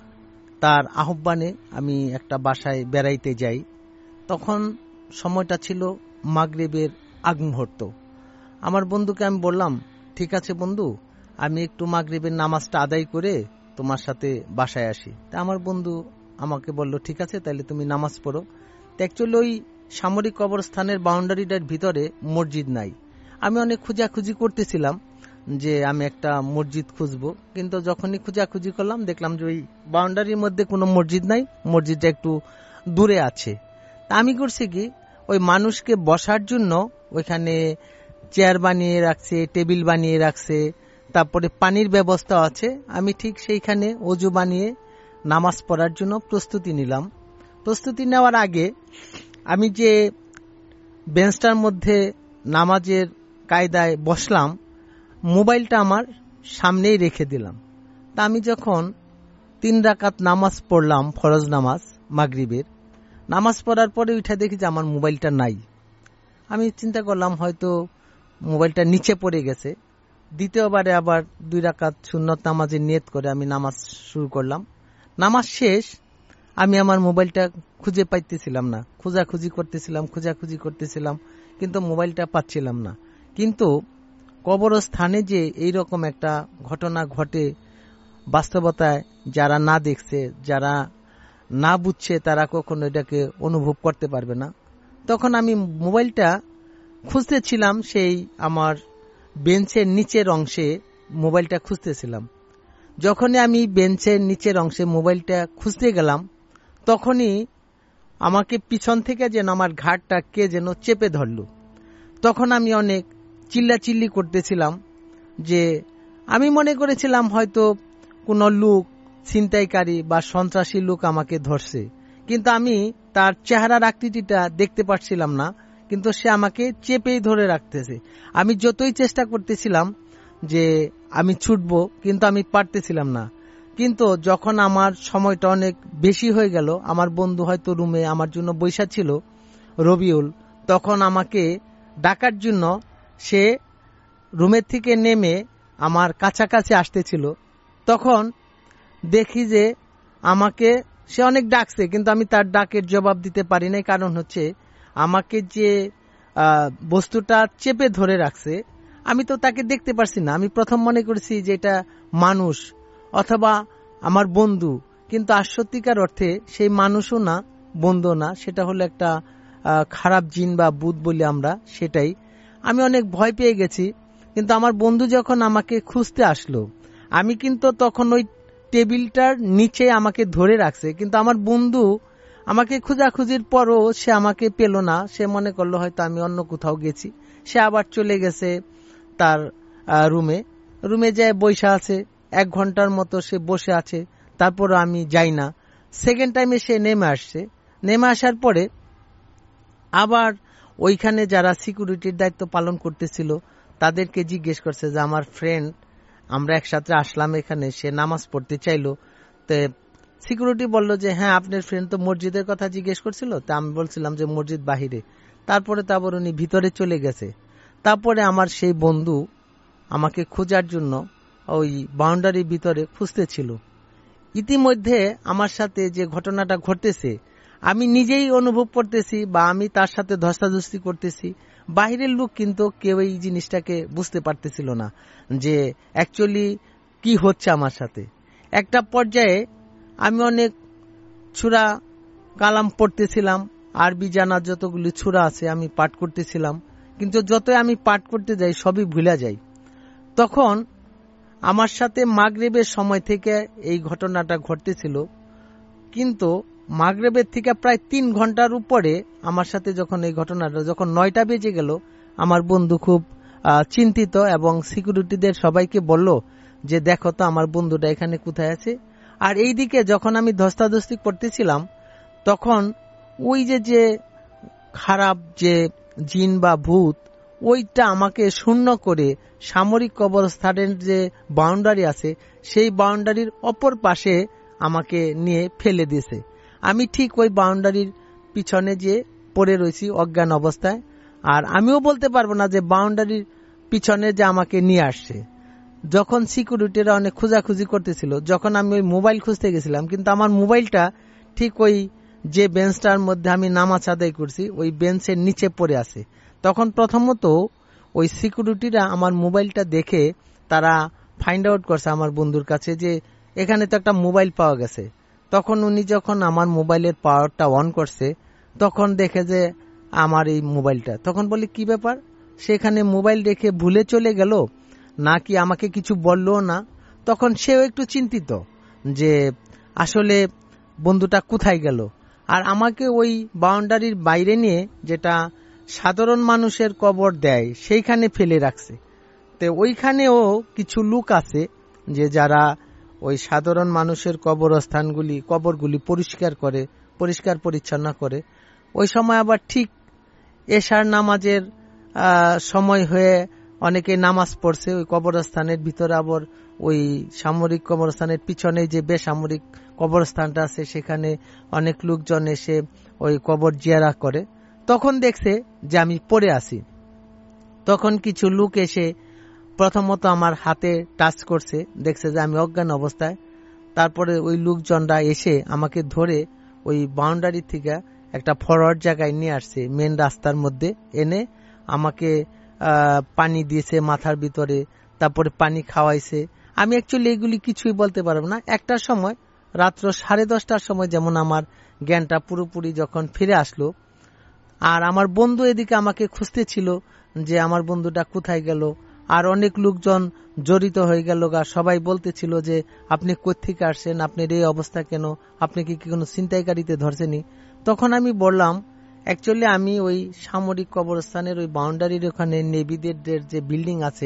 তার আহ্বানে আমি একটা বাসায় বেড়াইতে যাই। তখন সময়টা ছিল মাগরিবের আগ মুহূর্ত। আমার বন্ধুকে আমি বললাম, ঠিক আছে বন্ধু, আমি একটু মাগরিবের নামাজটা আদায় করে তোমার সাথে বাসায় আসি। তা আমার বন্ধু আমাকে বলল, ঠিক আছে, তাহলে তুমি নামাজ পড়ো। অ্যাকচুয়ালি ওই সামরিক কবরস্থানের বাউন্ডারিটার ভিতরে মসজিদ নাই। আমি অনেক খোঁজাখুঁজি করতেছিলাম যে আমি একটা মসজিদ খুঁজবো, কিন্তু যখনই খোঁজাখুঁজি করলাম দেখলাম যে ওই বাউন্ডারির মধ্যে কোনো মসজিদ নাই, মসজিদটা একটু দূরে আছে। তা আমি করছি কি, ওই মানুষকে বসার জন্য ওইখানে চেয়ার বানিয়ে রাখছে, টেবিল বানিয়ে রাখছে, তারপরে পানির ব্যবস্থা আছে। আমি ঠিক সেইখানে ওযু বানিয়ে নামাজ পড়ার জন্য প্রস্তুতি নিলাম। প্রস্তুতি নেওয়ার আগে আমি যে বেঞ্চটার মধ্যে নামাজের কায়দায় বসলাম, মোবাইলটা আমার সামনেই রেখে দিলাম। তা আমি যখন তিন রাকাত নামাজ পড়লাম, ফরজ নামাজ মাগরিবের নামাজ পড়ার পরে উঠে দেখি যে আমার মোবাইলটা নাই। আমি চিন্তা করলাম হয়তো মোবাইলটা নিচে পড়ে গেছে। দ্বিতীয়বারে আবার দুই রাকাত সুন্নত নামাজের নিয়ত করে আমি নামাজ শুরু করলাম। নামাজ শেষ, আমি আমার মোবাইলটা খুঁজে পাইতেছিলাম না, খোঁজাখুঁজি করতেছিলাম খোঁজাখুঁজি করতেছিলাম কিন্তু মোবাইলটা পাচ্ছিলাম না। কিন্তু কবরস্থানে যে এইরকম একটা ঘটনা ঘটে, বাস্তবতায় যারা না দেখছে, যারা না বুঝছে, তারা কখনো এটাকে অনুভব করতে পারবে না। তখন আমি মোবাইলটা খুঁজতেছিলাম, সেই আমার বেঞ্চের নিচের অংশে মোবাইলটা খুঁজতেছিলাম। যখনই আমি বেঞ্চের নিচের অংশে মোবাইলটা খুঁজতে গেলাম, তখনই আমাকে পিছন থেকে যেন আমার ঘাড়টা কে যেন চেপে ধরল। তখন আমি অনেক চিল্লাচিল্লি করতেছিলাম, যে আমি মনে করেছিলাম হয়তো কোনো লোক, ছিনতাইকারী বা সন্ত্রাসী লোক আমাকে ধরছে, কিন্তু আমি তার চেহারার আকৃতিটা দেখতে পাচ্ছিলাম না, কিন্তু সে আমাকে চেপেই ধরে রাখতেছে। আমি যতই চেষ্টা করতেছিলাম যে আমি ছুটবো, কিন্তু আমি পারতেছিলাম না। কিন্তু যখন আমার সময়টা অনেক বেশি হয়ে গেল, আমার বন্ধু হয়তো রুমে আমার জন্য বৈশা ছিল, রবিউল, তখন আমাকে ডাকার জন্য সে রুমের থেকে নেমে আমার কাছাকাছি আসতেছিল। তখন দেখি যে আমাকে সে অনেক ডাকছে, কিন্তু আমি তার ডাকের জবাব দিতে পারি নাই। কারণ হচ্ছে আমাকে যে বস্তুটা চেপে ধরে রাখছে, আমি তো তাকে দেখতে পারছি না। আমি প্রথম মনে করেছি যে এটা মানুষ অথবা আমার বন্ধু, কিন্তু আর সত্যিকার অর্থে সেই মানুষও না, বন্ধু না, সেটা হলো একটা খারাপ জিন বা ভূত বলি আমরা, সেটাই। আমি অনেক ভয় পেয়ে গেছি। কিন্তু আমার বন্ধু যখন আমাকে খুঁজতে আসলো, আমি কিন্তু তখন ওই টেবিলটার নিচে আমাকে ধরে রাখছে, কিন্তু আমার বন্ধু আমাকে খোঁজাখুঁজির পরও সে আমাকে পেল না। সে মনে করলো হয়তো আমি অন্য কোথাও গেছি। সে আবার চলে গেছে তার রুমে। রুমে যায় বসে আছে, এক ঘন্টার মতো সে বসে আছে, তারপরও আমি যাই না। সেকেন্ড টাইমে সে নেমে আসছে। নেমে আসার পরে আবার ওইখানে যারা সিকিউরিটির দায়িত্ব পালন করতেছিল তাদেরকে জিজ্ঞেস করছে যে আমার ফ্রেন্ড, আমরা একসাথে আসলাম এখানে, সে নামাজ পড়তে চাইলো। তো সিকিউরিটি বলল যে হ্যাঁ, আপনার ফ্রেন্ড তো মসজিদের কথা জিজ্ঞেস করছিল। তা আমি বলছিলাম যে মসজিদ বাহিরে। তারপরে তারপর উনি ভিতরে চলে গেছে। তারপরে আমার সেই বন্ধু আমাকে খোঁজার জন্য ওই বাউন্ডারির ভিতরে খুঁজতেছিল। ইতিমধ্যে আমার সাথে যে ঘটনাটা ঘটতেছে আমি নিজেই অনুভব করতেছি, বা আমি তার সাথে ধস্তাধস্তি করতেছি। বাহিরের লোক কিন্তু কেউ এই জিনিসটাকে বুঝতে পারতেছিল না যে অ্যাকচুয়ালি কি হচ্ছে আমার সাথে। একটা পর্যায়ে আমি অনেক সূরা কালাম পড়তেছিলাম, আরবি জানা যতগুলি সূরা আছে আমি পাঠ করতেছিলাম, কিন্তু যতই আমি পাঠ করতে যাই সবই ভুলে যাই। তখন আমার সাথে মাগরিবের সময় থেকে এই ঘটনাটা ঘটতেছিল, কিন্তু মাগরিবের থেকে প্রায় তিন ঘন্টার উপরে আমার সাথে যখন এই ঘটনাটা, যখন নয়টা বেজে গেল, আমার বন্ধু খুব চিন্তিত এবং সিকিউরিটিদের সবাইকে বলল যে দেখো তো আমার বন্ধুটা এখানে কোথায় আছে। আর এইদিকে যখন আমি ধস্তাধস্তি করতেছিলাম, তখন ওই যে যে খারাপ যে জিন বা ভূত, ওইটা আমাকে শূন্য করে সামরিক কবরস্থানের যে বাউন্ডারি আছে সেই বাউন্ডারির অপর পাশে আমাকে নিয়ে ফেলে দিয়েছে। আমি ঠিক ওই বাউন্ডারির পিছনে যে পড়ে রয়েছি অজ্ঞান অবস্থায়। আর আমিও বলতে পারবো না যে বাউন্ডারির পিছনে যে আমাকে নিয়ে আসছে। যখন সিকিউরিটিরা অনেক খোঁজাখুঁজি করতেছিল, যখন আমি ওই মোবাইল খুঁজতে গেছিলাম, কিন্তু আমার মোবাইলটা ঠিক ওই যে বেঞ্চটার মধ্যে আমি নামাজ আদায় করছি ওই বেঞ্চের নিচে পড়ে আছে। তখন প্রথমত ওই সিকিউরিটিরা আমার মোবাইলটা দেখে তারা ফাইন্ড আউট করছে আমার বন্ধুর কাছে যে এখানে তো একটা মোবাইল পাওয়া গেছে। তখন উনি যখন আমার মোবাইলের পাওয়ারটা অন করছে, তখন দেখে যে আমার এই মোবাইলটা, তখন বলি কি ব্যাপার, সেখানে মোবাইল রেখে ভুলে চলে গেল নাকি আমাকে কিছু বললো না। তখন সেও একটু চিন্তিত যে আসলে বন্ধুটা কোথায় গেল। আর আমাকে ওই বাউন্ডারির বাইরে নিয়ে, যেটা সাধারণ মানুষের কবর দেয়, সেইখানে ফেলে রাখছে। তো ওইখানেও কিছু লোক আছে যে যারা ওই সাধারণ মানুষের কবরস্থানগুলি কবরগুলি পরিষ্কার করে, পরিষ্কার পরিচ্ছন্ন করে। ওই সময় আবার ঠিক এশার নামাজের সময় হয়ে অনেকে নামাজ পড়ছে ওই কবরস্থানের ভিতরে। আবার ওই সামরিক কবরস্থানের পিছনে যে বেসামরিক কবরস্থানটা আছে সেখানে অনেক লোকজন এসে ওই কবর জিয়ারা করে। তখন দেখছে যে আমি পড়ে আছি। তখন কিছু লোক এসে প্রথমত আমার হাতে টাচ করছে, দেখছে যে আমি অজ্ঞান অবস্থায়। তারপরে ওই লোকজনরা এসে আমাকে ধরে ওই বাউন্ডারি থেকে একটা ফরওয়ার্ড জায়গায় নিয়ে আসছে, মেন রাস্তার মধ্যে এনে আমাকে পানি দিয়েছে মাথার ভিতরে, তারপরে পানি খাওয়াইছে। আমি অ্যাকচুয়ালি এগুলি কিছুই বলতে পারবো না। একটার সময় রাত্র সাড়ে দশটার সময় যেমন আমার জ্ঞানটা পুরোপুরি যখন ফিরে আসলো, আর আমার বন্ধু এদিকে আমাকে খুঁজতেছিল যে আমার বন্ধুটা কোথায় গেল। আর অনেক লোকজন জড়িত হয়ে গেল, সবাই বলতেছিল যে আপনি কোত্থেকে আসছেন, আপনার এই অবস্থা কেন, আপনি কি কোনো ছিনতাইকারীতে ধরছেনি। তখন আমি বললাম অ্যাকচুয়ালি আমি ওই সামরিক কবরস্থানের ওই বাউন্ডারির ওখানে নেভিদের যে বিল্ডিং আছে,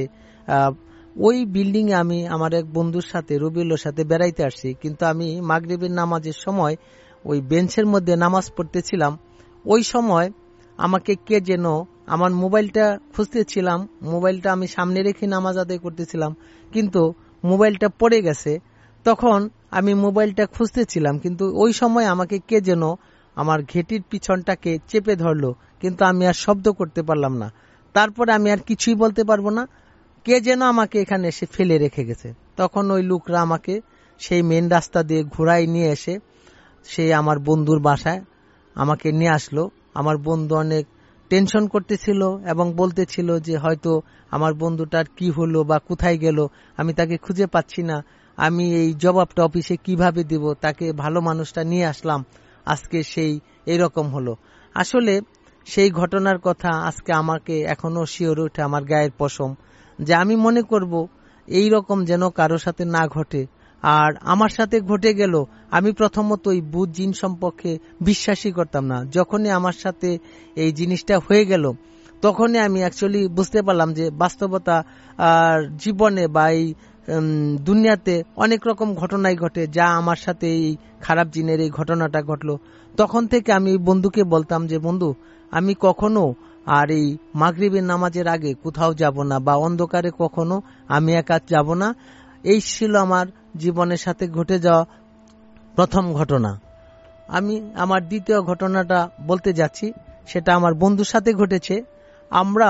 ওই বিল্ডিং এ আমি আমার এক বন্ধুর সাথে রবিউলের সাথে বেড়াইতে আসছি। কিন্তু আমি মাগরিবের নামাজের সময় ওই বেঞ্চের মধ্যে নামাজ পড়তেছিলাম। ওই সময় আমাকে কে যেন, আমার মোবাইলটা খুঁজতেছিলাম, মোবাইলটা আমি সামনে রেখে নামাজ আদায় করতেছিলাম, কিন্তু মোবাইলটা পড়ে গেছে। তখন আমি মোবাইলটা খুঁজতেছিলাম, কিন্তু ওই সময় আমাকে কে যেন আমার ঘেটির পিছনটাকে চেপে ধরলো, কিন্তু আমি আর শব্দ করতে পারলাম না। তারপরে আমি আর কিছুই বলতে পারবো না, কে যেন আমাকে এখানে এসে ফেলে রেখে গেছে। তখন ওই লোকরা আমাকে সেই মেন রাস্তা দিয়ে ঘোরাই নিয়ে এসে সে আমার বন্ধুর বাসায় আমাকে নিয়ে আসলো। আমার বন্ধু অনেক টেনশন করতেছিল এবং বলতেছিল যে হয়তো আমার বন্ধুটার কি হলো বা কোথায় গেল, আমি তাকে খুঁজে পাচ্ছি না, আমি এই জবাবটা অফিসে কিভাবে দেব, তাকে ভালো মানুষটা নিয়ে আসলাম, আজকে সেই এরকম হলো। আসলে সেই ঘটনার কথা আজকে আমাকে এখনো শিওরে ওঠে আমার গায়ের পশম, যে আমি মনে করব এই রকম যেন কারো সাথে না ঘটে। আর আমার সাথে ঘটে গেল, আমি প্রথমত এই ভূত জিন সম্পর্কে বিশ্বাসই করতাম না। যখনই আমার সাথে এই জিনিসটা হয়ে গেল তখনই আমি অ্যাকচুয়ালি বুঝতে পারলাম যে বাস্তবতা আর জীবনে বা এই দুনিয়াতে অনেক রকম ঘটনাই ঘটে, যা আমার সাথে এই খারাপ জিনের এই ঘটনাটা ঘটলো। তখন থেকে আমি বন্ধুকে বলতাম যে বন্ধু, আমি কখনো আর এই মাগরিবের নামাজের আগে কোথাও যাব না, বা অন্ধকারে কখনো আমি একা যাব না। এই ছিল আমার জীবনের সাথে ঘটে যাওয়া প্রথম ঘটনা। আমি আমার দ্বিতীয় ঘটনাটা বলতে যাচ্ছি, সেটা আমার বন্ধুর সাথে ঘটেছে। আমরা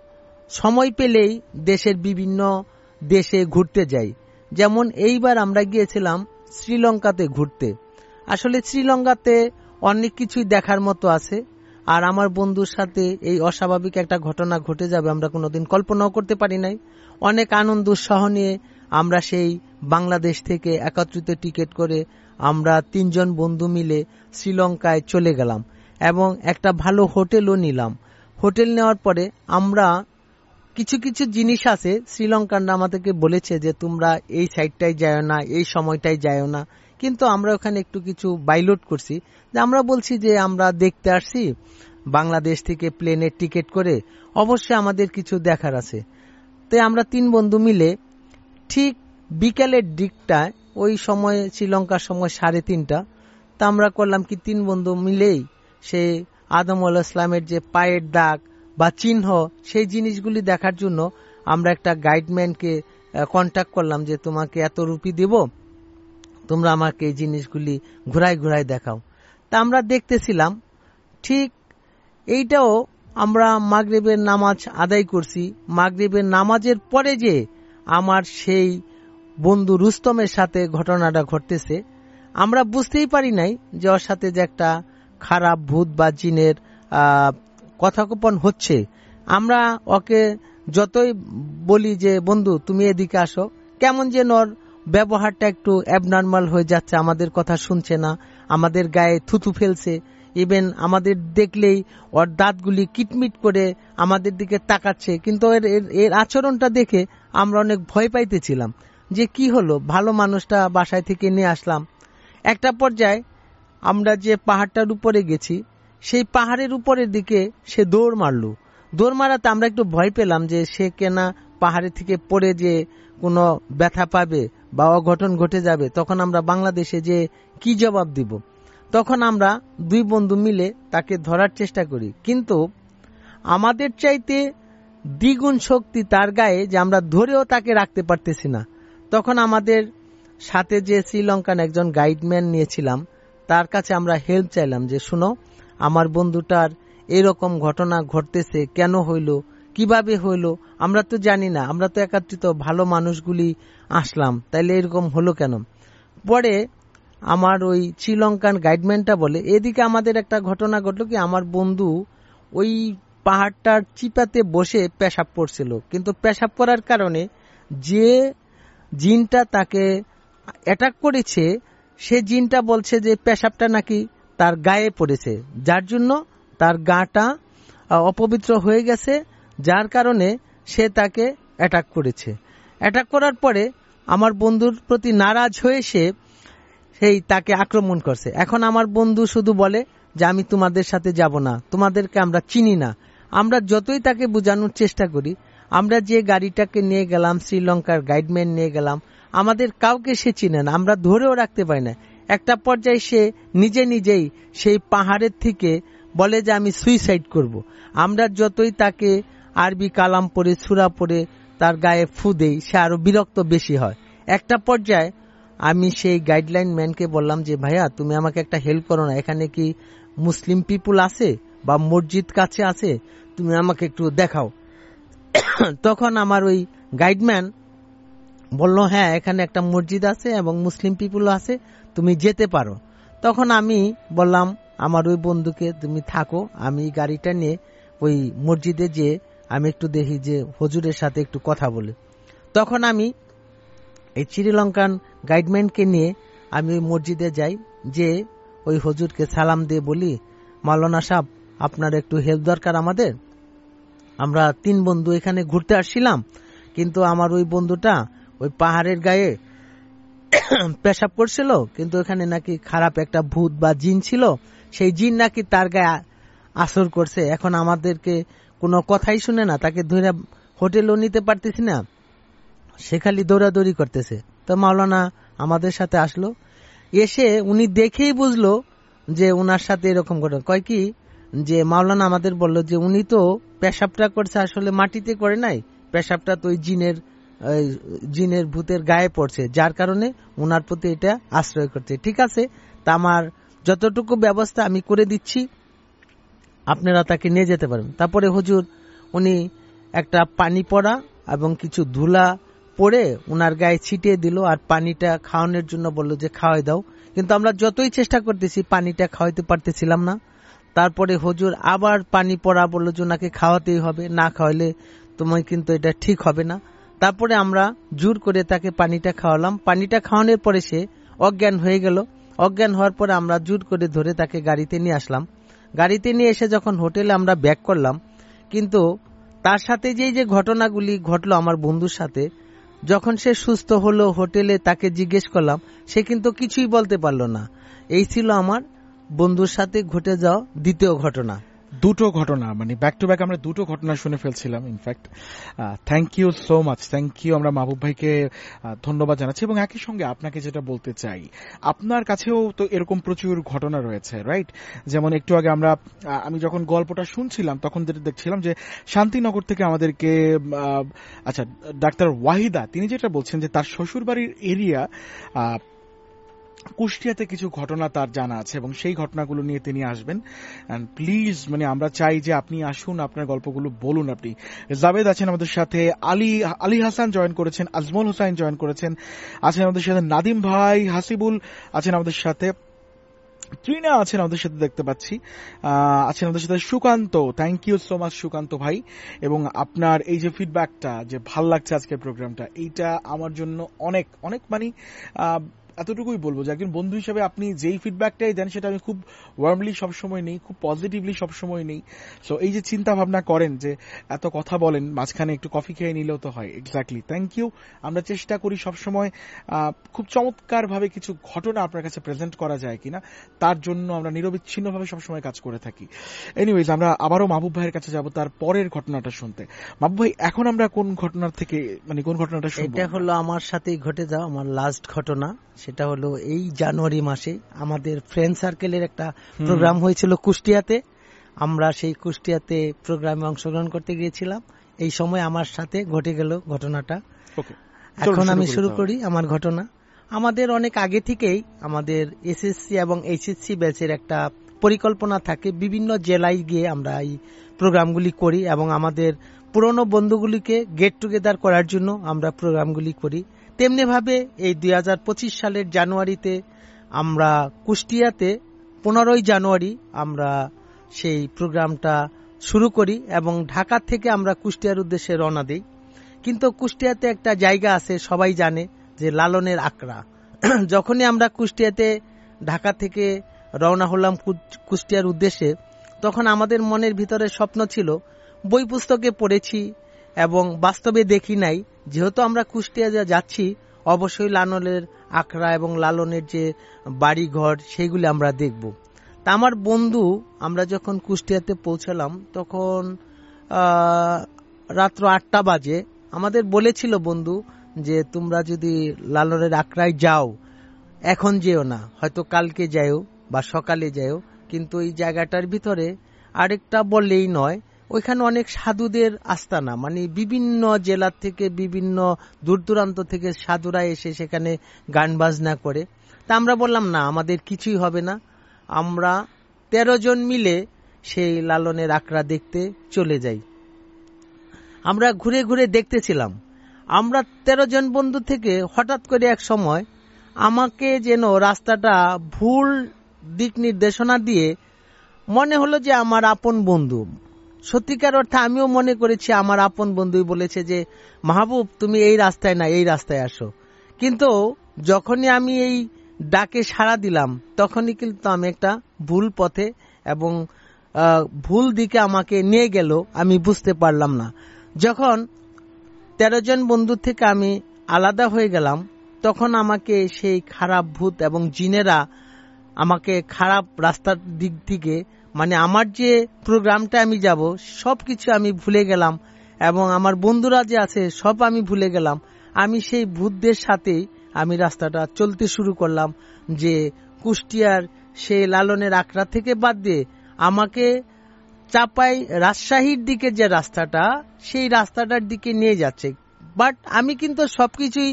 সময় পেলেই দেশের বিভিন্ন দেশে ঘুরতে যাই। যেমন এইবার আমরা গিয়েছিলাম শ্রীলঙ্কাতে ঘুরতে। আসলে শ্রীলঙ্কাতে অনেক কিছুই দেখার মতো আছে, আর আমার বন্ধুর সাথে এই অস্বাভাবিক একটা ঘটনা ঘটে যাবে আমরা কোনোদিন কল্পনাও করতে পারি নাই। অনেক আনন্দ উৎসাহ নিয়ে আমরা সেই বাংলাদেশ থেকে একত্রিত টিকিট করে আমরা তিনজন বন্ধু মিলে শ্রীলঙ্কায় চলে গেলাম এবং একটা ভালো হোটেলও নিলাম। হোটেল নেওয়ার পরে আমরা কিছু কিছু জিনিস আছে শ্রীলঙ্কানরা আমাদেরকে বলেছে যে তোমরা এই সাইডটাই যাও না, এই সময়টাই যাও না, কিন্তু আমরা ওখানে একটু কিছু বাইলট করছি, যে আমরা বলছি যে আমরা দেখতে আসছি বাংলাদেশ থেকে প্লেনের টিকিট করে, অবশ্যই আমাদের কিছু দেখার আছে। তাই আমরা তিন বন্ধু মিলে ঠিক বিকেলের দিকটায়, ওই সময় শ্রীলঙ্কার সময় সাড়ে তিনটা, তা আমরা করলাম কি তিন বন্ধু মিলেই সে আদম আলাইহিস সালামের যে পায়ের দাগ বা চিহ্ন, সেই জিনিসগুলি দেখার জন্য আমরা একটা গাইডম্যানকে কন্ট্যাক্ট করলাম যে তোমাকে এত রুপি দেব, তোমরা আমাকে এই জিনিসগুলি ঘুরাই ঘুরাই দেখাও। তা আমরা দেখতেছিলাম। ঠিক এইটাও আমরা মাগরিবের নামাজ আদায় করছি। মাগরিবের নামাজের পরে যে আমার সেই বন্ধু রুস্তমের সাথে ঘটনাটা ঘটতেছে, আমরা বুঝতেই পারি নাই যে ওর সাথে যে একটা খারাপ ভূত বা জিনের কথাকোপন হচ্ছে। আমরা ওকে যতই বলি যে বন্ধু তুমি এদিকে আসো, কেমন যেন ওর ব্যবহারটা একটু অ্যাবনর্মাল হয়ে যাচ্ছে, আমাদের কথা শুনছে না, আমাদের গায়ে থুতু ফেলছে, ইভেন আমাদের দেখলেই ওর দাঁতগুলি কিটমিট করে আমাদের দিকে তাকাচ্ছে। কিন্তু এর এর আচরণটা দেখে আমরা অনেক ভয় পাইতেছিলাম যে কি হলো, ভালো মানুষটা বাসায় থেকে নিয়ে আসলাম। একটা পর্যায়ে আমরা যে পাহাড়টার উপরে গেছি, সেই পাহাড়ের উপরের দিকে সে দৌড় মারল। দৌড় মারাতে আমরা একটু ভয় পেলাম যে সে কেনা পাহাড়ের থেকে পড়ে যে কোনো ব্যথা পাবে বা অঘটন ঘটে যাবে, তখন আমরা বাংলাদেশে যে কি জবাব দিব। তখন আমরা দুই বন্ধু মিলে তাকে ধরার চেষ্টা করি, কিন্তু আমাদের চাইতে দ্বিগুণ শক্তি তার গায়ে, যে আমরা ধরেও তাকে রাখতে পারতেছি না। তখন আমাদের সাথে যে শ্রীলঙ্কান একজন গাইডম্যান নিয়েছিলাম, তার কাছে আমরা হেল্প চাইলাম যে শুনো, আমার বন্ধুটার এরকম ঘটনা ঘটতেছে, কেন হইল, কিভাবে হইল, আমরা তো জানি না, আমরা তো একত্রিত ভালো মানুষগুলি আসলাম, তাইলে এরকম হলো কেন। পরে আমার ওই শ্রীলঙ্কান গাইডম্যানটা বলে এদিকে আমাদের একটা ঘটনা ঘটলো কি, আমার বন্ধু ওই পাহাড়টার চিপাতে বসে পেশাব করছিল, কিন্তু পেশাব করার কারণে যে জিনটা তাকে অ্যাটাক করেছে, সে জিনটা বলছে যে পেশাবটা নাকি তার গায়ে পড়েছে, যার জন্য তার গাটা অপবিত্র হয়ে গেছে, যার কারণে সে তাকে অ্যাটাক করেছে। অ্যাটাক করার পরে আমার বন্ধুর প্রতি নারাজ হয়ে সে সেই তাকে আক্রমণ করছে। এখন আমার বন্ধু শুধু বলে যে আমি তোমাদের সাথে যাব না, তোমাদেরকে আমরা চিনি না। আমরা যতই তাকে বোঝানোর চেষ্টা করি, আমরা যে গাড়িটাকে নিয়ে গেলাম, শ্রীলঙ্কার গাইডম্যান নিয়ে গেলাম, আমাদের কাউকে সে চিনে না, আমরা ধরেও রাখতে পারি না। একটা পর্যায়ে সে নিজে নিজেই সেই পাহাড়ের থেকে বলে যে আমি সুইসাইড করব। আমরা যতই তাকে আরবি কালাম পড়ে সূরা পড়ে তার গায়ে ফু দেই, সে আরো বিরক্ত বেশি হয়। একটা পর্যায়ে আমি সেই গাইডলাইন ম্যানকে বললাম যে ভাইয়া তুমি আমাকে একটা হেল্প করো না, এখানে কি মুসলিম পিপুল আছে বা মসজিদ কাছে আছে, তুমি আমাকে একটু দেখাও। তখন আমার ওই গাইডম্যান বলল হ্যাঁ এখানে একটা মসজিদ আছে এবং মুসলিম পিপুল আছে, তুমি যেতে পারো। তখন আমি বললাম আমার ওই বন্ধুকে তুমি থাকো, আমি গাড়িটা নিয়ে ওই মসজিদে যে আমি একটু দেখি যে হুজুরের সাথে একটু কথা বলি। তখন আমি এই শ্রীলঙ্কান গাইডম্যানকে নিয়ে আমি ওই মসজিদে যাই, যে ওই হুজুরকে সালাম দিয়ে বলি মাওলানা সাহেব আপনার একটু হেল্প দরকার আমাদের, আমরা তিন বন্ধু এখানে ঘুরতে আসছিলাম, কিন্তু আমার ওই বন্ধুটা ওই পাহাড়ের গায়ে পেশাব করছিল, কিন্তু ওখানে নাকি খারাপ একটা ভূত বা জিন ছিল, সেই জিন নাকি তার গায়ে আসর করছে, এখন আমাদেরকে কোনো কথাই শুনে না, তাকে ধরে হোটেলও নিতে পারতেছি না, সে খালি দৌড়াদৌড়ি করতেছে। তো মাওলানা আমাদের সাথে আসলো, এসে উনি দেখেই বুঝলো যে উনার সাথে এরকম করে, কয় কি যে মাওলানা আমাদের বলল যে উনি তো পেশাবটা করছে আসলে মাটিতে করে নাই, পেশাবটা তো ওই জিনের জিনের ভূতের গায়ে পড়ছে, যার কারণে উনার প্রতি এটা আশ্রয় করছে। ঠিক আছে, তা আমার যতটুকু ব্যবস্থা আমি করে দিচ্ছি, আপনারা তাকে নিয়ে যেতে পারেন। তারপরে হুজুর উনি একটা পানি পড়া এবং কিছু ধুলা পড়ে উনার গায়ে ছিটিয়ে দিল, আর পানিটা খাওয়ানোর জন্য বললো যে খাওয়াই দাও, কিন্তু আমরা যতই চেষ্টা করতেছি পানিটা খাওয়াইতে পারতেছিলাম না। তারপরে হুজুর আবার পানি পড়া বললো যে ওনাকে খাওয়াতেই হবে, না খাওয়াইলে তোমায় কিন্তু এটা ঠিক হবে না। তারপরে আমরা জোর করে তাকে পানিটা খাওয়ালাম, পানিটা খাওয়ানোর পরে সে অজ্ঞান হয়ে গেল। অজ্ঞান হওয়ার পরে আমরা জোর করে ধরে তাকে গাড়িতে নিয়ে আসলাম। গাড়িতে নিয়ে এসে যখন হোটেলে আমরা ব্যাক করলাম, কিন্তু তার সাথে যেই যে ঘটনাগুলি ঘটলো আমার বন্ধুর সাথে, যখন সে সুস্থ হলো হোটেলে তাকে জিজ্ঞেস করলাম, সে কিন্তু কিছুই বলতে পারলো না। এই ছিল আমার বন্ধুর সাথে ঘটে যাওয়া দ্বিতীয় ঘটনা। দুটো ঘটনা, মানে ব্যাক টু ব্যাক আমরা দুটো ঘটনা শুনে ফেলছিলাম। In fact thank you so much, thank you. আমরা মাহবুব ভাইকে ধন্যবাদ জানাচ্ছি, এবং একই সঙ্গে আপনাকে যেটা বলতে চাই, আপনার কাছেও তো এরকম প্রচুর ঘটনা রয়েছে, রাইট? যেমন একটু আগে আমরা আমি যখন গল্পটা শুনছিলাম তখন যেটা দেখছিলাম যে শান্তিনগর থেকে আমাদেরকে আচ্ছা ডাক্তার ওয়াহিদা তিনি যেটা বলছেন যে তার শ্বশুরবাড়ির এরিয়া কুষ্টিয়াতে কিছু ঘটনা তার জানা আছে এবং সেই ঘটনাগুলো নিয়ে তিনি আসবেন। এন্ড প্লিজ মানে আমরা চাই যে আপনি আসুন, আপনার গল্পগুলো বলুন। আপনি জাবেদ আছেন আমাদের সাথে, আলী আলী হাসান জয়েন করেছেন, আজমল হোসাইন জয়েন করেছেন, আছেন আমাদের সাথে নাদিম ভাই, হাসিবুল আছেন আমাদের সাথে, ত্রিনা আছেন আমাদের সাথে দেখতে পাচ্ছি, আছেন আমাদের সাথে Sukanta. Thank you so much Sukanta ভাই। এবং আপনার এই যে ফিডব্যাকটা যে ভাল লাগছে আজকের প্রোগ্রামটা, এইটা আমার জন্য অনেক অনেক মানে এতটুকুই বলবো যে একজন বন্ধু হিসেবে আপনি যেই ফিডব্যাকটাই দেন সেটা আমি খুব ওয়ার্মলি সবসময় নেই, খুব পজিটিভলি সবসময় নেই। সো এই যে চিন্তা ভাবনা করেন যে এত কথা বলেন, মাঝখানে একটু কফি খেয়ে নিলেও তো হয়। Exactly, thank you. আমরা চেষ্টা করি সবসময় খুব চমৎকার ভাবে কিছু ঘটনা আপনার কাছে প্রেজেন্ট করা যায় কিনা, তার জন্য আমরা নিরবিচ্ছিন্নভাবে সবসময় কাজ করে থাকি। এনিওয়েজ, আমরা আবারও মাহবুব ভাইয়ের কাছে যাব তার পরের ঘটনাটা শুনতে। মাহবুব ভাই, এখন আমরা কোন ঘটনার থেকে মানে কোন ঘটনাটা শুনবো? এটা হলো আমার সাথেই ঘটে যাওয়া আমার লাস্ট ঘটনা। সেটা হলো এই জানুয়ারি মাসে আমাদের ফ্রেন্ড সার্কেলের একটা প্রোগ্রাম হয়েছিল কুষ্টিয়াতে। আমরা সেই কুষ্টিয়াতে প্রোগ্রামে অংশগ্রহণ করতে গিয়েছিলাম। এই সময় আমার সাথে ঘটে গেল ঘটনাটা। এখন আমি শুরু করি আমার ঘটনা। আমাদের অনেক আগে থেকেই আমাদের এসএসসি এবং এইচএসসি ব্যাচের একটা পরিকল্পনা থাকে, বিভিন্ন জেলায় গিয়ে আমরা এই প্রোগ্রামগুলি করি এবং আমাদের পুরনো বন্ধুগুলিকে গেট টুগেদার করার জন্য আমরা প্রোগ্রামগুলি করি। তেমনি ভাবে এই দুই হাজার পঁচিশ সালের জানুয়ারিতে আমরা কুষ্টিয়াতে পনেরোই জানুয়ারি আমরা সেই প্রোগ্রামটা শুরু করি এবং ঢাকা থেকে আমরা কুষ্টিয়ার উদ্দেশ্যে রওনা দিই। কিন্তু কুষ্টিয়াতে একটা জায়গা আছে, সবাই জানে যে লালনের আকড়া। যখনই আমরা কুষ্টিয়াতে ঢাকা থেকে রওনা হলাম কুষ্টিয়ার উদ্দেশ্যে, তখন আমাদের মনের ভিতরে স্বপ্ন ছিল, বই পুস্তকে পড়েছি এবং বাস্তবে দেখি নাই, যেহেতু আমরা কুষ্টিয়া যাচ্ছি অবশ্যই লালনের আখড়া এবং লালনের যে বাড়ি ঘর সেইগুলি আমরা দেখব। তা আমার বন্ধু, আমরা যখন কুষ্টিয়াতে পৌঁছালাম তখন রাত্র আটটা বাজে। আমাদের বলেছিল বন্ধু যে তোমরা যদি লালনের আখড়ায় যাও এখন যেও না, হয়তো কালকে যাও বা সকালে যাও, কিন্তু এই জায়গাটার ভিতরে আরেকটা বললেই নয়, ওইখানে অনেক সাধুদের আস্তানা, মানে বিভিন্ন জেলা থেকে বিভিন্ন দূর দূরান্ত থেকে সাধুরা এসে সেখানে গান বাজনা করে। তা আমরা বললাম না, আমাদের কিছুই হবে না, আমরা তেরো জন মিলে সেই লালনের আখড়া দেখতে চলে যাই। আমরা ঘুরে ঘুরে দেখতেছিলাম। আমরা তেরো জন বন্ধু থেকে হঠাৎ করে এক সময় আমাকে যেন রাস্তাটা ভুল দিক নির্দেশনা দিয়ে মনে হলো যে আমার আপন বন্ধু, সত্যিকার অর্থে আমিও মনে করেছি আমার আপন বন্ধুই বলেছে যে মাহবুব তুমি এই রাস্তায় না, এই রাস্তায় আসো। কিন্তু যখনই আমি এই ডাকে সাড়া দিলাম তখনই কিন্তু আমি একটা ভুল পথে এবং ভুল দিকে আমাকে নিয়ে গেল, আমি বুঝতে পারলাম না। যখন তেরো জন বন্ধু থেকে আমি আলাদা হয়ে গেলাম তখন আমাকে সেই খারাপ ভূত এবং জিনেরা আমাকে খারাপ রাস্তার দিক থেকে, মানে আমার যে প্রোগ্রামটা আমি যাব সবকিছু আমি ভুলে গেলাম এবং আমার বন্ধুরা যে আছে সব আমি ভুলে গেলাম। আমি সেই ভূতদের সাথেই আমি রাস্তাটা চলতে শুরু করলাম, যে কুষ্টিয়ার সেই লালনের আখড়া থেকে বাদ দিয়ে আমাকে চাপাই রাজশাহীর দিকে যে রাস্তাটা, সেই রাস্তাটার দিকে নিয়ে যাচ্ছে। বাট আমি কিন্তু সবকিছুই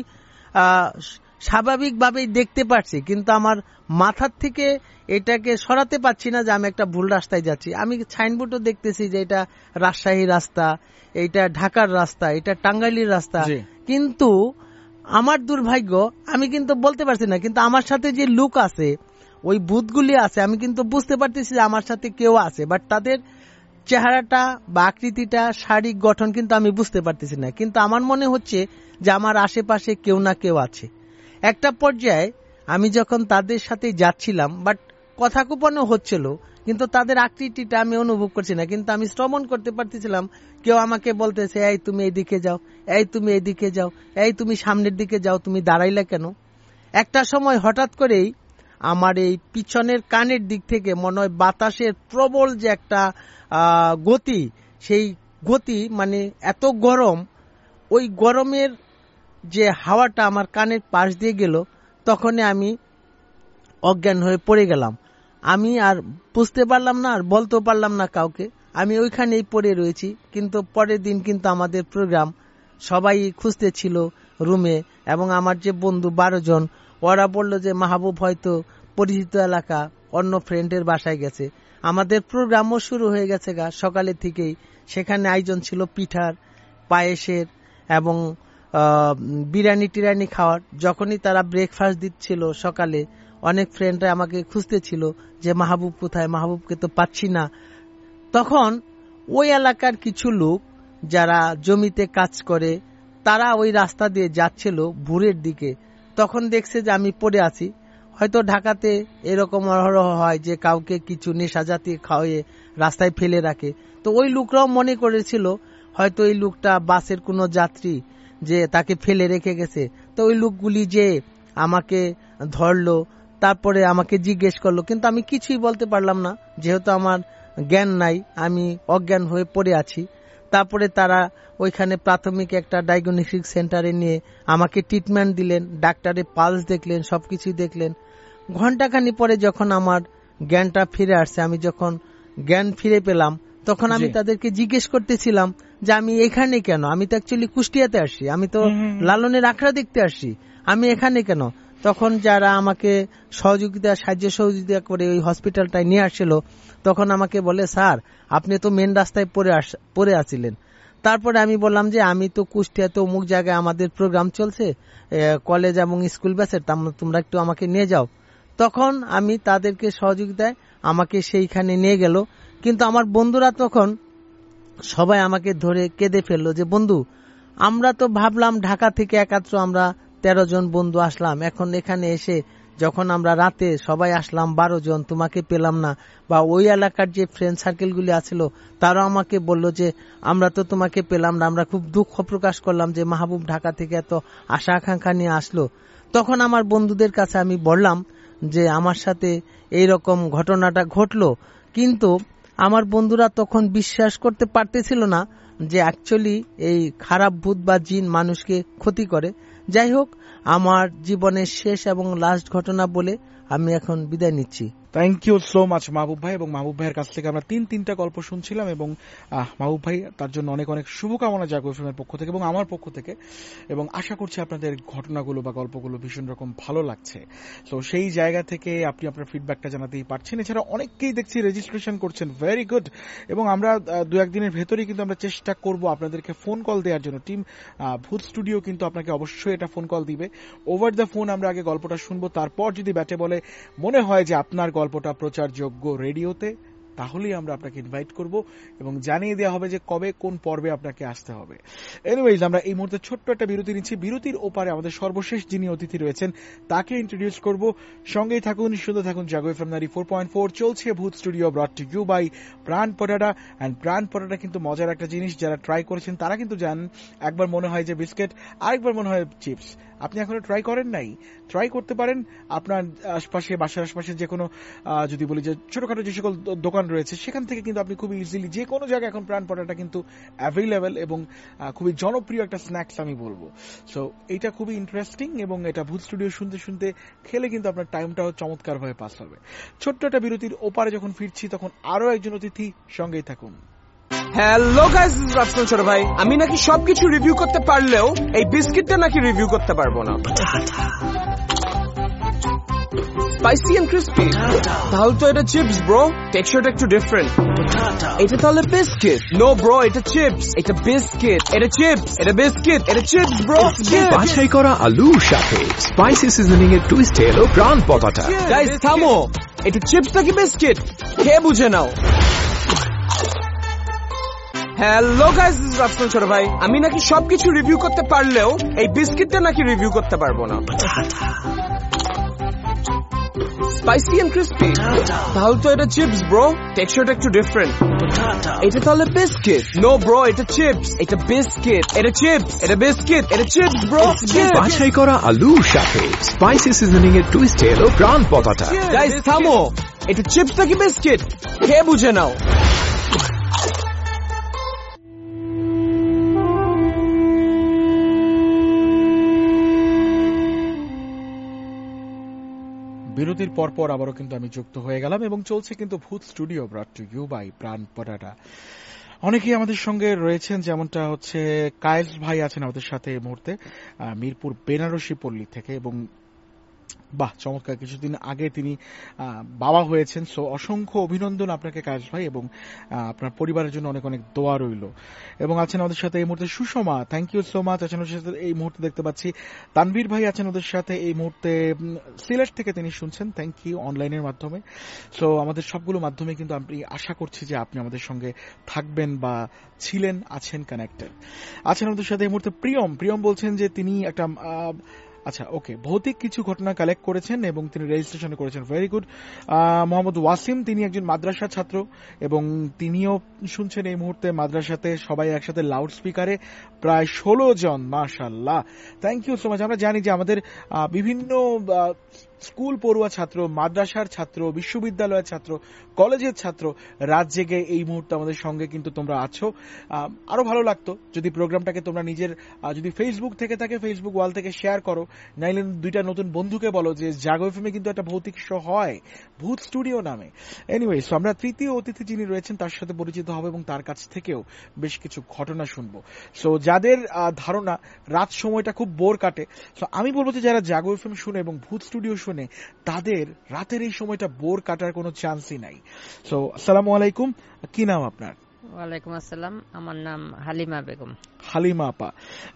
স্বাভাবিকভাবেই দেখতে পাচ্ছি, কিন্তু আমার মাথার থেকে এটাকে সরাতে পারছি না যে আমি একটা ভুল রাস্তায় যাচ্ছি। আমি সাইনবোর্ডও দেখতেছি যে এটা রাজশাহী রাস্তা, এটা ঢাকার রাস্তা, এটা টাঙ্গাইলের রাস্তা, কিন্তু আমার দুর্ভাগ্য আমি কিন্তু বলতে পারছি না। কিন্তু আমার সাথে যে লোক আছে, ওই ভূতগুলি আছে, আমি কিন্তু বুঝতে পারতেছি যে আমার সাথে কেউ আছে, বাট তাদের চেহারাটা বা আকৃতিটা, শারীরিক গঠন কিন্তু আমি বুঝতে পারতেছি না। কিন্তু আমার মনে হচ্ছে যে আমার আশেপাশে কেউ না কেউ আছে। একটা পর্যায়ে আমি যখন তাদের সাথে যাচ্ছিলাম, বাট কথা কুপনও হচ্ছিল, কিন্তু তাদের আকৃতিটা আমি অনুভব করছি না, কিন্তু আমি শ্রবণ করতে পারতেছিলাম কেউ আমাকে বলতেছে এই তুমি এইদিকে যাও, এই তুমি এইদিকে যাও, এই তুমি সামনের দিকে যাও, তুমি দাঁড়াইলে কেন। একটা সময় হঠাৎ করেই আমার এই পিছনের কানের দিক থেকে মনে হয় বাতাসের প্রবল যে একটা গতি, সেই গতি মানে এত গরম, ওই গরমের যে হাওয়াটা আমার কানের পাশ দিয়ে গেল, তখনই আমি অজ্ঞান হয়ে পড়ে গেলাম। আমি আর বুঝতে পারলাম না, আর বলতেও পারলাম না কাউকে, আমি ওইখানেই পড়ে রয়েছি। কিন্তু পরের দিন কিন্তু আমাদের প্রোগ্রাম, সবাই খুঁজতে ছিল রুমে, এবং আমার যে বন্ধু বারো জন, ওরা বলল যে মাহবুব হয়তো পরিচিত এলাকা অন্য ফ্রেন্ডের বাসায় গেছে। আমাদের প্রোগ্রামও শুরু হয়ে গেছে গা সকালে থেকেই। সেখানে আয়োজন ছিল পিঠার, পায়েসের এবং বিরিয়ানি টিরানি খাওয়ার। যখনই তারা ব্রেকফাস্ট দিচ্ছিল সকালে, অনেক ফ্রেন্ডরা আমাকে খুঁজতে ছিল যে মাহবুব কোথায়, মাহবুবকে তো পাচ্ছি না। তখন ওই এলাকার কিছু লোক যারা জমিতে কাজ করে, তারা ওই রাস্তা দিয়ে যাচ্ছিল ভোরের দিকে। তখন দেখছে যে আমি পড়ে আছি। হয়তো ঢাকাতে এরকম অহরহ হয় যে কাউকে কিছু নেশা জাতীয় খাওয়িয়ে রাস্তায় ফেলে রাখে। তো ওই লোকরাও মনে করেছিল হয়তো এই লোকটা বাসের কোনো যাত্রী, যে তাকে ফেলে রেখে গেছে। তো ওই লোকগুলি যে আমাকে ধরলো, তারপরে আমাকে জিজ্ঞেস করলো, কিন্তু আমি কিছুই বলতে পারলাম না, যেহেতু আমার জ্ঞান নাই, আমি অজ্ঞান হয়ে পড়ে আছি। তারপরে তারা ওইখানে প্রাথমিক একটা ডায়াগনস্টিক সেন্টারে নিয়ে আমাকে ট্রিটমেন্ট দিলেন, ডাক্তারে পালস দেখলেন, সবকিছু দেখলেন। ঘন্টাখানি পরে যখন আমার জ্ঞানটা ফিরে আসছে, আমি যখন জ্ঞান ফিরে পেলাম, তখন আমি তাদেরকে জিজ্ঞেস করতেছিলাম যে আমি এখানে কেন, আমি তো অ্যাকচুয়ালি কুষ্টিয়াতে আসছি, আমি তো লালনের আখড়া দেখতে আসছি, আমি এখানে কেন। তখন যারা আমাকে সহযোগিতা সাহায্য সহযোগিতা করে ওই হসপিটালটায় নিয়ে আসছিল, তখন আমাকে বলে স্যার আপনি তো মেন রাস্তায় পড়ে পড়ে আসছিলেন। তারপরে আমি বললাম যে আমি তো কুষ্টিয়াতে অমুক জায়গায় আমাদের প্রোগ্রাম চলছে, কলেজ এবং স্কুল ব্যাচের, তোমরা একটু আমাকে নিয়ে যাও। তখন আমি তাদেরকে সহযোগিতায় আমাকে সেইখানে নিয়ে গেল। কিন্তু আমার বন্ধুরা তখন সবাই আমাকে ধরে কেঁদে ফেললো যে বন্ধু, আমরা তো ভাবলাম ঢাকা থেকে একাত্র আমরা তেরো জন বন্ধু আসলাম, এখন এখানে এসে যখন আমরা রাতে সবাই আসলাম বারো জন, তোমাকে পেলাম না। বা ওই এলাকার যে ফ্রেন্ড সার্কেলগুলি আছিল তারা আমাকে বলল যে আমরা তো তোমাকে পেলাম না, আমরা খুব দুঃখ প্রকাশ করলাম যে মাহবুব ঢাকা থেকে এত আশা আকাঙ্ক্ষা নিয়ে আসলো। তখন আমার বন্ধুদের কাছে আমি বললাম যে আমার সাথে এইরকম ঘটনাটা ঘটলো, কিন্তু আমার বন্ধুরা তখন বিশ্বাস করতে পারতেছিল না যে অ্যাকচুয়ালি এই খারাপ ভূত বা জিন মানুষকে ক্ষতি করে। যাই হোক, আমার জীবনের শেষ এবং লাস্ট ঘটনা বলে আমি এখন বিদায় নিচ্ছি। Thank you so much Mahbub ভাই, এবং মাহবুব ভাইয়ের কাছ থেকে আমরা তিন তিনটা গল্প শুনছিলাম, এবং মাহবুব ভাই তার জন্য অনেক অনেক শুভকামনা জাগো এফএম এর পক্ষ থেকে এবং আমার পক্ষ থেকে, এবং আশা করছি আপনাদের ঘটনাগুলো বা গল্পগুলো ভীষণ রকম ভালো লাগছে। তো সেই জায়গা থেকে আপনি আপনার ফিডব্যাকটা জানাতেই পারছেন। এছাড়া অনেককেই দেখছি রেজিস্ট্রেশন করছেন, ভেরি গুড, এবং আমরা দু একদিনের ভেতরেই কিন্তু আমরা চেষ্টা করব আপনাদেরকে ফোন কল দেওয়ার জন্য। টিম ভূত স্টুডিও কিন্তু আপনাকে অবশ্যই এটা ফোন কল দিবে। ওভার দ্য ফোন আমরা আগে গল্পটা শুনবো, তারপর যদি ব্যাটে বলে মনে হয় যে আপনার গল্পটা প্রচারযোগ্য রেডিওতে, তাহলেই আমরা আপনাকে ইনভাইট করব এবং জানিয়ে দেওয়া হবে যে কবে কোন পর্বে আপনাকে আসতে হবে। এনিওয়েজ, আমরা এই মুহূর্তে ছোট্ট একটা বিরতি নিচ্ছি। বিরতির ওপারে আমাদের সর্বশেষ যিনি অতিথি রয়েছেন তাকে ইন্ট্রোডিউস করব। সঙ্গেই থাকুন, শুনতে থাকুন Jago FM ninety four point four. চলছে Bhoot studio, brought to you by Pran Potata. And প্রাণ পটাটা কিন্তু মজার একটা জিনিস, যারা ট্রাই করেছেন তারা কিন্তু জানেন, একবার মনে হয় যে বিস্কিট, আরেকবার মনে হয় চিপস। আপনি এখনো ট্রাই করেন নাই, ট্রাই করতে পারেন। আপনার আশপাশে, বাসার আশপাশে যে কোনো, যদি বলি যে ছোটখাটো যে সকল দোকান রয়েছে, সেখান থেকে কিন্তু আপনি খুবই ইজিলি যে কোনো জায়গায় এখন প্রাণ পটাটা কিন্তু অ্যাভেলেবেল এবং খুবই জনপ্রিয় একটা স্ন্যাক্স আমি বলবো। সো এইটা খুবই ইন্টারেস্টিং, এবং এটা ভূত স্টুডিও শুনতে শুনতে খেলে কিন্তু আপনার টাইমটাও চমৎকারভাবে পাস হবে। ছোট্ট একটা বিরতির ওপারে যখন ফিরছি, তখন আরো একজন অতিথি, সঙ্গেই থাকুন। Hello guys, this is Rafsan ছোট ভাই। আমি নাকি সবকিছু রিভিউ করতে পারলেও এই বিস্কিটটা নাকি রিভিউ করতে পারবো না। স্পাইসি এন্ড ক্রিস্পি, তাহলে তো এটা চিপস ব্রো, টেক্সচারটা একটু ডিফারেন্ট। এটা তাহলে বিস্কিট? নো ব্রো, এটা চিপস। এটা বিস্কিট, এটা চিপস, এটা বিস্কিট, এটা চিপস ব্রো। বাছাই করা আলুর সাথে স্পাইসি সিজনিং এর টুইস্টে এলো প্রাণ পটাটা। গাইস থামো, এটা চিপস নাকি বিস্কিট খেয়ে বুঝে নাও। Hello guys, this is Rafsan ছোট ভাই। আমি নাকি সবকিছু রিভিউ করতে পারলেও এই বিস্কিটটা নাকি রিভিউ করতে পারবো না। স্পাইসি এন্ড ক্রিস্পি, তাহলে তো এটা চিপস ব্রো, টেক্সচারটা একটু ডিফারেন্ট। এটা তাহলে বিস্কিট? নো ব্রো, এটা চিপস। এটা বিস্কিট, এটা চিপস, এটা বিস্কিট, এটা চিপস ব্রো। বাছাই করা আলুর সাথে স্পাইসি সিজনিং এর টুইস্টে এলো প্রাণ পটাটা। গাইস থামো, এটা চিপস নাকি বিস্কিট খেয়ে বুঝে নাও। বিরতির পরপর আবারও কিন্তু আমি যুক্ত হয়ে গেলাম, এবং চলছে কিন্তু Bhoot studio, brought to you by Pran Potata. অনেকেই আমাদের সঙ্গে রয়েছেন, যেমনটা হচ্ছে কায়েস ভাই আছেন আমাদের সাথে এই মুহূর্তে মিরপুর বেনারসি পল্লী থেকে, এবং বাহ চমৎকার, কিছুদিন আগে তিনি বাবা হয়েছেন। সো অসংখ্য অভিনন্দন আপনাকে কায়েস ভাই, এবং আপনার পরিবারের জন্য অনেক অনেক দোয়া রইল। এবং আছেন আমাদের সাথে এই মুহূর্তে Sushma, thank you so much. আছেন ওদের সাথে এই মুহূর্তে দেখতে পাচ্ছি তানভীর ভাই আছেন ওদের সাথে এই মুহূর্তে, সিলেট থেকে তিনি শুনছেন, থ্যাংক ইউ, অনলাইনের মাধ্যমে। সো আমাদের সবগুলো মাধ্যমে কিন্তু আমি আশা করছি যে আপনি আমাদের সঙ্গে থাকবেন বা ছিলেন, আছেন কানেক্টেড। আছেন আমাদের সাথে এই মুহূর্তে প্রিয়ম। প্রিয়ম বলছেন যে তিনি একটা আচ্ছা ওকে ভৌতিক কিছু ঘটনা কালেক্ট করেছেন এবং তিনি রেজিস্ট্রেশন করেছেন, ভেরি গুড। মোহাম্মদ ওয়াসিম, তিনি একজন মাদ্রাসা ছাত্র এবং তিনিও শুনছেন এই মুহূর্তে মাদ্রাসাতে সবাই একসাথে লাউড স্পিকারে, প্রায় ষোলো জন, মাশাআল্লাহ, থ্যাংক ইউ সো মাচ। আমরা জানি যে আমাদের বিভিন্ন স্কুল পড়ুয়া ছাত্র, মাদ্রাসার ছাত্র, বিশ্ববিদ্যালয়ের ছাত্র, কলেজের ছাত্র রাত জেগে এই মুহূর্তে আমাদের সঙ্গে কিন্তু তোমরা আছো। আরো ভালো লাগতো যদি প্রোগ্রামটাকে তোমরা নিজের, যদি ফেসবুক থেকে থাকে ফেসবুক ওয়াল থেকে শেয়ার করো, নাইলে দুইটা নতুন বন্ধুকে বলো যে জাগো এফএমে কিন্তু একটা ভৌতিক শো হয় ভূত স্টুডিও নামে। এনিওয়েজ, আমরা তৃতীয় অতিথি যিনি রয়েছেন তার সাথে পরিচিত হব এবং তার কাছ থেকেও বেশ কিছু ঘটনা শুনবো। সো যাদের ধারণা রাত সময়টা খুব বোর কাটে, সো আমি বলবো যে যারা জাগো এফএম শুনে এবং ভূত স্টুডিও শুনে তাদের রাতের এই সময়টা বোর কাটার কোনো চান্সই নাই। সো আসসালামু আলাইকুম, কি নাম আপনার? ওয়ালাইকুম আসসালাম, আমার নাম হালিমা বেগম। হালিমা আপা,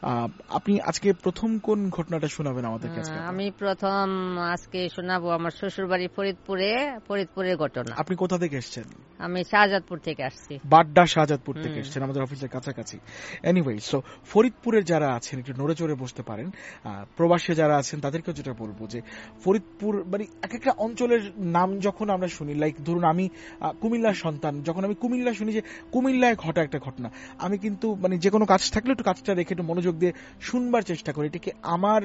আপনি আজকে প্রথম কোন ঘটনাটা শোনাবেন আমাদের কাছে? আমি প্রথম আজকে শোনাবো আমার শ্বশুর বাড়ি ফরিদপুরে, ফরিদপুরের ঘটনা। আপনি কোথা থেকে এসেছেন? আমি শাহজাদপুর থেকে আসছি। বাড্ডা শাহজাদপুর থেকে এসেছেন, আমাদের অফিসের কাছাকাছি। এনিওয়ে, সো ফরিদপুরের যারা আছেন একটু নড়ে চড়ে বসতে পারেন, প্রবাসে যারা আছেন তাদেরকেও যেটা বলবো যে ফরিদপুর মানে এক একটা অঞ্চলের নাম যখন আমরা শুনি, লাইক ধরুন আমি কুমিল্লার সন্তান, যখন আমি কুমিল্লা শুনি যে কুমিল্লায় ঘটা একটা ঘটনা, আমি কিন্তু মানে যে কোনো কাজ থাকলে একটু কাজটা রেখে একটু মনোযোগ দিয়ে শুনবার চেষ্টা করি। এটা কি আমার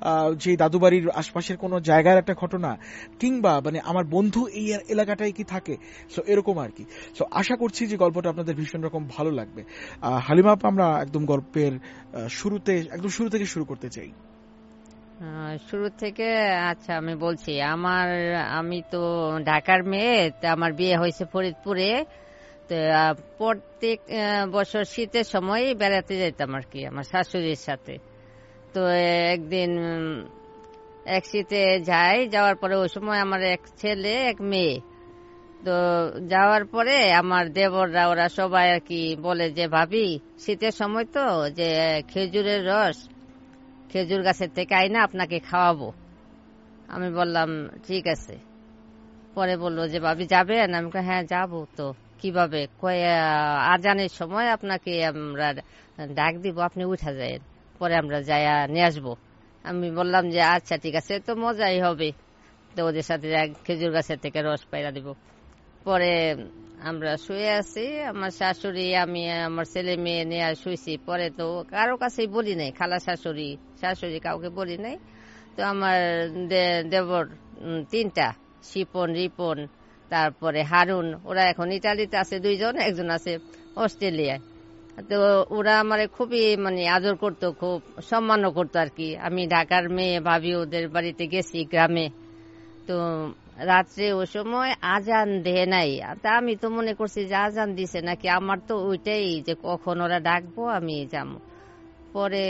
যে দাদুবাড়ির আশপাশের কোনো জায়গার একটা ঘটনা, কিংবা মানে আমার বন্ধু এই এলাকাটায় কি থাকে, সো এরকম আর কি। সো আশা করছি যে গল্পটা আপনাদের ভীষণ রকম ভালো লাগবে। হালিমা আপা, আমরা একদম গল্পের শুরুতে একদম শুরু থেকে শুরু করতে চাই। আহ, শুরু থেকে আচ্ছা আমি বলছি, আমার আমি তো ঢাকার মেয়ে, তো আমার বিয়ে হয়েছে ফরিদপুরে। তো আহ, প্রত্যেক আহ, বছর শীতের সময় বেড়াতে যেতাম আর কি আমার শাশুড়ির সাথে। তো একদিন উম, এক শীতে যাই, যাওয়ার পরে ওই সময় আমার এক ছেলে এক মেয়ে। তো যাওয়ার পরে আমার দেবররা ওরা সবাই আর কি বলে যে ভাবি শীতের সময় তো যে খেজুরের রস খেজুর গাছের থেকে আইনা আপনাকে খাওয়াবো। আমি বললাম ঠিক আছে। পরে বললো যে ভাবি যাবেন? আমি বললাম হ্যাঁ যাবো। তো কিভাবে? কয়ে আজানের সময় আপনাকে আমরা ডাক দিব, আপনি উঠা যায়, পরে আমরা যাইয়া নিয়ে আসবো। আমি বললাম যে আচ্ছা ঠিক আছে, তো মজাই হবে। তো ওদের সাথে খেজুর গাছের থেকে রস পাইরা দিব। পরে আমরা শুয়ে আছি, আমার শাশুড়ি আমি আমার ছেলে মেয়ে নিয়ে শুয়েছি। পরে তো কারো কাছেই বলি নাই, খালা শাশুড়ি শাশুড়ি কাউকে বলি নাই। তো আমার দেবর তিনটা, শিপন রিপন তারপরে হারুন, ওরা এখন ইটালিতে আছে দুইজন, একজন আছে অস্ট্রেলিয়ায়। তো ওরা আমার খুবই মানে আদর করতো, খুব সম্মানও করতো আর কি। আমি ঢাকার মেয়ে ভাবি ওদের বাড়িতে গেছি গ্রামে। তো রাত্রে ওই সময় আজান দেয় নাই, তা আমি তো মনে করছি যে আজান দিছে নাকি, আমার তো ওইটাই যে কখন ওরা ডাকবো আমি যাবো। পরে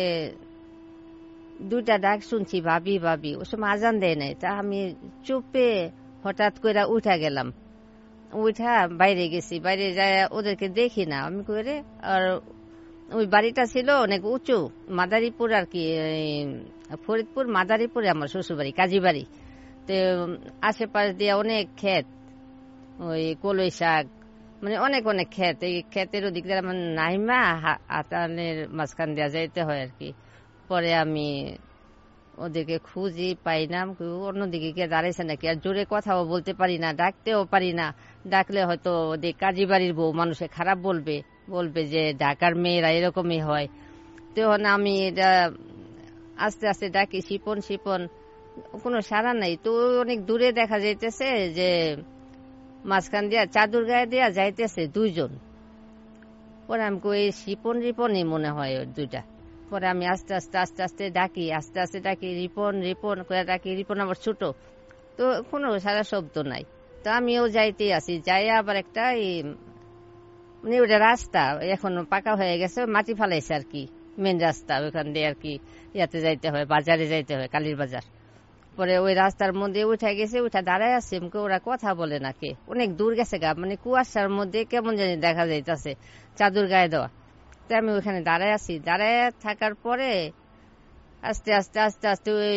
দুইটা ডাক শুনছি ভাবি ভাবি, ওই সময় আজান দেয় নাই। তা আমি চুপে হঠাৎ করে উঠা গেলাম, উঠা বাইরে গেছি। বাইরে যায় ওদেরকে দেখি না আমি করে। আর ওই বাড়িটা ছিল অনেক উঁচু, মাদারীপুর আর কি, ফরিদপুর মাদারীপুরে আমার শ্বশুর বাড়ি, কাজী বাড়ি। তো আশেপাশ দিয়ে অনেক ক্ষেত, ওই কলই শাক, মানে অনেক অনেক ক্ষেত। এই ক্ষেতের ওদিক দিয়ে আমার নাইমা আতানের মাঝখান দেওয়া যাইতে হয় আর কি। পরে আমি ওদেরকে খুঁজি পাই না, অন্যদিকে গিয়ে দাঁড়াইছে নাকি। আর জোরে কথাও বলতে পারি না, ডাকতেও পারি না। ডাকলে হয়তো ওদের কাজী বাড়ির বউ মানুষে খারাপ বলবে, বলবে যে ঢাকার মেয়েরা এরকমই হয়। তখন আমি এটা আস্তে আস্তে ডাকি শিপন শিপন, কোনো সাড়া নাই। তো অনেক দূরে দেখা যাইতেছে যে মাঝখান দিয়া চাদর গায়ে দিয়া যাইতেছে দুইজন। পরে আমি কই শিপন রিপনই মনে হয় ওই দুইটা। পরে আমি আস্তে আস্তে আস্তে আস্তে ডাকি, আস্তে আস্তে ডাকি রিপন রিপন করে ডাকি। রিপন আবার ছোট, তো কোনো সারা শব্দ নাই। তো আমিও যাইতে আছি, যাই আবার একটা মানে ওটা রাস্তা এখন পাকা হয়ে গেছে, মাটি ফালাইছে আর কি, মেন রাস্তা ওইখান দিয়ে আর কি ইয়াতে যাইতে হয়, বাজারে যাইতে হয়, কালীর বাজার। পরে ওই রাস্তার মধ্যে উঠে গেছে, উঠে দাঁড়ায় আছে। ওরা কথা বলে নাকি, অনেক দূর গেছে গা, মানে কুয়াশার মধ্যে কেমন জানি দেখা যাইতেছে, চাদর গায়ে দেওয়া। তো আমি ওইখানে দাঁড়ায় আছি। দাঁড়ায় থাকার পরে আস্তে আস্তে আস্তে আস্তে ওই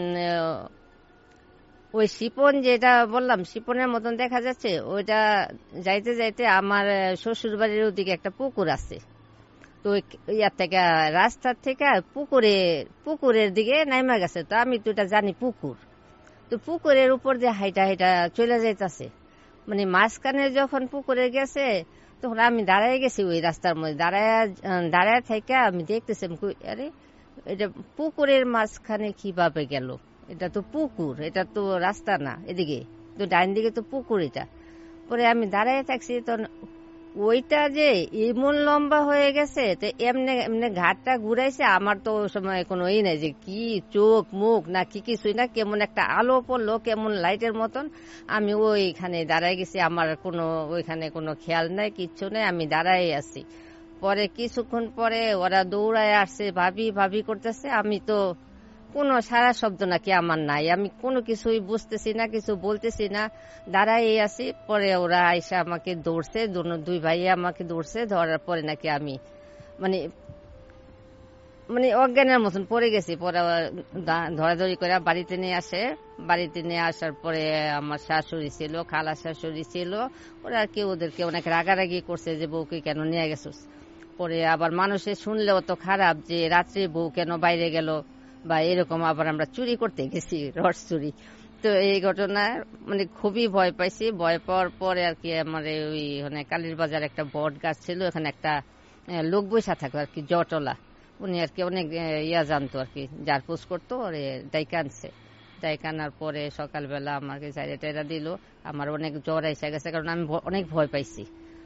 ওই শিপন যেটা বললাম শিপনের মতন দেখা যাচ্ছে, ওইটা যাইতে যাইতে আমার শ্বশুর বাড়ির ওদিকে একটা পুকুর আছে। তো ইয়ার থেকে রাস্তার থেকে পুকুরে পুকুরের দিকে নাইমা গেছে। তো আমি তো এটা জানি পুকুর, তো পুকুরের উপর দিয়ে হাইটা হাইটা চলে যাইতেছে। মানে মাঝখানে যখন পুকুরে গেছে তখন আমি দাঁড়ায় গেছি ওই রাস্তার মধ্যে। দাঁড়ায় দাঁড়ায় থেকে আমি দেখতেছি, আরে এটা পুকুরের মাঝখানে কিভাবে গেল? এটা তো পুকুর, এটা তো রাস্তা না, এদিকে তো ডাইন দিকে তো পুকুর এটা। পরে আমি দাঁড়ায় থাকছি, তখন ওইটা যে এমন লম্বা হয়ে গেছে, তো এমনি এমনি ঘাটটা ঘুরাইছে। আমার তো ওই সময় কোনো ই নাই যে কি চোখ মুখ না কি কিছুই না, কেমন একটা আলো পড়লো কেমন লাইটের মতন। আমি ওইখানে দাঁড়ায় গেছি, আমার কোনো ওইখানে কোনো খেয়াল নাই, কিচ্ছু নেই, আমি দাঁড়াই আছি। পরে কিছুক্ষণ পরে ওরা দৌড়ায় আসছে, ভাবি ভাবি করতেছে। আমি তো কোনো সারা শব্দ নাকি আমার নাই, আমি কোনো কিছুই বুঝতেছি না, কিছু বলতেছি না, দাঁড়াই আছি। পরে ওরা আইসা আমাকে দৌড়ছে, দুই ভাই আমাকে দৌড়ছে। ধরার পরে নাকি আমি মানে মানে অজ্ঞানের মতন পড়ে গেছি। পরে ধরাধরি করে বাড়িতে নিয়ে আসে। বাড়িতে নিয়ে আসার পরে আমার শাশুড়ি ছিল, খালা শাশুড়ি ছিল, ওরা আর কি ওদেরকে অনেক রাগারাগি করছে যে বউকে কেন নিয়ে গেছিস। পরে আবার মানুষে শুনলেও তো খারাপ যে রাত্রে বউ কেন বাইরে গেল বা এরকম। আবার আমরা চুরি করতে গেছি, রস চুরি। তো এই ঘটনা মানে খুবই ভয় পাইছি। ভয় পাওয়ার পরে আর কি আমার ওই মানে কালীর বাজার একটা বট গাছ ছিল, ওখানে একটা লোক বৈশা থাকতো আর কি, জটলা। উনি আর কি অনেক ইয়া জানতো আর কি, যার পোষ করতো, ওরে ডাইকা আনছে। ডাইকা আনার পরে সকালবেলা আমাকে জায়গা টাইরা দিল। আমার অনেক জ্বর এসে গেছে, কারণ আমি অনেক ভয় পাইছি।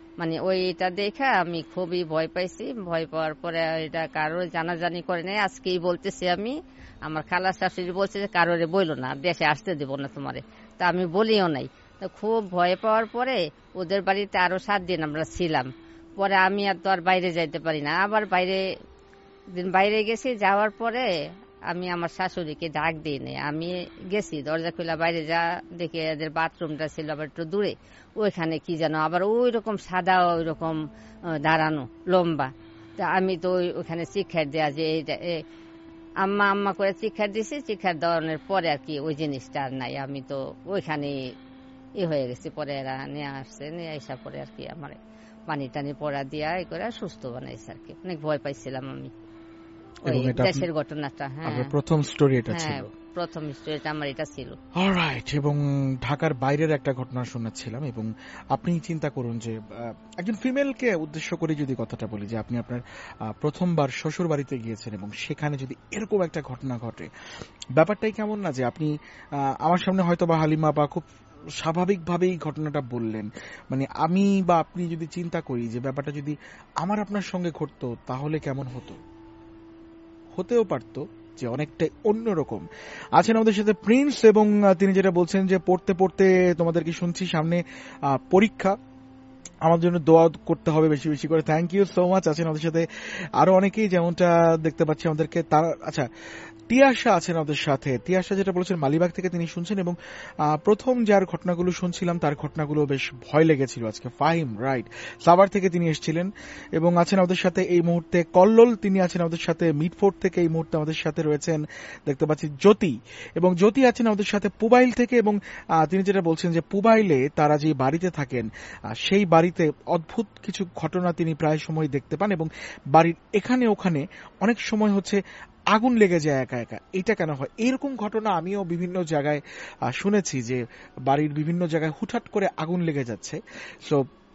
মানে ওইটা দেখে আমি খুবই ভয় পাইছি। ভয় পাওয়ার পরে এটা কারোর জানাজানি করে নাই, আজকেই বলতেছি আমি। আমার খালা শাশুড়ি বলছে যে কারোরে বইলো না, দেশে আসতে দেবো না তোমারে, তা আমি বলিও নাই। তো খুব ভয় পাওয়ার পরে ওদের বাড়িতে আরো সাত দিন আমরা ছিলাম। পরে আমি আর তো আর বাইরে যাইতে পারি না, আবার বাইরে দিন বাইরে গেছি। যাওয়ার পরে আমি আমার শাশুড়িকে ডাক দিই নাই, আমি গেছি দরজা খুলে বাইরে যা দেখি এদের বাথরুমটা ছিল আবার একটু দূরে, ওইখানে কি যেন আবার ওই রকম সাদা ওই রকম দাঁড়ানো লম্বা। তা আমি তো ওইখানে চিৎকার দেওয়া যে আম্মা আম্মা করে চিৎকার দিছি। চিৎকার দেওয়ানোর পরে আর কি ওই জিনিসটা আর নাই, আমি তো ওইখানে ই হয়ে গেছি। পরে এরা নিয়ে আসছে, নিয়ে আসা পরে আর কি আমার পানি টানি পড়া দিয়া এই করে সুস্থ বানাইছে আর কি। অনেক ভয় পাইছিলাম আমি দেশের ঘটনাটা। হ্যাঁ, প্রথম স্টোরি এটা ছিল, প্রথম স্টোরিটা আমার এটা ছিল। অলরাইট। এবং ঢাকার বাইরের একটা ঘটনা শোনাচ্ছিলাম, এবং আপনি চিন্তা করুন যে একজন ফিমেলকে উদ্দেশ্য করে যদি কথাটা বলি, যে আপনি আপনার প্রথমবার শ্বশুর বাড়িতে গিয়েছেন এবং সেখানে যদি এরকম একটা ঘটনা ঘটে, ব্যাপারটাই কেমন না যে আপনি আমার সামনে হয়তো বা হালিমা বা খুব স্বাভাবিকভাবেই ঘটনাটা বললেন, মানে আমি বা আপনি যদি চিন্তা করি যে ব্যাপারটা যদি আমার আপনার সঙ্গে ঘটতো তাহলে কেমন হতো, হতেও পারতো যে অনেকটাই অন্যরকম। আছেন আমাদের সাথে প্রিন্স, এবং তিনি যেটা বলছেন যে পড়তে পড়তে তোমাদেরকে শুনছি, সামনে পরীক্ষা, আমার জন্য দোয়া করতে হবে বেশি বেশি করে। Thank you so much. আছেন আমাদের সাথে আরো অনেকেই, যেমনটা দেখতে পাচ্ছি আমাদেরকে তার। আচ্ছা, তিয়াশা আছেন আমাদের সাথে। তিয়াশা যেটা বলেছেন মালিবাগ থেকে তিনি শুনছেন, এবং প্রথম যার ঘটনাগুলো শুনছিলাম তার ঘটনাগুলো বেশ ভয় লেগেছিল আজকে। ফাহিম, রাইট, সাভার থেকে তিনি এসেছিলেন। এবং আছেন আমাদের সাথে এই মুহূর্তে কল্লোল, তিনি আছেন আমাদের সাথে মিটফোর্ট থেকে এই মুহূর্তে আমাদের সাথে রয়েছেন। দেখতে পাচ্ছি জ্যোতি, এবং জ্যোতি আছেন আমাদের সাথে পুবাইল থেকে, এবং তিনি যেটা বলছেন যে পুবাইলে তারা যে বাড়িতে থাকেন সেই বাড়িতে অদ্ভুত কিছু ঘটনা তিনি প্রায় সময় দেখতে পান, এবং বাড়ির এখানে ওখানে অনেক সময় হচ্ছে আগুন লেগে যায় একা একা। এটা কেন হয়? এরকম ঘটনা আমিও বিভিন্ন জায়গায় শুনেছি যে বাড়ির বিভিন্ন জায়গায় হুটহাট করে আগুন লেগে যাচ্ছে। সো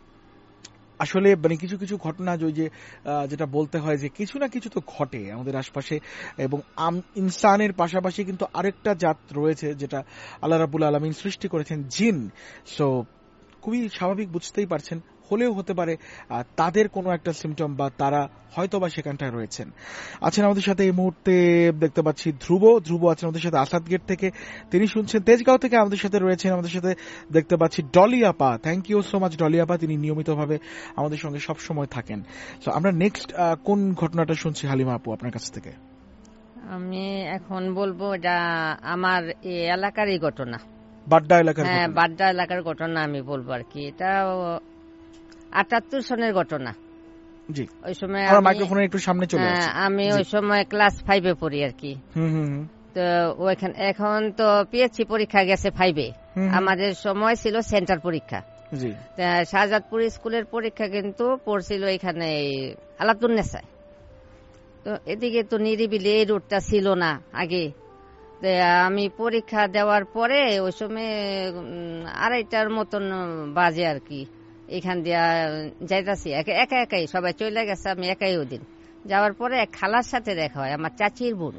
আসলে মানে কিছু কিছু ঘটনা ওই যে যেটা বলতে হয় যে কিছু না কিছু তো ঘটে আমাদের আশপাশে, এবং ইনসানের পাশাপাশি কিন্তু আরেকটা জাত রয়েছে যেটা আল্লাহ রাব্বুল আলামিন সৃষ্টি করেছেন, জিন। সো খুবই স্বাভাবিক, বুঝতেই পারছেন, হলেও হতে পারে তাদের কোনো একটা সিমটম বা তারা হয়তো বা সেখানটায় রয়েছেন। আছেন আমাদের সাথে এই মুহূর্তে দেখতে পাচ্ছি ধ্রুব। ধ্রুব আছেন আমাদের সাথে আসাদ গেট থেকে, তিনি শুনছেন। তেজগাঁও থেকে আমাদের সাথে রয়েছেন আমাদের সাথে দেখতে পাচ্ছি ডলি আপা। Thank you so much Dolly আপা, তিনি নিয়মিতভাবে আমাদের সঙ্গে সব সময় থাকেন। সো আমরা নেক্সট কোন ঘটনাটা শুনছি হালিমা আপু আপনার কাছ থেকে? আমি এখন বলবো এটা আমার এই এলাকারই ঘটনা, বাড্ডা এলাকার। হ্যাঁ, বাড্ডা এলাকার ঘটনা আমি বলবো আর কি। এটা আটাত্তর সনের ঘটনা। জি, ওই সময় মাইক্রোফোনের একটু সামনে চলে আসি। আমি ওই সময় ক্লাস ফাইভে পড়ি আর কি। তো ওইখানে এখন তো পিএসসি পরীক্ষা গেছে ফাইভে, আমাদের সময় ছিল সেন্টার পরীক্ষা। শাহজাদপুর স্কুলের পরীক্ষা কিন্তু পড়ছিল এখানে আলাতুন্নেসায়। তো এদিকে তো নিরিবিলি এই রুটটা ছিল না আগে। আমি পরীক্ষা দেওয়ার পরে ওই সময় আড়াইটার মতন বাজে আর কি, এখান দিয়া যাইতাছি একা একাই, সবাই চলে গেছে, আমি একাই ওদিন যাওয়ার পরে এক খালার সাথে দেখা হয়, আমার চাচির বোন।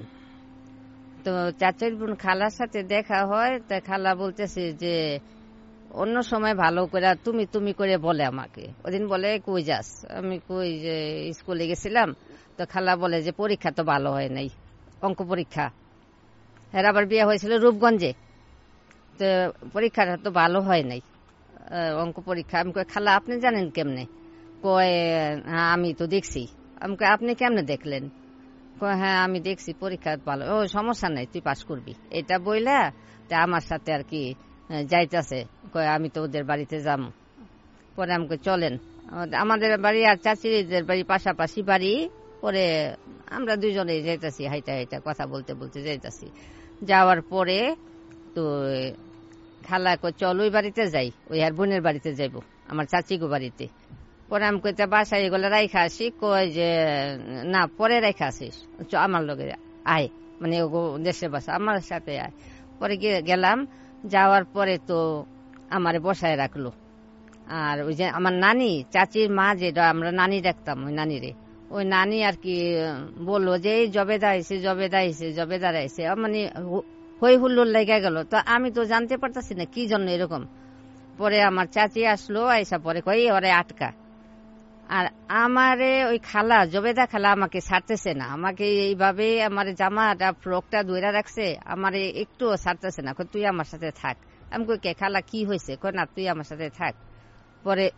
তো চাচির বোন খালার সাথে দেখা হয়, তা খালা বলতেছে যে অন্য সময় ভালো করে তুমি তুমি করে বলে আমাকে। ওদিন বলে কই যাস? আমি কই যে স্কুলে গেছিলাম। তো খালা বলে যে পরীক্ষা তো ভালো হয় নাই, অঙ্ক পরীক্ষা। এর আবার বিয়ে হয়েছিল রূপগঞ্জে, তো পরীক্ষাটা তো ভালো হয় নাই, অঙ্ক পরীক্ষা। আমি কই খালা আপনি জানেন কেমনে? কয় হ্যাঁ আমি তো দেখছি। আমি কই আপনি কেমনে দেখলেন? কয় হ্যাঁ আমি দেখছি পরীক্ষা ভালো। ও সমস্যা নাই, তুই পাস করবি। এটা বইলা তা আমার সাথে আর কি যাইতেছে। কয় আমি তো ওদের বাড়িতে যাম। পরে আমাকে চলেন, আমাদের বাড়ি আর চাচিদের বাড়ি পাশাপাশি বাড়ি। পরে আমরা দুজনে যাইতেছি, হাইটা হাইটা কথা বলতে বলতে যাইতেছি। যাওয়ার পরে তো খালা কই চল ওই বাড়িতে যাই, ওই আর বোনের বাড়িতে যাইব, আমার চাচিগো বাড়িতে। পরে আমি কইতে বাসায় এগুলো রাইখা আসি। কয় যে না পরে রাইখা আসিস, আমার লগে আয়, মানে দেশের বাসা, আমার সাথে আয়। পরে গেলাম, যাওয়ার পরে তো আমারে বসায় রাখলো। আর ওই যে আমার নানি, চাচির মা, যেটা আমরা নানি ডাকতাম, ওই নানিরে, ওই নানি আর কি বললো যে এই জবেদা আইসে জবেদা আইসে জবেদার আইসে, মানে হই হুল্লোড় লেগে গেল। তো আমি তো জানতে পারতাছি না কি জন্য এরকম। পরে আমার চাচি আসলো, আইসা পরে কই ওরে আটকা, আর আমারে ওই খালা জবেদা খালা আমাকে ছাড়তেছে না, আমাকে এইভাবে আমার জামাটা ফ্রকটা ধরে রাখছে, আমারে একটুও ছাড়তেছে না, তুই আমার সাথে থাক। আমি কই কে খালা কি হয়েছে? কই না তুই আমার সাথে থাক। পরে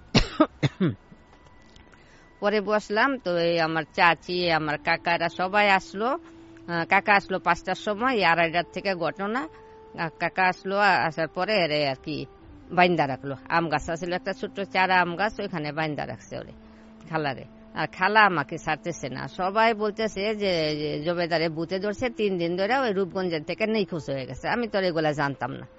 পরে বসলাম তো এই আমার চাচি আমার কাকারা সবাই আসলো। কাকা আসলো পাঁচটার সময়, আড়াইটার থেকে ঘটনা। কাকা আসলো, আসার পরে এরে আর কি বাইন্দা রাখলো। আম গাছ ছিল একটা ছোট্ট চারা আম গাছ, ওইখানে বাইন্দা রাখছে ওরে খালারে। আর খালা আমাকে ছাড়তেছে না, সবাই বলতেছে যে জবেদারে ভূতে ধরছে, তিন দিন ধরে ওই রূপগঞ্জের থেকে নিখোঁজ হয়ে গেছে। আমি তো এগুলা জানতাম না,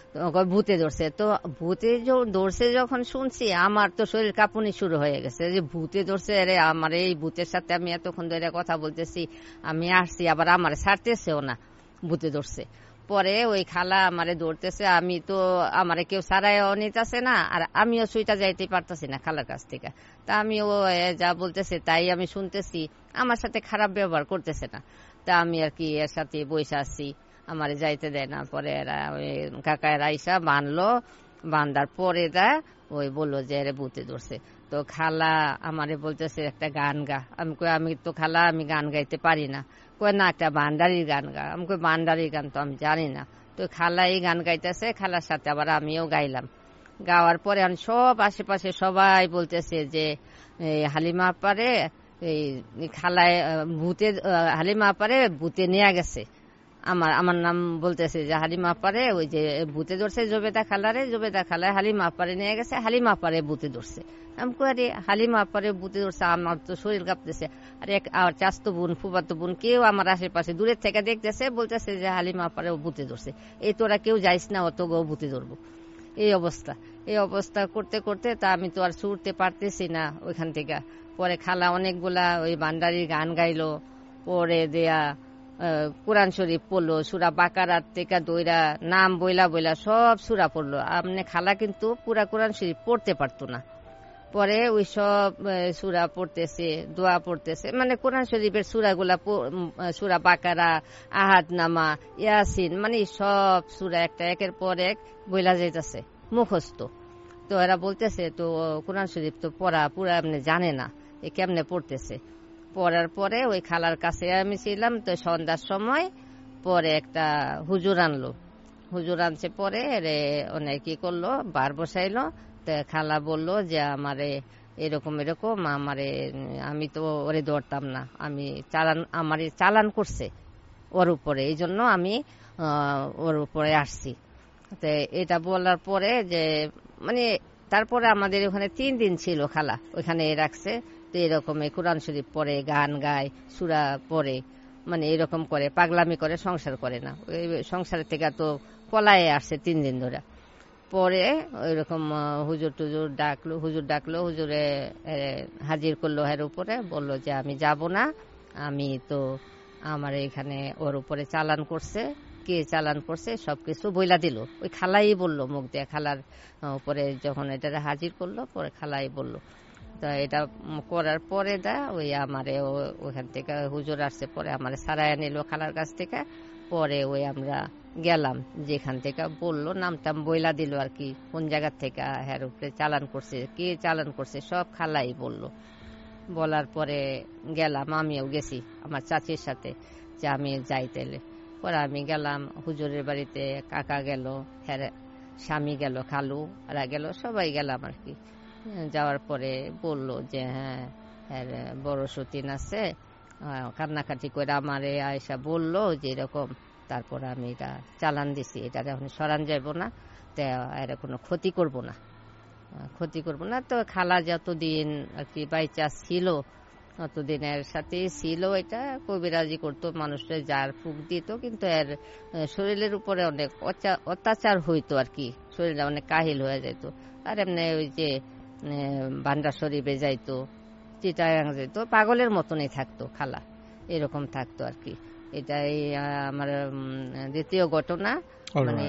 ভূতে ধরছে। তো ভূতে ধরছে যখন শুনছি আমার তো শরীর কাঁপুনি শুরু হয়ে গেছে যে ভূতে ধরছে। আরে আমার এই ভূতের সাথে আমি এতক্ষণ ধরে কথা বলতেছি, আমি আসছি, আবার আমার ছাড়তেছেও না, ভূতে ধরছে। পরে ওই খালা আমারে ধরতেছে, আমি তো আমারে কেউ সারাইও নিতেছে না, আর আমিও সুইটা যাইতে পারতেছি না খালার কাছ থেকে। তা আমি ও যা বলতেছে তাই আমি শুনতেছি, আমার সাথে খারাপ ব্যবহার করতেছে না। তা আমি আর কি এর সাথে বসে আসছি, আমারে যাইতে দেয় না। পরে এরা ওই কাকা এরা আইসা বানলো, বান্ধার পরে দা ওই বললো যে এরে ভূতে ধরছে। তো খালা আমারে বলতেছে একটা গান গা। আমি কই আমি তো খালা আমি গান গাইতে পারি না। কই না একটা বান্ডারির গান গা। আমি কই বান্ডারির গান তো আমি জানি না। তো খালা এই গান গাইতেছে, খালার সাথে আবার আমিও গাইলাম। গাওয়ার পরে আমি সব আশেপাশে সবাই বলতেছে যে হালিমা আপারে এই খালায় ভূতে, হালিমা আপারে ভূতে নিয়ে গেছে। আমার আমার নাম বলতেছে যে হালিমা আপারে ওই যে ভূতে ধরছে জবেদা খালারে, জবেদা খালায় হালিমা আপারে নিয়ে গেছে, হালিমা আপারে ভূতে ধরছে। আমি কই আরে হালিমা আপারে ভূতে ধরছে, আমার তো শরীর কাঁপতেছে। আর এক আর চাস্তো বোন ফুফাতো বোন কেউ আমার আশেপাশে দূরের থেকে দেখতেছে, বলতেছে যে হালিমা আপারে ভূতে ধরছে। এই তোরা কেউ যাইস না, অত গো ভূতে ধরবো। এই অবস্থা এই অবস্থা করতে করতে তা আমি তো আর ছুটতে পারতেছি না ওইখান থেকে। পরে খালা অনেকগুলা ওই বান্ডারির গান গাইলো, পরে দেয়া কোরআন শরীফ পড়লো, সুরা বাকারার থেকে দইরা নাম বইলা বইলা সব সুরা পড়লো। আমনে খালা কিন্তু পুরা কোরআন শরীফ পড়তে পারতো না। পরে ওই সব সুরা পড়তেছে, দোয়া পড়তেছে, মানে কোরআন শরীফের সুরাগুলা, সুরা বাকারা, আহাদ নামা, ইয়াসিন, মানে সব সুরা একটা একের পর এক বইলা যাইতেছে মুখস্থ। তো এরা বলতেছে তো কোরআন শরীফ তো পড়া পুরা আপনি জানে না, এ কেমনে পড়তেছে। পড়ার পরে ওই খালার কাছে আমি ছিলাম, তো সন্ধ্যার সময় পরে একটা হুজুর আনলো। হুজুর আনছে পরে রে অনেক কি করলো, বার বসাইলো। তো খালা বললো যে আমারে এরকম এরকম, আমারে আমি তো ওরে ধরতাম না, আমি চালান আমারে চালান করছে ওর উপরে, এই জন্য আমি ওর উপরে আসছি। তো এটা বলার পরে যে মানে তারপরে আমাদের ওখানে তিন দিন ছিল খালা, ওইখানে রাখছে। তো এরকম কোরআন শরীফ পড়ে, গান গায়, সূরা পড়ে, মানে এরকম করে পাগলামি করে, সংসার করে না। ওই সংসারের থেকে তো পলায়ে আসছে তিন দিন ধরে। পরে ওইরকম হুজুর টুজুর ডাকলো, হুজুর ডাকলো, হুজুরে হাজির করলো এর উপরে, বললো যে আমি যাব না, আমি তো আমার এখানে ওর উপরে চালান করছে, কে চালান করছে সবকিছু বইলা দিল। ওই খালাই বললো মুখ দিয়ে, খালার উপরে যখন এটা হাজির করলো পরে খালাই বললো। তা এটা করার পরে দা ওই আমারে ওখান থেকে হুজুর আসছে, পরে আমারে সারায় নিল খালার কাছ থেকে। পরে ওই আমরা গেলাম যেখান থেকে বললো, নামটাম বইলা দিল আর কি, কোন জায়গার থেকে হ্যার উপরে চালান করছে, কে চালান করছে সব খালাই বললো। বলার পরে গেলাম, আমিও গেছি আমার চাচির সাথে যে আমি যাইতেলে। পরে আমি গেলাম হুজুরের বাড়িতে, কাকা গেল, হ্যাঁ স্বামী গেল, খালু এরা গেল, সবাই গেলাম আর কি। যাওয়ার পরে বললো যে হ্যাঁ হ্যাঁ বড় সতীন আছে, কান্নাকাটি করে আমারে আয়সা বললো যে এরকম। তারপর আমি এটা চালান দিছি, এটা এখন সরান যাব না, তো এর কোনো ক্ষতি করব না, ক্ষতি করব না। তো খালা যতদিন আর কি বাইচা ছিল অতদিনের সাথে ছিল, এটা কবিরাজি করতো, মানুষের যার ফুক দিত, কিন্তু এর শরীরের উপরে অনেক অত্যাচার হইতো আর কি, শরীরে অনেক কাহিল হয়ে যেত। আর এমনি ওই যে বান্ডা শরীফে যাইতো, চিটাগাং যাইতো, পাগলের মতনই থাকতো খালা, এরকম থাকতো আর কি। এটাই আমার দ্বিতীয় ঘটনা। মানে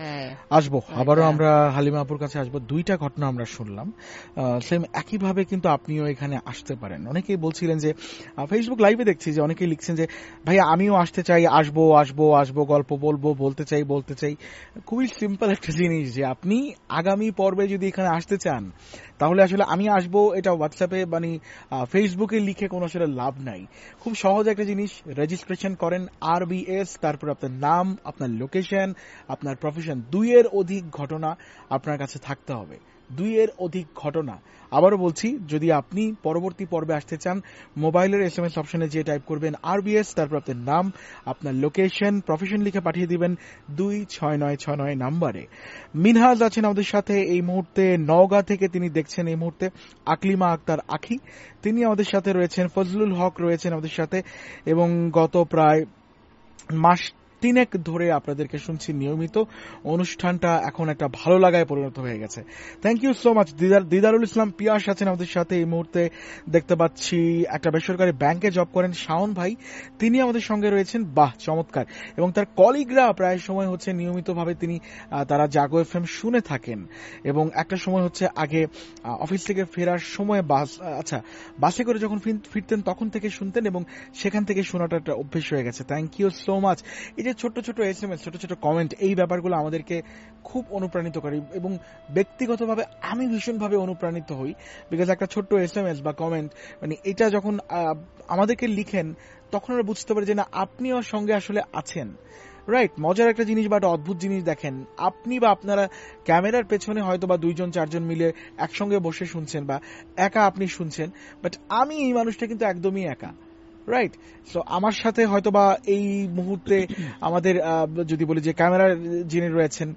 আসবো আবারও আমরা হালিমা আপুর কাছে আসবো। দুইটা ঘটনা আমরা শুনলাম, সেম একইভাবে কিন্তু আপনিও এখানে আসতে পারেন। অনেকেই বলছিলেন যে ফেসবুক লাইভে দেখছি যে অনেকেই লিখছেন যে ভাই আমিও আসতে চাই, আসবো আসবো আসবো গল্প বলবো, বলতে চাই বলতে চাই। খুবই সিম্পল একটা জিনিস যে আপনি আগামী পর্বে যদি এখানে আসতে চান তাহলে আসলে আমি আসবো এটা হোয়াটসঅ্যাপে মানে ফেসবুকে লিখে কোনো আসলে লাভ নাই। খুব সহজ একটা জিনিস, রেজিস্ট্রেশন করেন আরবিএস, তারপর আপনার নাম, আপনার লোকেশন, আপনার প্রফেশন, দুইয়ের অধিক ঘটনা আপনার কাছে থাকতে হবে, দুইয়ের অধিক ঘটনা। আবারও বলছি, যদি আপনি পরবর্তী পর্বে আসতে চান, মোবাইলের এস এম এস অপশনে যে টাইপ করবেন আরবিএস, তারপর আপনার নাম, আপনার লোকেশন, প্রফেশন লিখে পাঠিয়ে দিবেন দুই ছয় নয় ছয় নয় নাম্বারে। মিনহাজ আছেন আমাদের সাথে এই মুহূর্তে নওগাঁ থেকে, তিনি দেখছেন এই মুহূর্তে। আকলিমা আক্তার আখি তিনি আমাদের সাথে রয়েছেন। ফজলুল হক রয়েছেন আমাদের সাথে, এবং গত প্রায় মাস তিনেক ধরে আপনাদেরকে শুনছি নিয়মিত। অনুষ্ঠানটা এখন একটা ভালো লাগায় পরিণত হয়ে গেছে। Thank you so much. Didarul Islam Piyas আছেন আমাদের সাথে এই মুহূর্তে, দেখতে পাচ্ছি একটা বেসরকারি ব্যাংকে জব করেন শাওন ভাই, তিনি আমাদের সঙ্গে রয়েছেন। বাহ, চমৎকার। এবং তার কলিগরা প্রায় সময় হচ্ছে নিয়মিতভাবে তিনি তারা জাগো এফএম শুনে থাকেন, এবং একটা সময় হচ্ছে আগে অফিস থেকে ফেরার সময় বাস আচ্ছা বাসে করে যখন ফিরতেন তখন থেকে শুনতেন, এবং সেখান থেকে শোনাটা একটা অভ্যেস হয়ে গেছে। Thank you so much. এই যে ছোট্ট ছোট এস এম এস, ছোট ছোট কমেন্ট, এই ব্যাপারগুলো আমাদেরকে খুব অনুপ্রাণিত করে, এবং ব্যক্তিগতভাবে আমি ভীষণভাবে অনুপ্রাণিত হই। বিকজ একটা ছোট্ট এস এম এস বা কমেন্ট, মানে এটা যখন আমাদেরকে লিখেন তখন আমরা বুঝতে পারি যে না, আপনিও সঙ্গে আসলে আছেন। রাইট, মজার একটা জিনিস বা একটা অদ্ভুত জিনিস দেখেন, আপনি বা আপনারা ক্যামেরার পেছনে হয়তো বা দুইজন চারজন মিলে একসঙ্গে বসে শুনছেন, বা একা আপনি শুনছেন, বাট আমি এই মানুষটা কিন্তু একদমই একা। রাইট, সো আমার সাথে হয়তো বা এই মুহূর্তে আমাদের যদি বলি যে ক্যামেরার যিনি রয়েছেন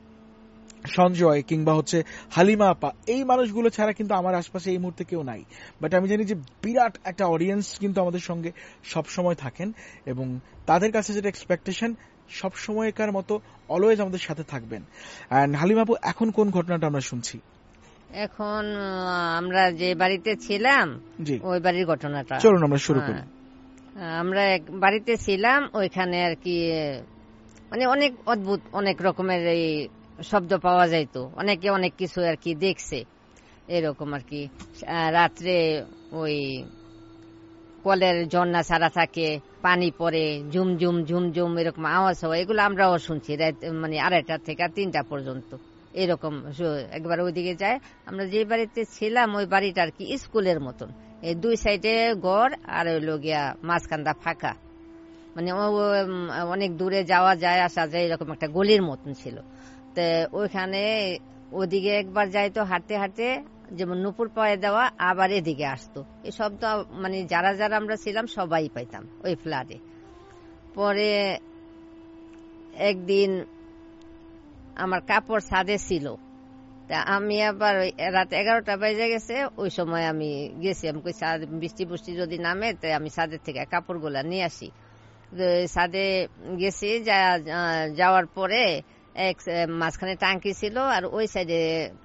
সঞ্জয় কিংবা হচ্ছে হালিমা আপা, এই মানুষগুলো ছাড়া কিন্তু আমার আশপাশে এই মুহূর্তে কেউ নাই। বাট আমি জানি যে বিরাট একটা অডিয়েন্স কিন্তু আমাদের সঙ্গে সবসময় থাকেন, এবং তাদের কাছে যেটা এক্সপেকটেশন সবসময়কার মতো অলওয়েজ আমাদের সাথে থাকবেন। অ্যান্ড হালিমা আপু, এখন কোন ঘটনাটা আমরা শুনছি? এখন আমরা যে বাড়িতে ছিলাম ওই বাড়ির ঘটনাটা। চলুন আমরা শুরু করি। আমরা এক বাড়িতে ছিলাম, ওইখানে আর কি মানে অনেক অদ্ভুত অনেক রকমের এই শব্দ পাওয়া যাইতো, অনেকে অনেক কিছু আর কি দেখছে এরকম আর কি। রাত্রে ওই কলের ঝর্ণা ছাড়া থাকে, পানি পড়ে, ঝুম ঝুম ঝুম ঝুম এরকম আওয়াজ হয়, এগুলো আমরাও শুনছি মানে আড়াইটা থেকে তিনটা পর্যন্ত এরকম। একবার ওইদিকে যায়, আমরা যে বাড়িতে ছিলাম ওই বাড়িটা আর কি স্কুলের মতন, এই দুই সাইডে ঘর আর ওই লগিয়া মাঝখানটা ফাঁকা, মানে অনেক দূরে যাওয়া যায় আসা যায়, এরকম একটা গলির মতন ছিল। তো ওইখানে ওদিকে একবার যাইতো হাঁটতে হাঁটতে, যেমন নুপুর পায়ে দেওয়া, আবার এদিকে আসতো। এই শব্দ মানে যারা যারা আমরা ছিলাম সবাই পাইতাম ওই ফ্ল্যাটে। পরে একদিন আমার কাপড় ছাদে ছিল, তা আমি আবার রাত এগারোটা বেজে গেছে, ওই সময় আমি গেছি, আমি বৃষ্টি বৃষ্টি যদি নামে তাই আমি ছাদের থেকে কাপড়গুলা নিয়ে আসি। ছাদে গেছি, যাওয়ার পরে এক মাঝখানে টাঙ্কি ছিল আর ওই সাইডে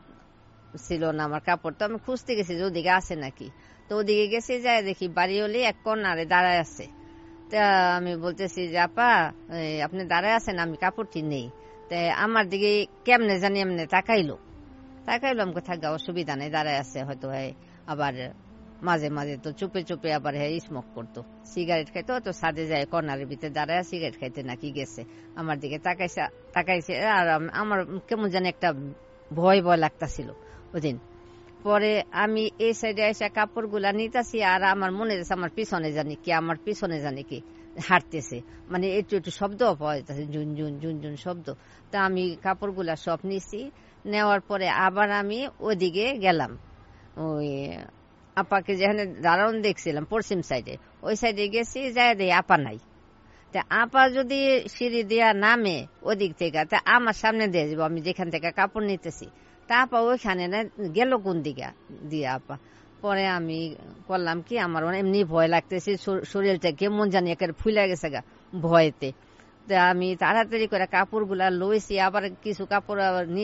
ছিল না আমার কাপড়, তো আমি খুঁজতে গেছি যে ওদিকে আছে নাকি। তো ওদিকে গেছি, যাই দেখি বাড়িওয়ালি এক কর্নারে দাঁড়ায় আছে। তা আমি বলতেছি যে আপা আপনি দাঁড়ায় আছেন, আমি কাপড়টি নেই। তাই আমার দিকে কেমনে জানি এমনি তাকাইলো তাকাইলো আমি থাকা অসুবিধা নেই, দাঁড়ায় আছে হয়তো। আবার মাঝে মাঝে তো চুপে চুপে আবার হ্যাঁ স্মোক করতো, সিগারেট খাইতো, তো ছাদে যায় কর্নারের ভিতরে দাঁড়ায় সিগারেট খাইতে নাকি গেছে। আমার দিকে তাকাইছে তাকাইছে আর আমার কেমন জানি একটা ভয় ভয় লাগতাছিল ওদিন। পরে আমি এই সাইডে এসে কাপড় গুলা নিতেছি, আর আমার মনে যাচ্ছে আমার পিছনে জানি কি আমার পিছনে জানি কি হাঁটতেছে, মানে একটু একটু শব্দ পাওয়া যাচ্ছে, ঝুন ঝুন ঝুন ঝুন শব্দ। তা আমি কাপড় গুলা সব নিছি, নেওয়ার পরে আবার আমি ওইদিকে গেলাম, ওই আপাকে যেখানে দাঁড়ানো দেখছিলাম পশ্চিম সাইডে, ওই সাইডে গেছি, যাই দেই আপা নাই। তা আপা যদি সিঁড়ি দিয়া নামে ওদিক থেকে, তা আমার সামনে দিয়ে যাবো আমি যেখান থেকে কাপড় নিতেছি, তা আপা ওইখানে না গেল কোন দিকে দিয়ে আপা। পরে আমি করলাম কি, আমার এমনি ভয় লাগতেছে, শরীরটা কেমন জানি একের ফুলে গেছে গা ভয়েতে। তা আমি তাড়াতাড়ি করে কাপড় গুলা লইছি, আবার কিছু কাপড়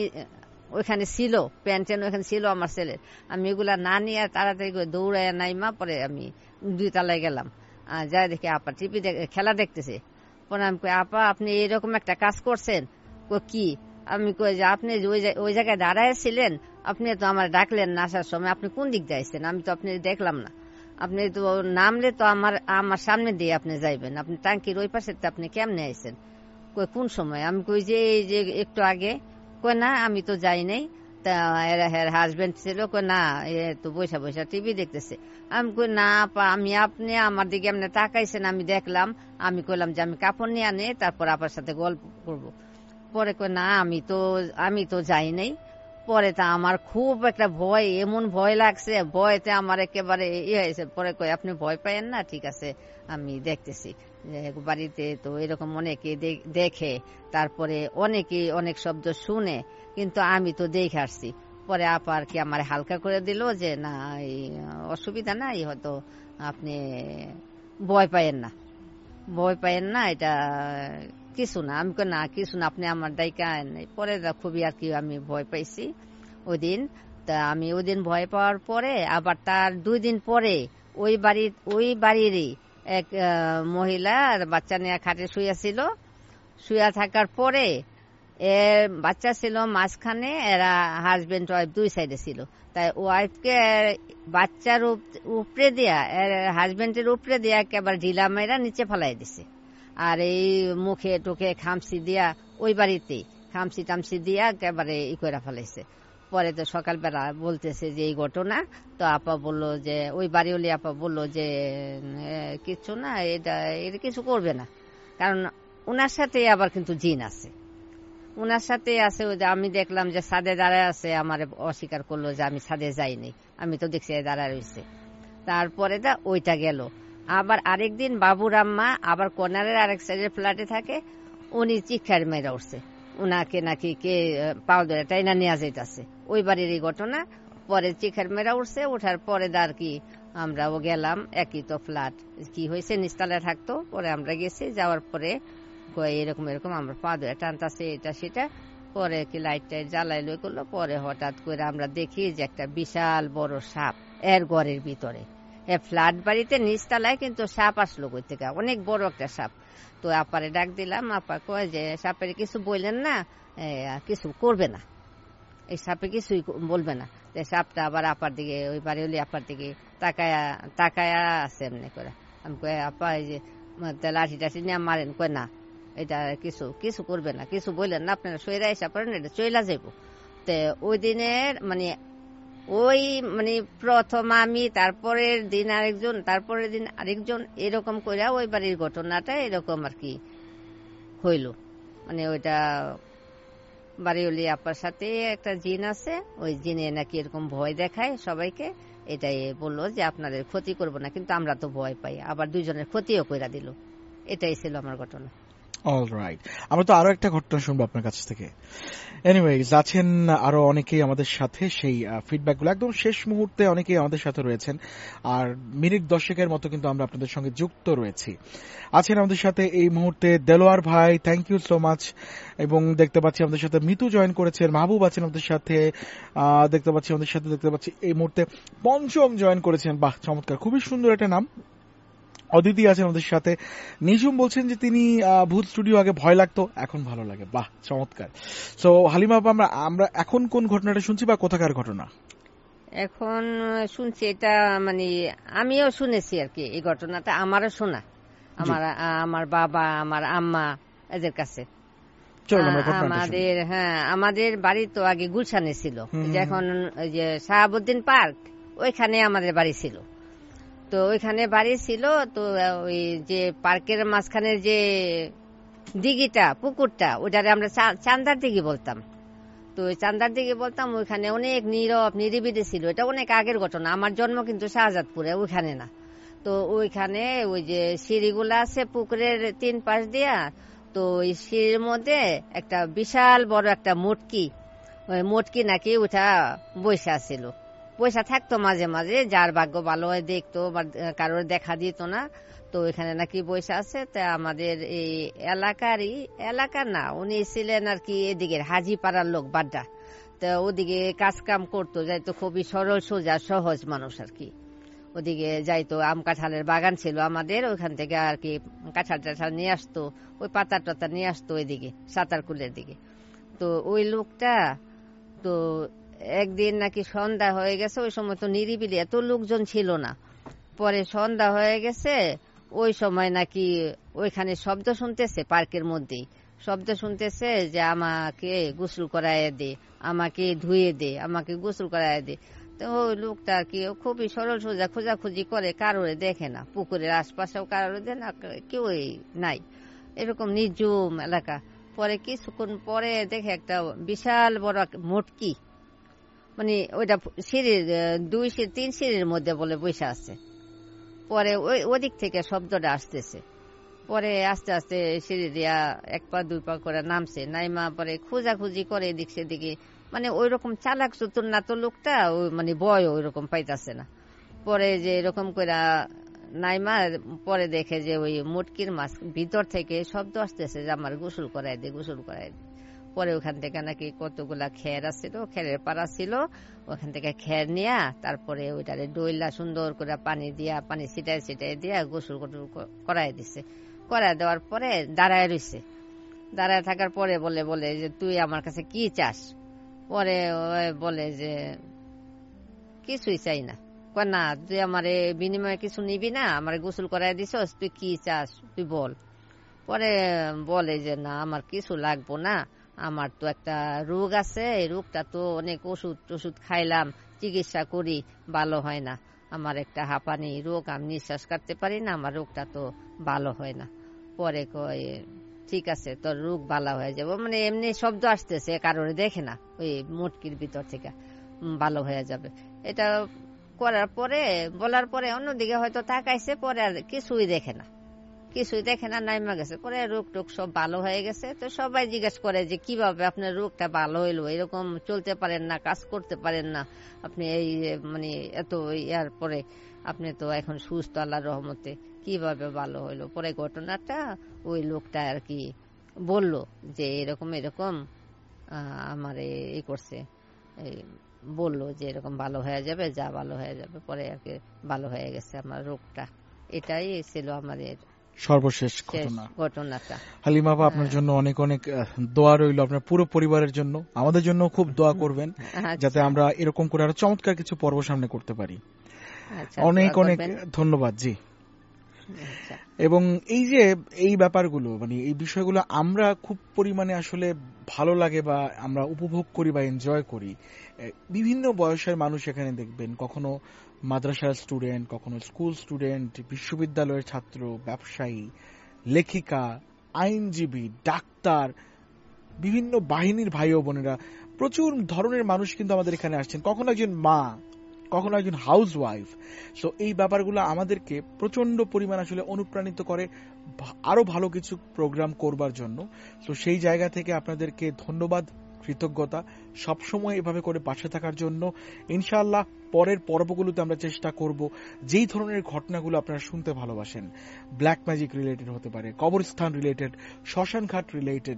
ওইখানে ছিল, প্যান্ট ট্যান্ট ওইখানে ছিল আমার ছেলের, আমি এগুলা না নিয়ে তাড়াতাড়ি করে দৌড়ায় নাইমা পরে আমি দুই তলায় গেলাম। যাই দেখি আপা টিভি খেলা দেখতেছে। পরে আমি কই আপা আপনি এইরকম একটা কাজ করছেন? কি? আমি কই যে আপনি ওই জায়গায় দাঁড়ায় ছিলেন, আপনি তো আমার ডাকলেন না আসার সময়, আপনি কোন দিক দিয়ে আসছেন? আমি তো আপনি দেখলাম না, আপনি তো নামলে তো আমার আমার সামনে দিয়ে আপনি যাইবেন, আপনি টাঙ্কির ওই পাশে আপনি কেমনে আইছেন? কই কোন সময়? আমি কই যে এই যে একটু আগে। কই না আমি তো যাই নাই, তা এর হাজবেন্ড ছিল কই না এ তো বৈশা বৈশা টিভি দেখতেছে। আমি কই না আপা, আমি আপনি আমার দিকে এমনি তাকাইছেন, আমি দেখলাম, আমি কইলাম যে আমি কাপড় নিয়ে আনে তারপর আপনার সাথে গল্প করব। পরে কই না আমি তো আমি তো যাই নাই। পরে তা আমার খুব একটা ভয়, এমন ভয় লাগছে, ভয়তে আমার একেবারে ইয়ে হয়েছে। পরে কই আপনি ভয় পাইয়েন না, ঠিক আছে আমি দেখতেছি। বাড়িতে তো এরকম অনেকে দেখে, তারপরে অনেকে অনেক শব্দ শুনে, কিন্তু আমি তো দেখে আসছি। পরে আপার কি আমার হালকা করে দিল যে না এই অসুবিধা নাই, হয়তো আপনি ভয় পাইয়েন না, ভয় পাইয়েন না, এটা কিছু না। আমি না কিছু না, আপনি আমার দায়িকা। পরে খুবই আর কি আমি ভয় পাইছি ওই দিন। তা আমি ওই দিন ভয় পাওয়ার পরে আবার তার দুই দিন পরে ওই বাড়ি ওই বাড়িরই এক মহিলা বাচ্চা নিয়ে খাটে শুয়েছিল। শুয়া থাকার পরে এর বাচ্চা ছিল মাঝখানে, এরা হাজবেন্ড ওয়াইফ দুই সাইডে ছিল। তাই ওয়াইফকে বাচ্চার উপরে দিয়া, এর হাজবেন্ডের উপরে দিয়া একেবারে ঢিলা মেয়েরা নিচে ফেলাই দিছে। আর এই মুখে টুকে খামসি দিয়া, ওই বাড়িতে খামসি টামসি দিয়া একেবারে ই করে ফেলাইছে। পরে তো সকালবেলা বলতেছে যে এই ঘটনা। তো আপা বললো যে ওই বাড়িওয়ালি আপা বললো যে কিছু না, এটা এটা কিছু করবে না, কারণ উনার সাথে আবার কিন্তু জিন আছে, উনার সাথে আছে। ওই যে আমি দেখলাম যে ছাদে দাঁড়ায় আছে, আমার অস্বীকার করলো যে আমি ছাদে যাইনি, আমি তো দেখছি দাঁড়ায় রয়েছে। তারপরে দা ওইটা গেল। আবার আরেকদিন বাবুর আম্মা আবার কর্নারের আরেক সাইডের ফ্ল্যাটে থাকে, উনি চিৎকার মেয়েরা উঠছে, উনাকে নাকি কে পাও ধরে টাইনা নিয়ে যাইতেছে। ওই বাড়ির এই ঘটনা। পরে চিৎকার মেয়েরা উঠছে, ওঠার পরে আর কি আমরাও গেলাম, একই তো ফ্ল্যাট, কি হয়েছে নিচতলায় থাকতো। পরে আমরা গেছি, যাওয়ার পরে এরকম এরকম আমরা পা ধরে টানতাছে এটা সেটা। পরে কি লাইট টাইট জ্বালাই লই করলো। পরে হঠাৎ করে আমরা দেখি যে একটা বিশাল বড় সাপ এর ঘরের ভিতরে। ফ্ল্যাট বাড়িতে নিচতলায়, কিন্তু সাপ আসলো কই থেকে, অনেক বড় একটা সাপ। তো আপারে ডাক দিলাম, আপা কয় যে সাপের কিছু বললেন না, কিছু করবে না, এই সাপে কিছুই বলবে না। সাপটা আবার আপার দিকে, ওই বাড়ি হলি আপার দিকে তাকায়া তাকায়া আছে এমনি করে। আমি কয় আপা এই যে লাঠি টাঠি নিয়ে মারেন, কয় না এটা কিছু কিছু করবে না, কিছু বললেন না, আপনারা সইরা এসে পারেন, এটা চইলা যাইব। তো ওই দিনের মানে ওই মানে প্রথম আমি, তারপরের দিন আরেকজন, তারপরের দিন আরেকজন, এরকম করে ওই বাড়ির ঘটনাটা এরকম আর কি হইল। মানে ওইটা বাড়িওয়ালি আপার সাথে একটা জিন আছে, ওই জিনে নাকি এরকম ভয় দেখায় সবাইকে। এটাই বললো যে আপনাদের ক্ষতি করবো না, কিন্তু আমরা তো ভয় পাই, আবার দুইজনের ক্ষতিও কইরা দিল। এটাই ছিল আমার ঘটনা। অলরাইট, আমরা তো আরো একটা ঘটনা শুনবো আপনার কাছ থেকে। এনিওয়েজ, আছেন আরো অনেকেই আমাদের সাথে, সেই ফিডব্যাক গুলো একদম শেষ মুহূর্তে অনেকেই আমাদের সাথে রয়েছেন, আর মিনিট দশেকের মতো কিন্তু আমরা আপনাদের সঙ্গে যুক্ত রয়েছি। আছেন আমাদের সাথে এই মুহূর্তে দেলোয়ার ভাই, থ্যাংক ইউ সো মাচ। এবং দেখতে পাচ্ছি আমাদের সাথে মিতু জয়েন করেছেন, মাহবুব আছেন আমাদের সাথে, দেখতে পাচ্ছি আমাদের সাথে দেখতে পাচ্ছি এই মুহূর্তে পঞ্চম জয়েন করেছেন। বাহ, চমৎকার, খুবই সুন্দর একটা নাম। অদিতি আছেন আমাদের সাথে। নিজুম বলছেন যে তিনি ভূত স্টুডিও আগে ভয় লাগতো, এখন ভালো লাগে। বাহ, চমৎকার। সো হালিমা আপা, আমরা আমরা এখন কোন ঘটনাটা শুনছি বা কোথাকার ঘটনা? এখন শুনছি এটা, মানে আমিও শুনেছি আর কি এই ঘটনাটা, আমারও শোনা, আমার আমার বাবা আমার আম্মা এদের কাছে। আমাদের হ্যাঁ আমাদের বাড়ি তো আগে গুলশানে ছিল, এখন ওই যে শাহাবুদ্দিন পার্ক, ওইখানে আমাদের বাড়ি ছিল। তো ওইখানে বাড়ি ছিল, তো ওই যে পার্কের মাঝখানের যে দিঘিটা, পুকুরটা, ওটারে আমরা চান্দার দিঘি বলতাম। তো ওই চান্দার দিঘি বলতাম, ওইখানে অনেক নীরব নিরিবিলি ছিল। এটা অনেক আগের ঘটনা, আমার জন্ম কিন্তু শাহজাদপুরে, ওইখানে না। তো ওইখানে ওই যে সিঁড়িগুলা আছে পুকুরের তিন পাশ দিয়া, তো ওই সিঁড়ির মধ্যে একটা বিশাল বড় একটা মটকি, ওই মটকি নাকি ওটা বৈশা ছিল, পয়সা থাকতো মাঝে মাঝে, যার ভাগ্য ভালো হয় দেখতো, কারোর দেখা দিত না। তো এখানে নাকি বৈশা আছে। তা আমাদের এই এলাকারই, এলাকার না, উনি ছিলেন আর কি এদিকের হাজিপাড়ার লোক, বাড্ডা। তো ওদিকে কাজ কাম করতো, যাইতো, খুবই সরল সোজা সহজ মানুষ আর কি। ওদিকে যাইতো, আম কাঁঠালের বাগান ছিল আমাদের, ওইখান থেকে আর কি কাঁঠাল টাঠাল নিয়ে আসতো, ওই পাতা টাতা নিয়ে আসতো ওইদিকে সাঁতারকুলের দিকে। তো ওই লোকটা তো একদিন নাকি সন্ধ্যা হয়ে গেছে, ওই সময় তো নিরিবিলি, এত লোকজন ছিল না। পরে সন্ধ্যা হয়ে গেছে, ওই সময় নাকি ওইখানে শব্দ শুনতেছে, পার্কের মধ্যেই শব্দ শুনতেছে যে আমাকে গোসল করায় দে, আমাকে ধুয়ে দে, আমাকে গোসল করায় দে। তো ওই লোকটা কি খুবই সরল সোজা খোঁজাখুঁজি করে, কারোরে দেখে না, পুকুরের আশপাশেও কারোরে দেয় না, কেউই নাই, এরকম নির্জুম এলাকা। পরে কিছুক্ষণ পরে দেখে একটা বিশাল বড় মটকি, মানে ওইটা সিঁড়ির দুই তিন সিঁড়ির মধ্যে বলে বসে আছে। পরে ওই ওদিক থেকে শব্দটা আসতেছে। পরে আস্তে আস্তে সিঁড়ি দিয়া এক পা দুই পা করে নামছে, নাইমা পরে খোঁজাখুঁজি করে এদিক সেদিকে, মানে ওই রকম চালাক চতুর না তো লোকটা, ওই মানে ভয় ওই রকম পাইতাছে না। পরে যে এরকম করে নাইমা পরে দেখে যে ওই মুটকির মাছ ভিতর থেকে শব্দ আসতেছে যে আমার গোসল করাই দে, গোসল করাই দে। পরে ওখান থেকে নাকি কতগুলা খের আসছিল, খেরের পাড়া ছিল, ওখান থেকে খের নিয়ে তারপরে ওইটারে ডইলা সুন্দর করে পানি দিয়া, পানি ছিটাই ছিটাই দিয়া গোসল করাই দিছে। করাই দেওয়ার পরে দাঁড়ায় রইছে। দাঁড়ায় থাকার পরে বলে বলে যে তুই আমার কাছে কি চাস? পরে বলে যে কিছুই চাই না। কয় না, তুই আমার বিনিময়ে কিছু নিবি না, আমার গোসল করাই দিছস, তুই কি চাস তুই বল। পরে বলে যে না, আমার কিছু লাগবো না, আমার তো একটা রোগ আছে, এই রোগটা তো অনেক ওষুধ টষুধ খাইলাম, চিকিৎসা করি, ভালো হয় না। আমার একটা হাঁপানি রোগ, আমি নিঃশ্বাস কাটতে পারি না, আমার রোগটা তো ভালো হয় না। পরে কয় ঠিক আছে, তোর রোগ ভালো হয়ে যাবে, মানে এমনি শব্দ আসতেছে, কারোর দেখে না, ওই মুটকির ভিতর থেকে ভালো হয়ে যাবে। এটা করার পরে বলার পরে অন্যদিকে হয়তো তাকাইছে, পরে আর কিছুই দেখে না, কিছুই দেখে না, নাইমা গেছে। পরে রোগ টোগ সব ভালো হয়ে গেছে। তো সবাই জিজ্ঞেস করে যে কিভাবে আপনার রোগটা ভালো হইলো, এরকম চলতে পারেন না, কাজ করতে পারেন না, আপনি এই মানে এত ইয়ার পরে আপনি তো এখন সুস্থ আল্লাহর রহমতে, কিভাবে ভালো হইলো? পরে ঘটনাটা ওই লোকটা আর কি বলল যে এরকম এরকম আমার এই করছে, বললো যে এরকম ভালো হয়ে যাবে, যা ভালো হয়ে যাবে। পরে আর কি ভালো হয়ে গেছে আমার রোগটা। এটাই ছিল আমাদের সর্বশেষ ঘটনা ঘটনাটা। হালিমা আপা, আপনার জন্য অনেক অনেক দোয়া রইল, আপনার পুরো পরিবারের জন্য, আমাদের জন্য খুব দোয়া করবেন যাতে আমরা এরকম করে আরো চমৎকার কিছু পর্ব সামনে করতে পারি। অনেক অনেক ধন্যবাদ জি। এবং এই যে এই ব্যাপারগুলো, মানে এই বিষয়গুলো আমরা খুব পরিমাণে আসলে ভালো লাগে বা আমরা উপভোগ করি বা এনজয় করি। বিভিন্ন বয়সের মানুষ এখানে দেখবেন, কখনো মাদ্রাসার স্টুডেন্ট, কখনো স্কুল স্টুডেন্ট, বিশ্ববিদ্যালয়ের ছাত্র, ব্যবসায়ী, লেখিকা, আইনজীবী, ডাক্তার, বিভিন্ন বাহিনীর ভাই ও বোনেরা, প্রচুর ধরনের মানুষ কিন্তু আমাদের এখানে আসছেন। কখনো একজন মা, কখনো একজন হাউস ওয়াইফ। সো এই ব্যাপারগুলো আমাদেরকে প্রচন্ড পরিমাণ আসলে অনুপ্রাণিত করে আরো ভালো কিছু প্রোগ্রাম করবার জন্য। তো সেই জায়গা থেকে আপনাদেরকে ধন্যবাদ, কৃতজ্ঞতা, সবসময় এভাবে করে পাশে থাকার জন্য। ইনশাআল্লাহ পরের পর্বগুলোতে আমরা চেষ্টা করব যেই ধরনের ঘটনাগুলো আপনারা শুনতে ভালোবাসেন, ব্ল্যাক ম্যাজিক রিলেটেড হতে পারে, কবরস্থান রিলেটেড, শ্মশান ঘাট রিলেটেড,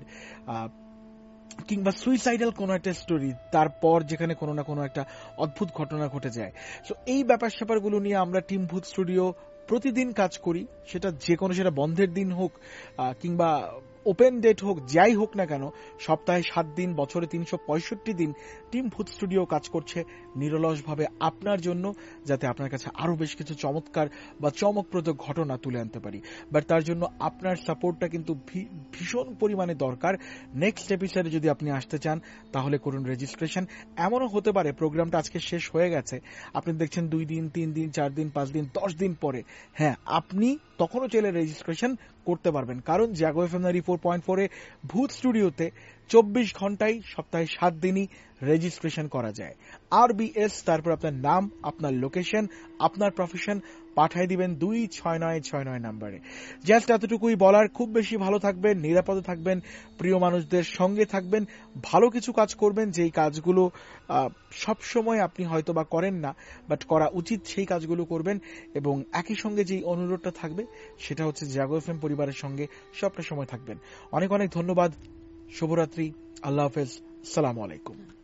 কিংবা সুইসাইডাল কোনো একটা স্টোরি, তারপর যেখানে কোনো না কোনো একটা অদ্ভুত ঘটনা ঘটে যায়। সো এই ব্যাপার স্যাপারগুলো নিয়ে আমরা টিম ভূত স্টুডিও প্রতিদিন কাজ করি, সেটা যে কোনো, সেটা বন্ধের দিন হোক কিংবা ওপেন ডেট হোক, যাই হোক না কেন, সপ্তাহে সাত দিন, বছরে তিনশো পঁয়ষট্টি দিন টিম ভূত স্টুডিও কাজ করছে নিরলসভাবে আপনার জন্য, যাতে আপনার কাছে আরো বেশ কিছু চমৎকার বা চমকপ্রদ ঘটনা তুলে আনতে পারি। বাট তার জন্য আপনার সাপোর্টটা কিন্তু ভীষণ পরিমাণে দরকার। নেক্সট এপিসোডে যদি আপনি আসতে চান তাহলে করুন রেজিস্ট্রেশন। এমনও হতে পারে প্রোগ্রামটা আজকে শেষ হয়ে গেছে, আপনি দেখছেন দুই দিন, তিন দিন, চার দিন, পাঁচ দিন, দশ দিন পরে, হ্যাঁ আপনি তখনও চাইলে রেজিস্ট্রেশন করতে পারবেন। কারণ Jago FM ninety four point four এ ভূত স্টুডিওতে চব্বিশ ঘন্টায় সপ্তাহে সাত দিনই রেজিস্ট্রেশন করা যায়। আর বি এস, তারপর আপনার নাম, আপনার লোকেশন, আপনার প্রফেশন পাঠাই দিবেন দুই ছয় নয় ছয় নয় নাম্বারে। জাস্ট এতটুকুই বলার, খুব বেশি ভালো থাকবেন, নিরাপদে থাকবেন, প্রিয় মানুষদের সঙ্গে থাকবেন, ভালো কিছু কাজ করবেন, যেই কাজগুলো সব সময় আপনি হয়তো বা করেন না, বাট করা উচিত সেই কাজগুলো করবেন। এবং একই সঙ্গে যেই অনুরোধটা থাকবে সেটা হচ্ছে জাগো এফএম পরিবারের সঙ্গে সবটা সময় থাকবেন। অনেক অনেক ধন্যবাদ, শুভরাত্রি, আল্লাহ হাফেজ, আসসালামু আলাইকুম।